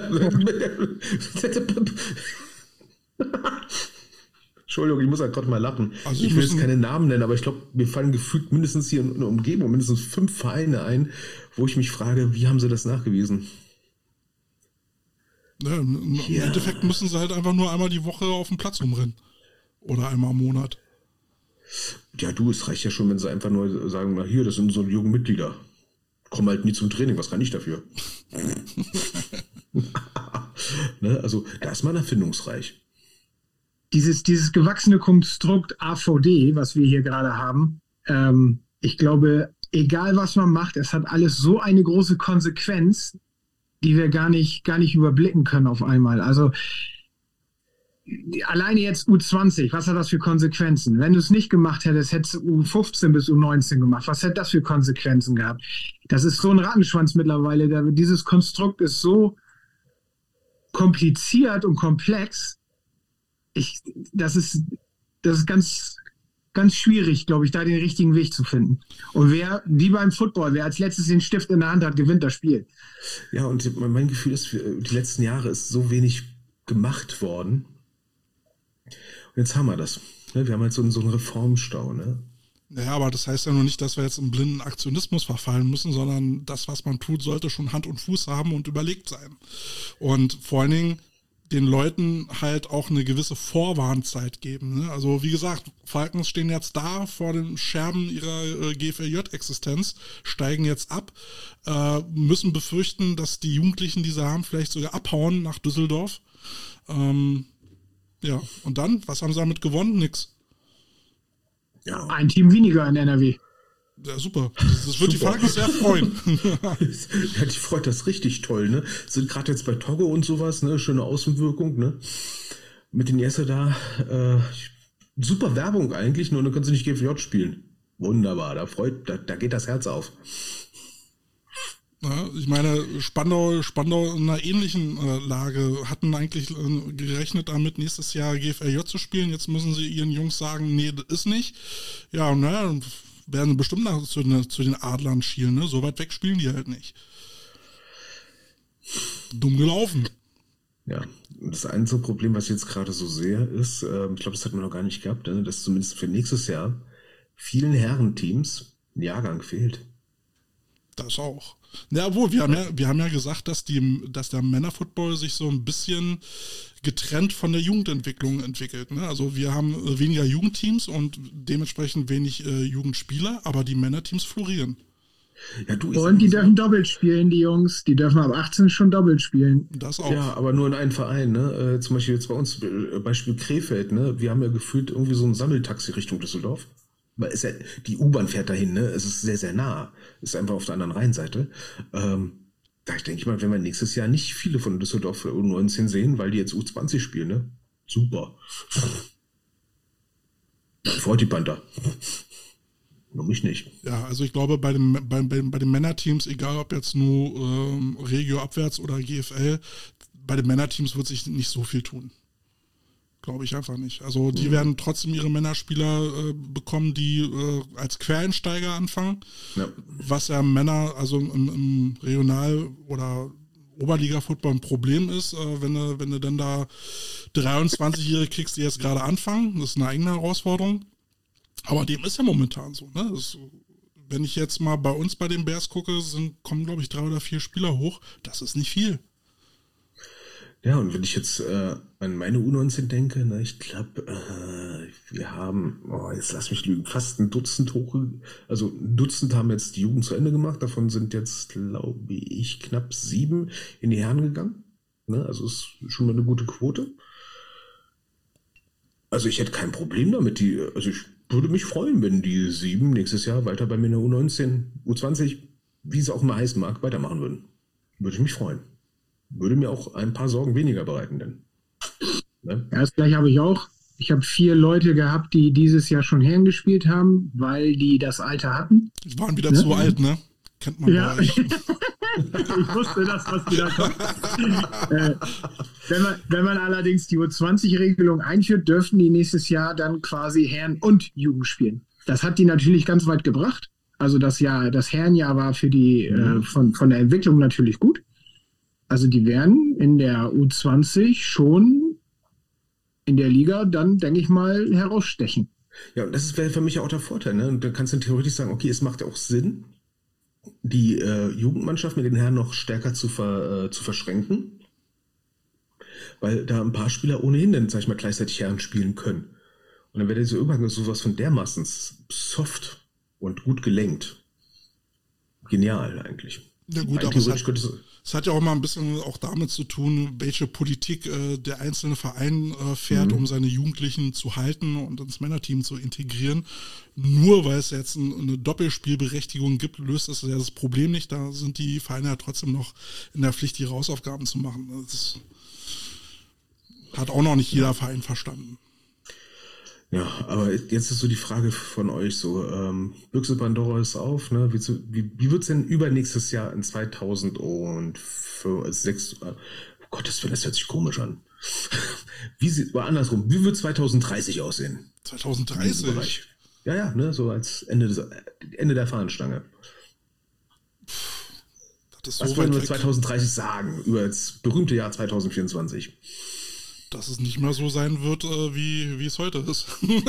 Entschuldigung, ich muss halt gerade mal lachen. Also ich will müssen, jetzt keine Namen nennen, aber ich glaube, mir fallen gefühlt mindestens hier in der Umgebung mindestens fünf Vereine ein, wo ich mich frage, wie haben sie das nachgewiesen? Ja, im Ja. Endeffekt müssen sie halt einfach nur einmal die Woche auf dem Platz rumrennen. Oder einmal im Monat. Ja, du, es reicht ja schon, wenn sie einfach nur sagen, na hier, das sind so junge Mitglieder. Kommen halt nie zum Training, was kann ich dafür? Ne? Also, da ist man erfindungsreich. Dieses, dieses gewachsene Konstrukt A V D, was wir hier gerade haben, ähm, ich glaube, egal was man macht, es hat alles so eine große Konsequenz, die wir gar nicht, gar nicht überblicken können auf einmal. Also alleine jetzt U zwanzig, was hat das für Konsequenzen? Wenn du es nicht gemacht hättest, hättest du U fünfzehn bis U neunzehn gemacht. Was hätte das für Konsequenzen gehabt? Das ist so ein Rattenschwanz mittlerweile. Da, dieses Konstrukt ist so kompliziert und komplex. Ich, das ist, das ist ganz, ganz schwierig, glaube ich, da den richtigen Weg zu finden. Und wer, wie beim Football, wer als letztes den Stift in der Hand hat, gewinnt das Spiel. Ja, und mein Gefühl ist, die letzten Jahre ist so wenig gemacht worden. Und jetzt haben wir das. Wir haben jetzt so einen, so einen Reformstau, ne? Naja, aber das heißt ja nur nicht, dass wir jetzt im blinden Aktionismus verfallen müssen, sondern das, was man tut, sollte schon Hand und Fuß haben und überlegt sein. Und vor allen Dingen den Leuten halt auch eine gewisse Vorwarnzeit geben. Ne? Also wie gesagt, Falcons stehen jetzt da vor den Scherben ihrer äh, G F L J-Existenz, steigen jetzt ab, äh, müssen befürchten, dass die Jugendlichen, die sie haben, vielleicht sogar abhauen nach Düsseldorf. Ähm, ja, und dann, was haben sie damit gewonnen? Nix. Ja. Ein Team weniger in N R W. Ja, super. Das, das wird die Super. Falcons sehr freuen. Ja, die freut das richtig toll, ne? Sind gerade jetzt bei Togo und sowas, ne? Schöne Außenwirkung, ne? Mit den Jesse da, äh, super Werbung eigentlich, nur dann können sie nicht G F J spielen. Wunderbar, da freut, da, da geht das Herz auf. Ja, ich meine, Spandau, Spandau in einer ähnlichen äh, Lage hatten eigentlich äh, gerechnet damit, nächstes Jahr G F L J zu spielen. Jetzt müssen sie ihren Jungs sagen, nee, das ist nicht. Ja, und naja, dann werden sie bestimmt nach, zu, ne, zu den Adlern schielen. Ne? So weit weg spielen die halt nicht. Dumm gelaufen. Ja, das einzige Problem, was ich jetzt gerade so sehe, ist, äh, ich glaube, das hat man noch gar nicht gehabt, ne? Dass zumindest für nächstes Jahr vielen Herrenteams ein Jahrgang fehlt. Das auch. Ja, obwohl, wir haben ja, wir haben ja gesagt, dass die, dass der Männerfootball sich so ein bisschen getrennt von der Jugendentwicklung entwickelt. Ne? Also wir haben weniger Jugendteams und dementsprechend wenig äh, Jugendspieler, aber die Männerteams florieren. Ja, du, ich Und die sag mal dürfen doppelt spielen, die Jungs. Die dürfen ab achtzehn schon doppelt spielen. Das so, auch. ja, aber nur in einem Verein, ne? Äh, zum Beispiel jetzt bei uns, äh, Beispiel Krefeld, ne? Wir haben ja gefühlt irgendwie so ein Sammeltaxi Richtung Düsseldorf. Weil ist ja, die U-Bahn fährt dahin, ne? Es ist sehr, sehr nah. Ist einfach auf der anderen Rheinseite. Ähm, da denke ich mal, wenn wir nächstes Jahr nicht viele von Düsseldorf U neunzehn sehen, weil die jetzt U zwanzig spielen, ne? Super. Freut die Panther. Nur mich nicht. Ja, also ich glaube, bei, dem, bei, bei, bei den Männerteams, egal ob jetzt nur ähm, Regio abwärts oder G F L, bei den Männerteams wird sich nicht so viel tun. Glaube ich einfach nicht. Also die mhm. werden trotzdem ihre Männerspieler äh, bekommen, die äh, als Quereinsteiger anfangen. Ja. Was ja Männer, also im, im Regional- oder Oberliga-Football ein Problem ist, äh, wenn du, wenn du dann da dreiundzwanzigjährige kriegst, die jetzt gerade anfangen. Das ist eine eigene Herausforderung. Aber dem ist ja momentan so. Ne? Das, wenn ich jetzt mal bei uns bei den Bears gucke, sind, kommen, glaube ich, drei oder vier Spieler hoch. Das ist nicht viel. Ja, und wenn ich jetzt äh, an meine U neunzehn denke, ne, ich glaube, äh, wir haben, oh, jetzt lass mich lügen, fast ein Dutzend hoch, also ein Dutzend haben jetzt die Jugend zu Ende gemacht, davon sind jetzt, glaube ich, knapp sieben in die Herren gegangen. Ne, also ist schon mal eine gute Quote. Also ich hätte kein Problem damit, die, also ich würde mich freuen, wenn die sieben nächstes Jahr weiter bei mir in der U neunzehn, U zwanzig, wie es auch immer heißen mag, weitermachen würden. Würde ich mich freuen. Würde mir auch ein paar Sorgen weniger bereiten, denn. Ne? Ja, das gleiche habe ich auch. Ich habe vier Leute gehabt, die dieses Jahr schon Herren gespielt haben, weil die das Alter hatten. Die waren wieder ne? zu alt, ne? Kennt man ja. bei euch. Ich wusste, dass was wieder kommt. äh, wenn, man, wenn man allerdings die U zwanzig-Regelung einführt, dürften die nächstes Jahr dann quasi Herren- und Jugend spielen. Das hat die natürlich ganz weit gebracht. Also das Jahr, das Herrenjahr war für die äh, von, von der Entwicklung natürlich gut. Also die werden in der U zwanzig schon in der Liga dann, denke ich mal, herausstechen. Ja, und das wäre für mich auch der Vorteil. Ne? Und da kannst du theoretisch sagen, okay, es macht ja auch Sinn, die äh, Jugendmannschaft mit den Herren noch stärker zu, ver, äh, zu verschränken, weil da ein paar Spieler ohnehin dann, sag ich mal, gleichzeitig Herren spielen können. Und dann wäre so irgendwann sowas von dermaßen soft und gut gelenkt. Genial eigentlich. Ja gut, aber es hat, es hat ja auch mal ein bisschen auch damit zu tun, welche Politik äh, der einzelne Verein äh, fährt, mhm. um seine Jugendlichen zu halten und ins Männerteam zu integrieren. Nur weil es jetzt ein, eine Doppelspielberechtigung gibt, löst das ja das Problem nicht. Da sind die Vereine ja trotzdem noch in der Pflicht, ihre Hausaufgaben zu machen. Das hat auch noch nicht jeder Verein verstanden. Ja, aber jetzt ist so die Frage von euch so, ähm, Büchse Pandora ist auf, ne? Wie, wie, wie wird es denn übernächstes Jahr in zweitausendsechs, oh Gottes Willen, das hört sich komisch an. Wie sieht, aber andersrum, wie wird zwanzig dreißig aussehen? zwanzig dreißig? Ja, ja, ne, so als Ende, des, Ende der Fahnenstange. Das ist Was so würden wir zwanzig dreißig sagen über das berühmte Jahr zwanzig vierundzwanzig? Dass es nicht mehr so sein wird, äh, wie, wie es heute ist.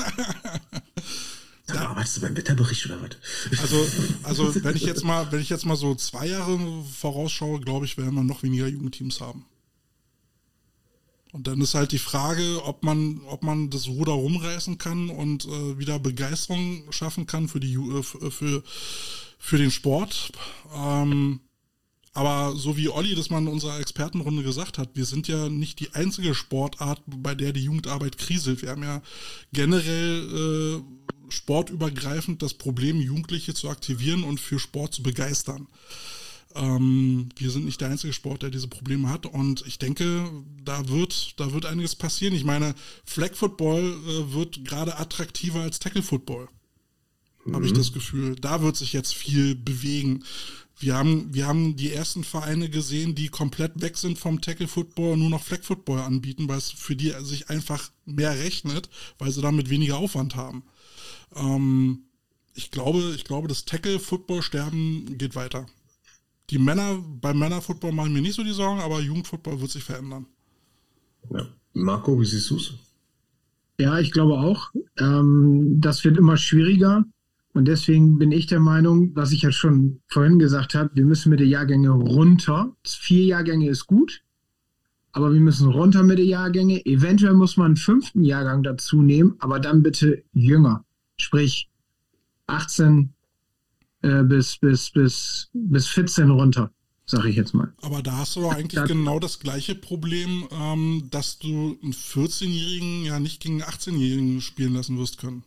Ja, arbeitest du beim Wetterbericht oder was? Also, also wenn ich jetzt mal, wenn ich jetzt mal so zwei Jahre vorausschaue, glaube ich, werden wir noch weniger Jugendteams haben. Und dann ist halt die Frage, ob man, ob man das Ruder rumreißen kann und äh, wieder Begeisterung schaffen kann für die äh, für, für den Sport. Ähm, Aber so wie Olli das mal in unserer Expertenrunde gesagt hat, wir sind ja nicht die einzige Sportart, bei der die Jugendarbeit kriselt. Wir haben ja generell äh, sportübergreifend das Problem, Jugendliche zu aktivieren und für Sport zu begeistern. Ähm, wir sind nicht der einzige Sport, der diese Probleme hat. Und ich denke, da wird, da wird einiges passieren. Ich meine, Flag Football äh, wird gerade attraktiver als Tackle Football. Mhm. Habe ich das Gefühl. Da wird sich jetzt viel bewegen. Wir haben, wir haben die ersten Vereine gesehen, die komplett weg sind vom Tackle-Football und nur noch Flag-Football anbieten, weil es für die sich einfach mehr rechnet, weil sie damit weniger Aufwand haben. Ähm, ich glaube, ich glaube, das Tackle-Football-Sterben geht weiter. Die Männer, beim Männer-Football machen mir nicht so die Sorgen, aber Jugendfootball wird sich verändern. Ja. Marco, wie siehst du es? Ja, ich glaube auch. Ähm, das wird immer schwieriger. Und deswegen bin ich der Meinung, was ich ja schon vorhin gesagt habe, wir müssen mit den Jahrgängen runter. Vier Jahrgänge ist gut, aber wir müssen runter mit den Jahrgängen. Eventuell muss man einen fünften Jahrgang dazu nehmen, aber dann bitte jünger. Sprich achtzehn äh, bis, bis, bis, bis vierzehn runter, sage ich jetzt mal. Aber da hast du doch eigentlich das, genau das gleiche Problem, ähm, dass du einen vierzehnjährigen ja nicht gegen einen achtzehnjährigen spielen lassen wirst können.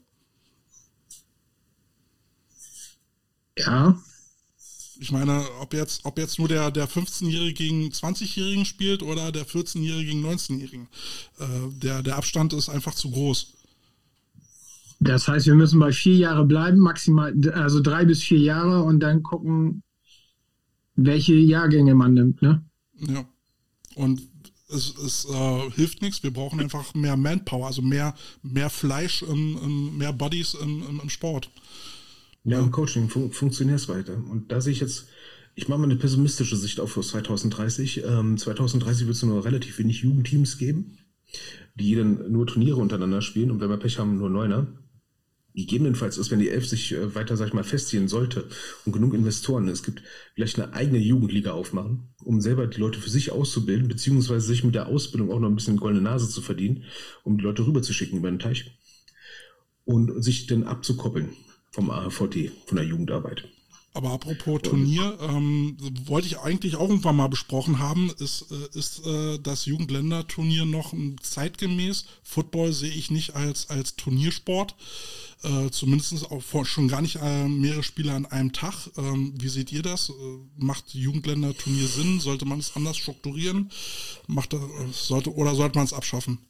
Ja. Ich meine, ob jetzt, ob jetzt nur der, der fünfzehnjährige gegen zwanzigjährigen spielt oder der vierzehnjährige gegen neunzehnjährigen. Äh, der, der Abstand ist einfach zu groß. Das heißt, wir müssen bei vier Jahre bleiben, maximal, also drei bis vier Jahre und dann gucken, welche Jahrgänge man nimmt, ne? Ja. Und es, es äh, hilft nichts. Wir brauchen einfach mehr Manpower, also mehr, mehr Fleisch, im, im, mehr Bodies im, im, im Sport. Ja, im Coaching fun- funktioniert es weiter. Und da sehe ich jetzt, ich mache mal eine pessimistische Sicht auf zwanzig dreißig. Ähm, zwanzig dreißig wird es nur relativ wenig Jugendteams geben, die dann nur Turniere untereinander spielen und wenn wir Pech haben, nur Neuner. Gegebenenfalls ist, wenn die Elf sich äh, weiter, sag ich mal, festziehen sollte und genug Investoren, es gibt, vielleicht eine eigene Jugendliga aufmachen, um selber die Leute für sich auszubilden, beziehungsweise sich mit der Ausbildung auch noch ein bisschen goldene Nase zu verdienen, um die Leute rüberzuschicken über den Teich und sich dann abzukoppeln vom A H V T, von der Jugendarbeit. Aber apropos Turnier, ähm, wollte ich eigentlich auch irgendwann mal besprochen haben, ist, äh, ist äh, das Jugendländerturnier noch zeitgemäß? Football sehe ich nicht als, als Turniersport, äh, zumindest auch vor, schon gar nicht äh, mehrere Spiele an einem Tag. Ähm, wie seht ihr das? Äh, macht Jugendländerturnier Sinn? Sollte man es anders strukturieren? Macht, äh, sollte, oder sollte man es abschaffen?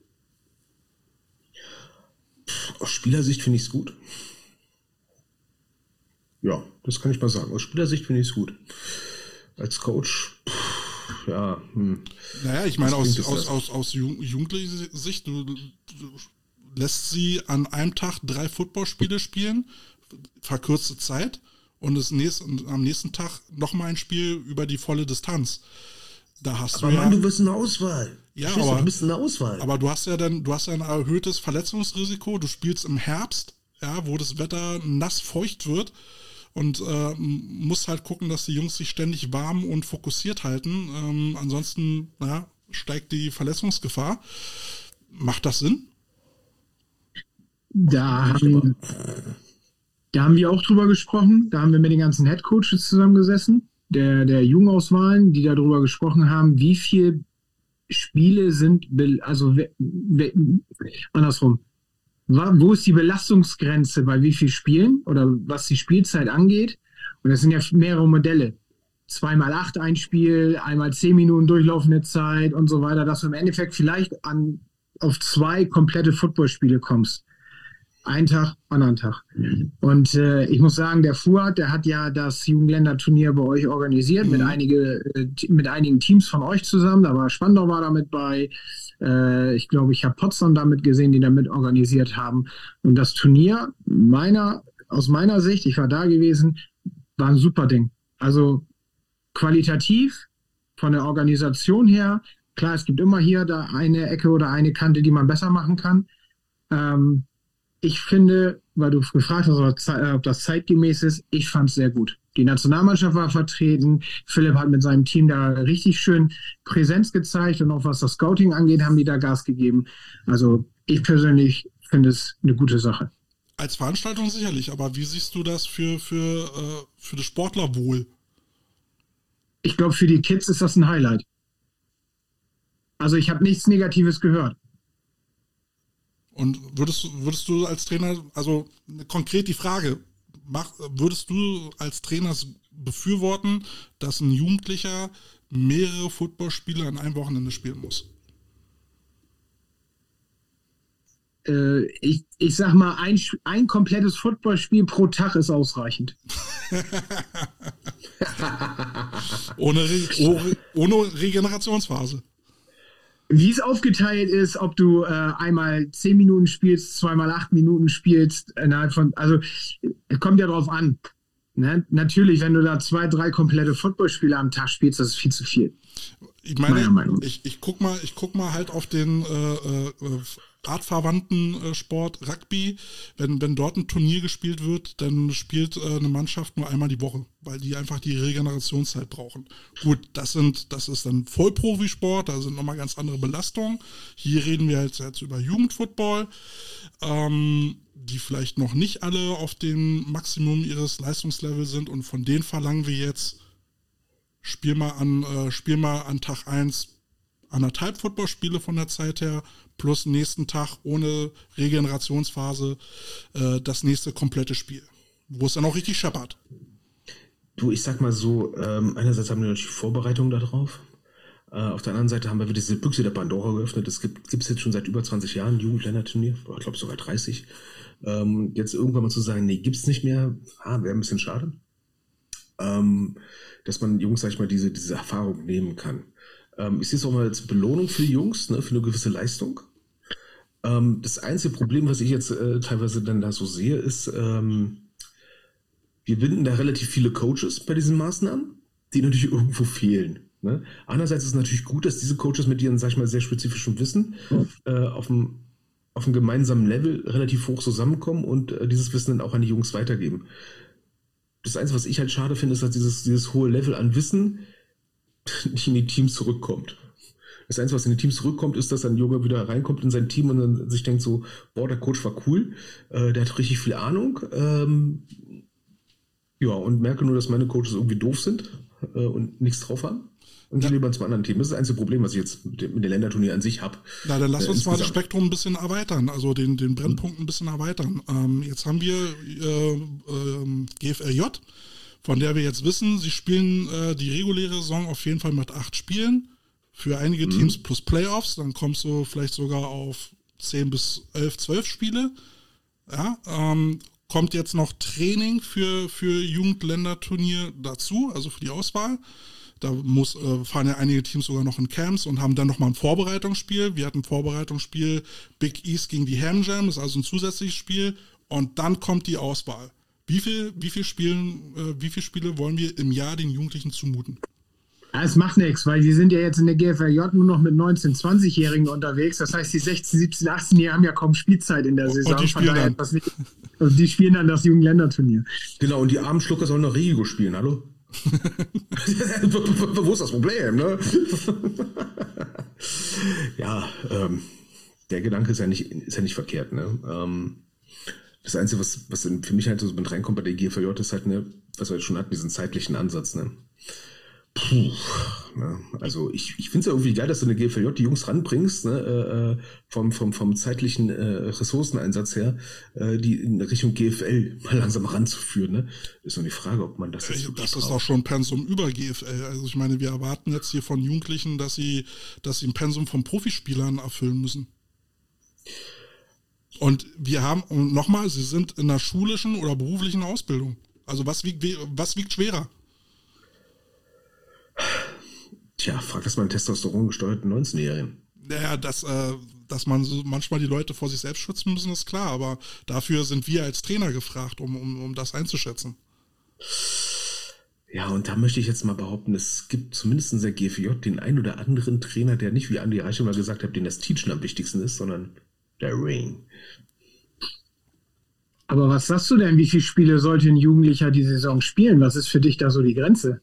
Aus Spielersicht finde ich es gut. Ja, das kann ich mal sagen. Aus Spielersicht finde ich es gut. als Coach, pff, ja. Hm. Naja, ich meine, Was aus, bringt es aus, das? aus, aus Jugend- jugendlicher Sicht, du, du lässt sie an einem Tag drei Footballspiele spielen, verkürzte Zeit, und das nächste, und am nächsten Tag nochmal ein Spiel über die volle Distanz. Da hast Aber du ja, Mann, du bist eine Auswahl. Ja, Verstehst du? aber- du bist eine Auswahl. aber du hast ja dann, du hast ja ein erhöhtes Verletzungsrisiko. Du spielst im Herbst, ja, wo das Wetter nass feucht wird, und äh, musst halt gucken, dass die Jungs sich ständig warm und fokussiert halten. Ähm, ansonsten, na, steigt die Verletzungsgefahr. Macht das Sinn? Da haben, da haben wir auch drüber gesprochen. Da haben wir mit den ganzen Headcoaches zusammengesessen, der, der Jugendauswahlen, die darüber gesprochen haben, wie viel Spiele sind, be- also we, we, andersrum. Wa- Wo ist die Belastungsgrenze bei wie viel Spielen oder was die Spielzeit angeht? Und das sind ja mehrere Modelle. Zweimal acht ein Spiel, einmal zehn Minuten durchlaufende Zeit und so weiter, dass du im Endeffekt vielleicht an, auf zwei komplette Footballspiele kommst. Einen Tag, anderen Tag. Und äh, ich muss sagen, der Fuad, der hat ja das Jugendländerturnier bei euch organisiert, Mhm. mit, einige, äh, t- mit einigen Teams von euch zusammen. Da war Spandau war damit bei. Äh, ich glaube, ich habe Potsdam damit gesehen, die damit organisiert haben. Und das Turnier, meiner, aus meiner Sicht, ich war da gewesen, war ein super Ding. Also qualitativ, von der Organisation her, klar, es gibt immer hier da eine Ecke oder eine Kante, die man besser machen kann. Ähm, ich finde, weil du gefragt hast, ob Ze- ob das zeitgemäß ist, ich fand es sehr gut. Die Nationalmannschaft war vertreten. Philipp hat mit seinem Team da richtig schön Präsenz gezeigt, und auch was das Scouting angeht, haben die da Gas gegeben. Also ich persönlich finde es eine gute Sache. Als Veranstaltung sicherlich, aber wie siehst du das für, für, äh, für das Sportlerwohl? Ich glaube, für die Kids ist das ein Highlight. Also ich habe nichts Negatives gehört. Und würdest, du- würdest du als Trainer, also konkret die Frage, mach, würdest du als Trainer es befürworten, dass ein Jugendlicher mehrere Footballspiele an einem Wochenende spielen muss? Äh, ich, ich sag mal, ein, Sch- ein komplettes Footballspiel pro Tag ist ausreichend. Ohne, Re oh- ohne Regenerationsphase. Wie es aufgeteilt ist, ob du äh, einmal zehn Minuten spielst, zweimal acht Minuten spielst, innerhalb von, also es kommt ja drauf an. Ne? Natürlich, wenn du da zwei, drei komplette Footballspiele am Tag spielst, das ist viel zu viel. Ich meine, Meiner Meinung. ich, ich guck mal, ich guck mal halt auf den äh, äh, artverwandten äh, Sport Rugby. Wenn, wenn dort ein Turnier gespielt wird, dann spielt äh, eine Mannschaft nur einmal die Woche, weil die einfach die Regenerationszeit brauchen. Gut, das sind, das ist dann Vollprofisport, da sind nochmal ganz andere Belastungen. Hier reden wir jetzt, jetzt über Jugendfootball, ähm, die vielleicht noch nicht alle auf dem Maximum ihres Leistungslevels sind, und von denen verlangen wir jetzt, Spiel mal an, äh, spiel mal an Tag eins anderthalb Footballspiele von der Zeit her, plus nächsten Tag ohne Regenerationsphase äh, das nächste komplette Spiel, wo es dann auch richtig scheppert. Du, ich sag mal so, ähm, einerseits haben wir natürlich Vorbereitungen darauf. Äh, auf der anderen Seite haben wir wieder diese Büchse der Pandora geöffnet. Es gibt gibt's jetzt schon seit über zwanzig Jahren ein Jugendländerturnier, ich glaube sogar dreißig. Ähm, jetzt irgendwann mal zu sagen, nee, gibt's nicht mehr, ah, wäre ein bisschen schade. Ähm, dass man Jungs, sag ich mal, diese, diese Erfahrung nehmen kann. Ähm, ich sehe es auch mal als Belohnung für die Jungs, ne, für eine gewisse Leistung. Ähm, das einzige Problem, was ich jetzt äh, teilweise dann da so sehe, ist, ähm, wir binden da relativ viele Coaches bei diesen Maßnahmen, die natürlich irgendwo fehlen. Ne? Andererseits ist es natürlich gut, dass diese Coaches mit ihren, sag ich mal, sehr spezifischen Wissen äh, auf dem auf einem gemeinsamen Level relativ hoch zusammenkommen und äh, dieses Wissen dann auch an die Jungs weitergeben. Das Einzige, was ich halt schade finde, ist, dass dieses, dieses hohe Level an Wissen nicht in die Teams zurückkommt. Das Einzige, was in die Teams zurückkommt, ist, dass ein Junge wieder reinkommt in sein Team und dann sich denkt so, boah, der Coach war cool, äh, der hat richtig viel Ahnung. Ähm, ja, und merke nur, dass meine Coaches irgendwie doof sind äh, und nichts drauf haben. Und die lieber zum anderen Team. Das ist das einzige Problem, was ich jetzt mit dem, mit dem Länderturnier an sich habe. Na, dann lass Äh, uns mal das insgesamt. Spektrum ein bisschen erweitern, also den, den Brennpunkt ein bisschen erweitern. Ähm, jetzt haben wir äh, ähm, G F L J, von der wir jetzt wissen, sie spielen äh, die reguläre Saison auf jeden Fall mit acht Spielen. Für einige Mhm. Teams plus Playoffs, dann kommst du vielleicht sogar auf zehn bis elf, zwölf Spiele. Ja, ähm, kommt jetzt noch Training für, für Jugendländerturnier dazu, also für die Auswahl. Da muss, äh, fahren ja einige Teams sogar noch in Camps und haben dann nochmal ein Vorbereitungsspiel. Wir hatten ein Vorbereitungsspiel Big East gegen die Ham Jam, das ist also ein zusätzliches Spiel. Und dann kommt die Auswahl. Wie viel, wie viel Spielen, äh, wie viele Spiele wollen wir im Jahr den Jugendlichen zumuten? Ja, es macht nichts, weil die sind ja jetzt in der G F L J nur noch mit neunzehn-, zwanzigjährigen unterwegs. Das heißt, die sechzehn-, siebzehn-, achtzehnjährigen haben ja kaum Spielzeit in der Saison. Und die spielen dann. Nicht, also die spielen dann das Jugendländerturnier. Genau, und die armen Schlucker sollen noch Regio spielen, hallo? Wo ist das Problem, ne? Ja, ähm, der Gedanke ist ja nicht, ist ja nicht verkehrt, ne? Ähm, das Einzige, was, was für mich halt so mit reinkommt bei der G F L J, ist halt, ne, was wir jetzt schon hatten, diesen zeitlichen Ansatz, ne? Puh, ne? Also ich, ich finde es ja irgendwie geil, dass du eine G F L J die Jungs ranbringst, ne, äh, vom, vom, vom zeitlichen äh, Ressourceneinsatz her, äh, die in Richtung G F L mal langsam ranzuführen. Ne? Ist nur die Frage, ob man das jetzt Das ist braucht. doch schon Pensum über G F L. Also ich meine, wir erwarten jetzt hier von Jugendlichen, dass sie, dass sie ein Pensum von Profispielern erfüllen müssen. Und wir haben, und nochmal, sie sind in der schulischen oder beruflichen Ausbildung. Also was wiegt, was wiegt schwerer? Tja, frag das mal einen testosterongesteuerten neunzehnjährigen. Naja, dass, äh, dass man so manchmal die Leute vor sich selbst schützen müssen, ist klar, aber dafür sind wir als Trainer gefragt, um, um, um das einzuschätzen. Ja, und da möchte ich jetzt mal behaupten, es gibt zumindest in der G F J den einen oder anderen Trainer, der nicht, wie Andi Reiche mal gesagt hat, den das Teachen am wichtigsten ist, sondern der Ring. Aber was sagst du denn, wie viele Spiele sollte ein Jugendlicher die Saison spielen? Was ist für dich da so die Grenze?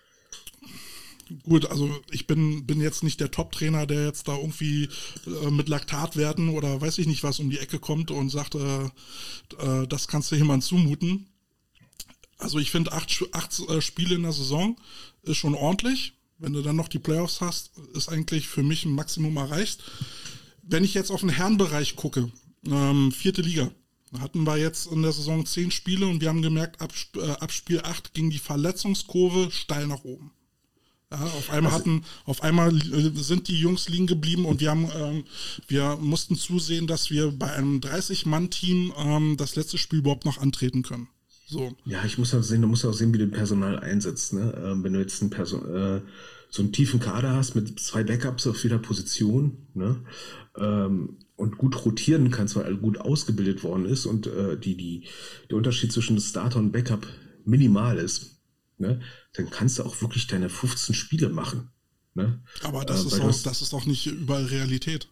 Gut, also ich bin, bin jetzt nicht der Top-Trainer, der jetzt da irgendwie äh, mit Laktatwerten oder weiß ich nicht was um die Ecke kommt und sagt, äh, äh, das kannst du jemand zumuten. Also ich finde, acht, acht äh, Spiele in der Saison ist schon ordentlich. Wenn du dann noch die Playoffs hast, ist eigentlich für mich ein Maximum erreicht. Wenn ich jetzt auf den Herrenbereich gucke, ähm, vierte Liga, hatten wir jetzt in der Saison zehn Spiele und wir haben gemerkt, ab, äh, ab Spiel acht ging die Verletzungskurve steil nach oben. Ja, auf einmal hatten, auf einmal äh, sind die Jungs liegen geblieben und wir haben, ähm, wir mussten zusehen, dass wir bei einem dreißig-Mann-Team ähm, das letzte Spiel überhaupt noch antreten können. So. Ja, ich muss auch sehen, du musst auch sehen, wie du Personal einsetzt, ne? Ähm, wenn du jetzt ein Person, äh, so einen tiefen Kader hast mit zwei Backups auf jeder Position, ne? Ähm, und gut rotieren kannst, weil gut ausgebildet worden ist und äh, die, die, der Unterschied zwischen Starter und Backup minimal ist, ne? Dann kannst du auch wirklich deine fünfzehn Spiele machen. Ne? Aber das, äh, ist auch, das ist auch nicht überall Realität.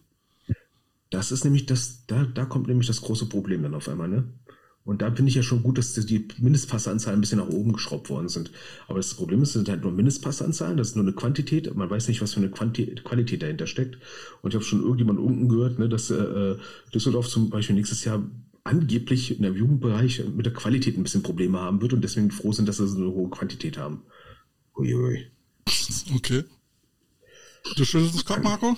Das ist nämlich das, da, da kommt nämlich das große Problem dann auf einmal, ne? Und da finde ich ja schon gut, dass die Mindestpassanzahlen ein bisschen nach oben geschraubt worden sind. Aber das Problem ist, es sind halt nur Mindestpassanzahlen, das ist nur eine Quantität. Man weiß nicht, was für eine Quanti- Qualität dahinter steckt. Und ich habe schon irgendjemand unten gehört, ne, dass äh, Düsseldorf zum Beispiel nächstes Jahr angeblich in der Jugendbereich mit der Qualität ein bisschen Probleme haben wird und deswegen froh sind, dass sie so eine hohe Quantität haben. Uiui. Okay. Du schüttelst den Kopf, Marco?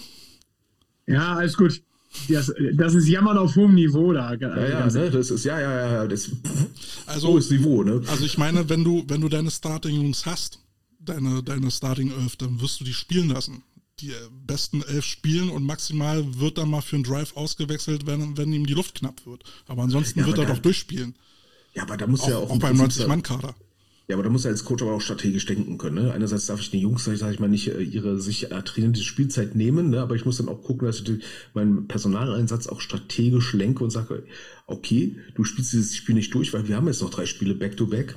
Ja, alles gut. Das, das ist Jammern auf hohem Niveau da. Ja, ja, ne, das ist, ja, ja, ja, das Also, hohes Niveau, ne? Also ich meine, wenn du, wenn du deine Starting-Jungs hast, deine, deine Starting-Elf, dann wirst du die spielen lassen. Die besten elf spielen und maximal wird dann mal für einen Drive ausgewechselt, wenn, wenn ihm die Luft knapp wird. Aber ansonsten Ja, wird aber er da, doch durchspielen. Ja, aber da muss auch, ja auch, auch beim neunzig-Mann-Kader. Ja, aber da muss er als Coach aber auch strategisch denken können. Ne? Einerseits darf ich den Jungs, sag ich mal, nicht ihre sich trainierte Spielzeit nehmen, ne? Aber ich muss dann auch gucken, dass ich die, meinen Personaleinsatz auch strategisch lenke und sage, okay, du spielst dieses Spiel nicht durch, weil wir haben jetzt noch drei Spiele back-to-back.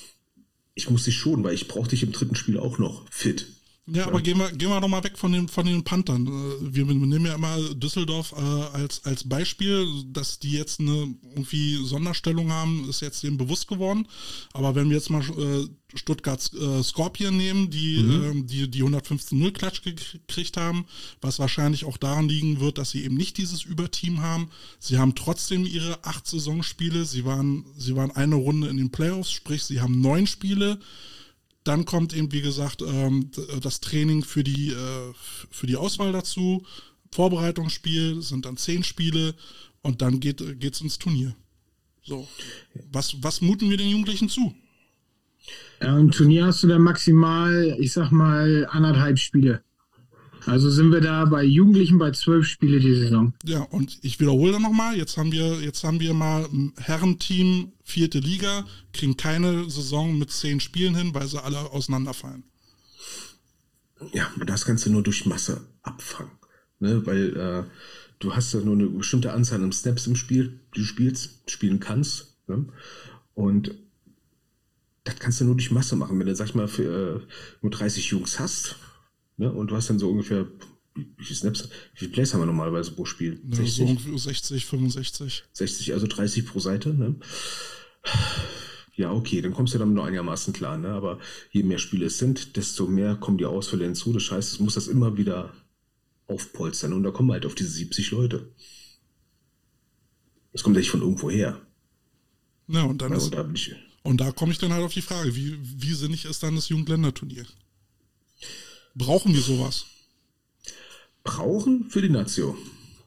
Ich muss dich schonen, weil ich brauche dich im dritten Spiel auch noch fit. Ja, aber gehen wir, gehen wir doch mal weg von den, von den Panthern. Wir nehmen ja immer Düsseldorf äh, als, als Beispiel, dass die jetzt eine irgendwie Sonderstellung haben, ist jetzt denen bewusst geworden. Aber wenn wir jetzt mal äh, Stuttgart äh, Scorpion nehmen, die, mhm. äh, die die hundertfünfzehn null Klatsch gekriegt haben, was wahrscheinlich auch daran liegen wird, dass sie eben nicht dieses Überteam haben. Sie haben trotzdem ihre acht Saisonspiele. Sie waren, sie waren eine Runde in den Playoffs, sprich, sie haben neun Spiele. Dann kommt eben, wie gesagt, das Training für die, für die Auswahl dazu. Vorbereitungsspiel sind dann zehn Spiele und dann geht es ins Turnier. So. Was, was muten wir den Jugendlichen zu? Ja, im Turnier hast du dann maximal, ich sag mal, anderthalb Spiele. Also sind wir da bei Jugendlichen bei zwölf Spiele die Saison. Ja, und ich wiederhole dann nochmal, jetzt haben wir, jetzt haben wir mal ein Herrenteam, vierte Liga, kriegen keine Saison mit zehn Spielen hin, weil sie alle auseinanderfallen. Ja, das kannst du nur durch Masse abfangen. Ne? Weil äh, du hast ja nur eine bestimmte Anzahl an Snaps im Spiel, die du spielst, spielen kannst. Ne? Und das kannst du nur durch Masse machen. Wenn du, sag ich mal, für, äh, nur dreißig Jungs hast, ne? Und du hast dann so ungefähr, wie, wie viele Snaps, wie viele Plays haben wir normalerweise pro Spiel? Ja, so ungefähr sechzig, fünfundsechzig. sechzig, also dreißig pro Seite. Ne? Ja, okay, dann kommst du damit nur einigermaßen klar. Ne? Aber je mehr Spiele es sind, desto mehr kommen die Ausfälle hinzu. Das heißt, es muss das immer wieder aufpolstern. Und da kommen wir halt auf diese siebzig Leute. Das kommt ja nicht von irgendwo her. Ja, und dann ja, ist, und da, bin ich, und da komme ich dann halt auf die Frage, wie, wie sinnig ist dann das Jugendländerturnier? Brauchen wir sowas? Brauchen für die Nazio.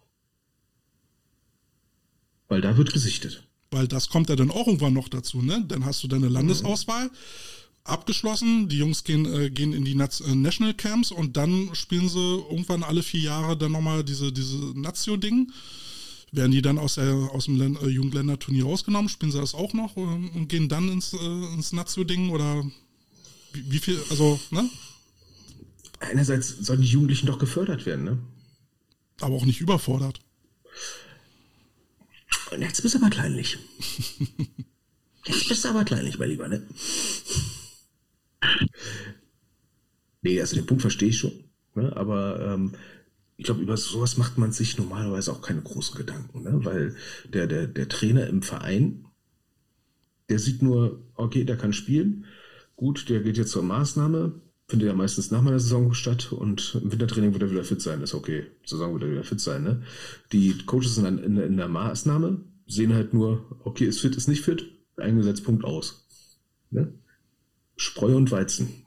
Weil da wird gesichtet. Weil das kommt ja dann auch irgendwann noch dazu, ne? Dann hast du deine Landesauswahl mhm. abgeschlossen, die Jungs gehen, äh, gehen in die Naz- äh, National Camps und dann spielen sie irgendwann alle vier Jahre dann nochmal diese, diese Nazio-Ding. Werden die dann aus, der, aus dem Län- äh, Jugendländerturnier rausgenommen, spielen sie das auch noch äh, und gehen dann ins, äh, ins Nazio-Ding oder wie, wie viel, also, ne? Einerseits sollen die Jugendlichen doch gefördert werden, ne? Aber auch nicht überfordert. Und jetzt bist du aber kleinlich. Jetzt bist du aber kleinlich, mein Lieber, ne? Nee, also den Punkt verstehe ich schon. Ne? Aber ähm, ich glaube, über sowas macht man sich normalerweise auch keine großen Gedanken. Ne? Weil der, der, der Trainer im Verein, der sieht nur, okay, der kann spielen. Gut, der geht jetzt zur Maßnahme. Findet ja meistens nach meiner Saison statt. Und im Wintertraining wird er wieder fit sein. Ist okay. Saison wird er wieder fit sein. Ne? Die Coaches sind dann in, in der Maßnahme, sehen halt nur, okay, ist fit, ist nicht fit. Eingesetzt, Punkt aus. Ne? Spreu und Weizen.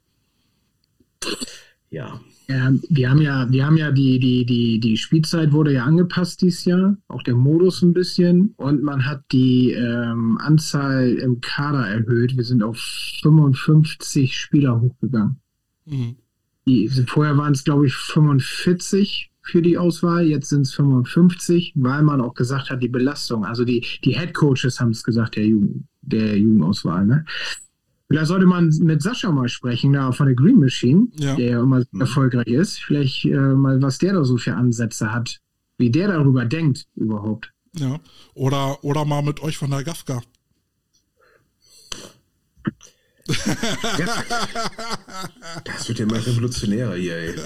Ja. Ja, wir haben ja, wir haben ja die, die, die, die Spielzeit wurde ja angepasst dieses Jahr, auch der Modus ein bisschen, und man hat die ähm, Anzahl im Kader erhöht. Wir sind auf fünfundfünfzig Spieler hochgegangen. Mhm. Die, vorher waren es, glaube ich, fünfundvierzig für die Auswahl, jetzt sind es fünfundfünfzig, weil man auch gesagt hat, die Belastung, also die, die Head Coaches haben es gesagt, der Jugend, der Jugendauswahl, ne? Vielleicht sollte man mit Sascha mal sprechen, da von der Green Machine, ja. der ja immer mhm. erfolgreich ist. Vielleicht äh, mal, was der da so für Ansätze hat, wie der darüber denkt überhaupt. Ja, oder, oder mal mit euch von der Gafka. Das wird ja mal revolutionärer hier, ey.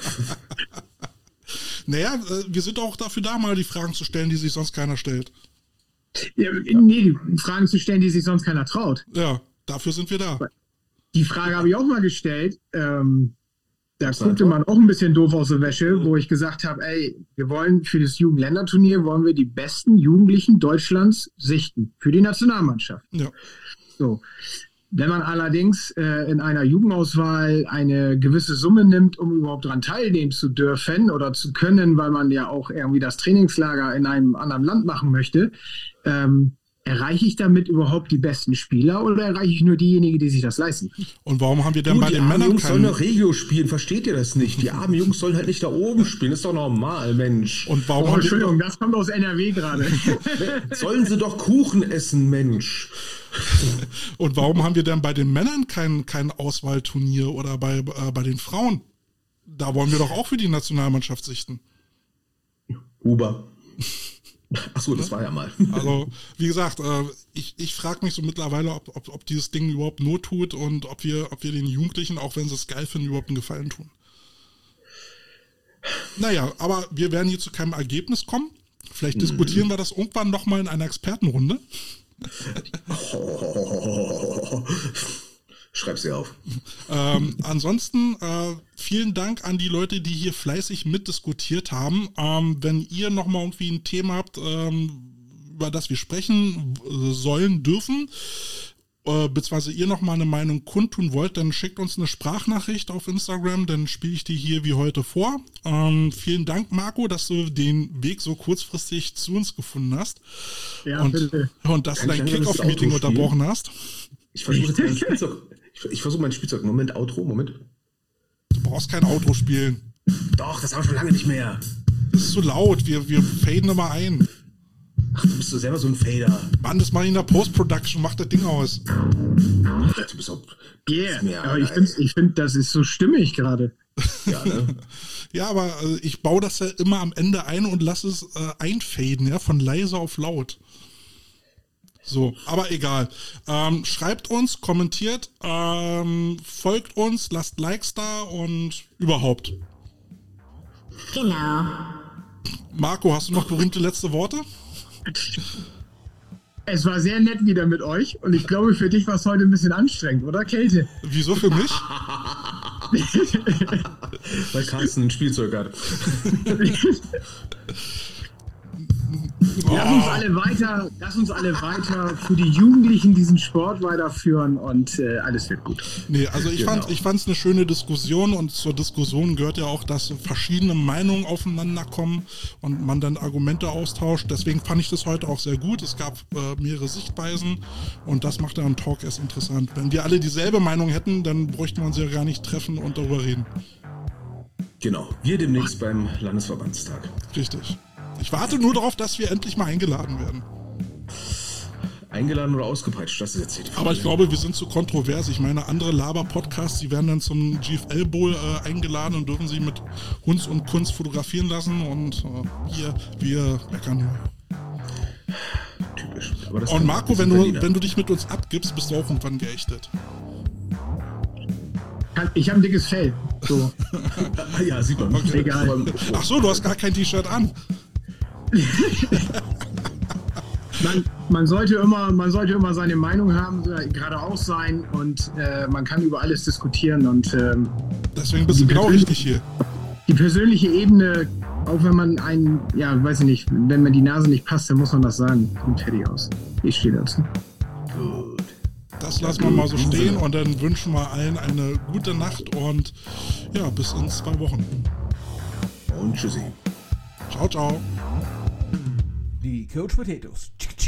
Naja, wir sind auch dafür da, mal die Fragen zu stellen, die sich sonst keiner stellt. Ja, nee, die Fragen zu stellen, die sich sonst keiner traut. Ja. Dafür sind wir da. Die Frage habe ich auch mal gestellt. Ähm, da guckte man auch ein bisschen doof aus der Wäsche, wo ich gesagt habe, ey, wir wollen für das Jugendländerturnier wollen wir die besten Jugendlichen Deutschlands sichten für die Nationalmannschaft. Ja. So. Wenn man allerdings äh, in einer Jugendauswahl eine gewisse Summe nimmt, um überhaupt daran teilnehmen zu dürfen oder zu können, weil man ja auch irgendwie das Trainingslager in einem anderen Land machen möchte, ähm, erreiche ich damit überhaupt die besten Spieler oder erreiche ich nur diejenigen, die sich das leisten? Und warum haben wir denn du, bei den Männern Jungs keinen... sollen doch Regio spielen, versteht ihr das nicht? Die armen Jungs sollen halt nicht da oben spielen, ist doch normal, Mensch. Und warum oh, haben Entschuldigung, wir... das kommt aus N R W gerade. Sollen sie doch Kuchen essen, Mensch. Und warum haben wir denn bei den Männern kein, kein Auswahlturnier oder bei, äh, bei den Frauen? Da wollen wir doch auch für die Nationalmannschaft sichten. Huber. Ach so, das war ja mal. Also, wie gesagt, äh, ich, ich frage mich so mittlerweile, ob, ob, ob dieses Ding überhaupt Not tut und ob wir, ob wir den Jugendlichen, auch wenn sie es geil finden, überhaupt einen Gefallen tun. Naja, aber wir werden hier zu keinem Ergebnis kommen. Vielleicht mhm. diskutieren wir das irgendwann nochmal in einer Expertenrunde. Oh. Schreib sie auf. Ähm, ansonsten äh, vielen Dank an die Leute, die hier fleißig mitdiskutiert haben. Ähm, wenn ihr nochmal irgendwie ein Thema habt, ähm, über das wir sprechen äh, sollen, dürfen, äh, beziehungsweise ihr nochmal eine Meinung kundtun wollt, dann schickt uns eine Sprachnachricht auf Instagram, dann spiele ich die hier wie heute vor. Ähm, vielen Dank, Marco, dass du den Weg so kurzfristig zu uns gefunden hast. Ja, und, bitte. und dass du dein Kick-Off-Meeting unterbrochen hast. Ich versuche jetzt mein Spielzeug. Ich, ich versuche mein Spielzeug. Moment, Outro, Moment. Du brauchst kein Outro spielen. Doch, das haben wir schon lange nicht mehr. Das ist zu laut. Wir, wir faden immer ein. Ach, bist du selber so ein Fader. Mann, das mach ich in der Post-Production, mach das Ding aus. Du bist auch, Yeah, mehr, aber ich finde, ich find, das ist so stimmig gerade. ja, ne? Ja, aber äh, ich baue das ja immer am Ende ein und lasse es äh, einfaden, ja, von leise auf laut. So, aber egal. Ähm, schreibt uns, kommentiert, ähm, folgt uns, lasst Likes da und überhaupt. Genau. Marco, hast du noch berühmte letzte Worte? Es war sehr nett wieder mit euch und ich glaube, für dich war es heute ein bisschen anstrengend, oder Kälte? Wieso für mich? Weil Carsten ein Spielzeug hat. Lass uns alle weiter, lass uns alle weiter für die Jugendlichen diesen Sport weiterführen und äh, alles wird gut. Nee, also ich Genau. fand ich fand's eine schöne Diskussion und zur Diskussion gehört ja auch, dass verschiedene Meinungen aufeinander kommen und man dann Argumente austauscht. Deswegen fand ich das heute auch sehr gut. Es gab äh, mehrere Sichtweisen und das macht dann Talk erst interessant. Wenn wir alle dieselbe Meinung hätten, dann bräuchten wir uns ja gar nicht treffen und darüber reden. Genau, wir demnächst beim Landesverbandstag. Richtig. Ich warte nur darauf, dass wir endlich mal eingeladen werden. Eingeladen oder ausgepeitscht, das ist jetzt hier die Frage. Aber ich glaube, wir sind zu kontrovers. Ich meine, andere Laber-Podcasts, die werden dann zum G F L Bowl äh, eingeladen und dürfen sich mit Hunds und Kunst fotografieren lassen und äh, wir, wir meckern nur. Typisch. Aber das Und kann- Marco, das wenn sind du, Berliner. wenn du dich mit uns abgibst, bist du auch irgendwann geächtet. Ich habe ein dickes Fell. So. Ah, ja, sieht man. Okay. Egal. Aber- Ach so, du hast gar kein T-Shirt an. Man, man, sollte immer, man sollte immer seine Meinung haben, äh, geradeaus sein und äh, man kann über alles diskutieren und ähm, Deswegen bist du genau richtig hier. die persönliche Ebene, auch wenn man einen, ja, weiß ich nicht, wenn man die Nase nicht passt, dann muss man das sagen. Und fertig aus. Ich stehe dazu. Gut. Das lassen wir mal so stehen und dann wünschen wir allen eine gute Nacht und ja, bis in zwei Wochen. Und tschüssi. Ciao, ciao. Die Coach Potatoes.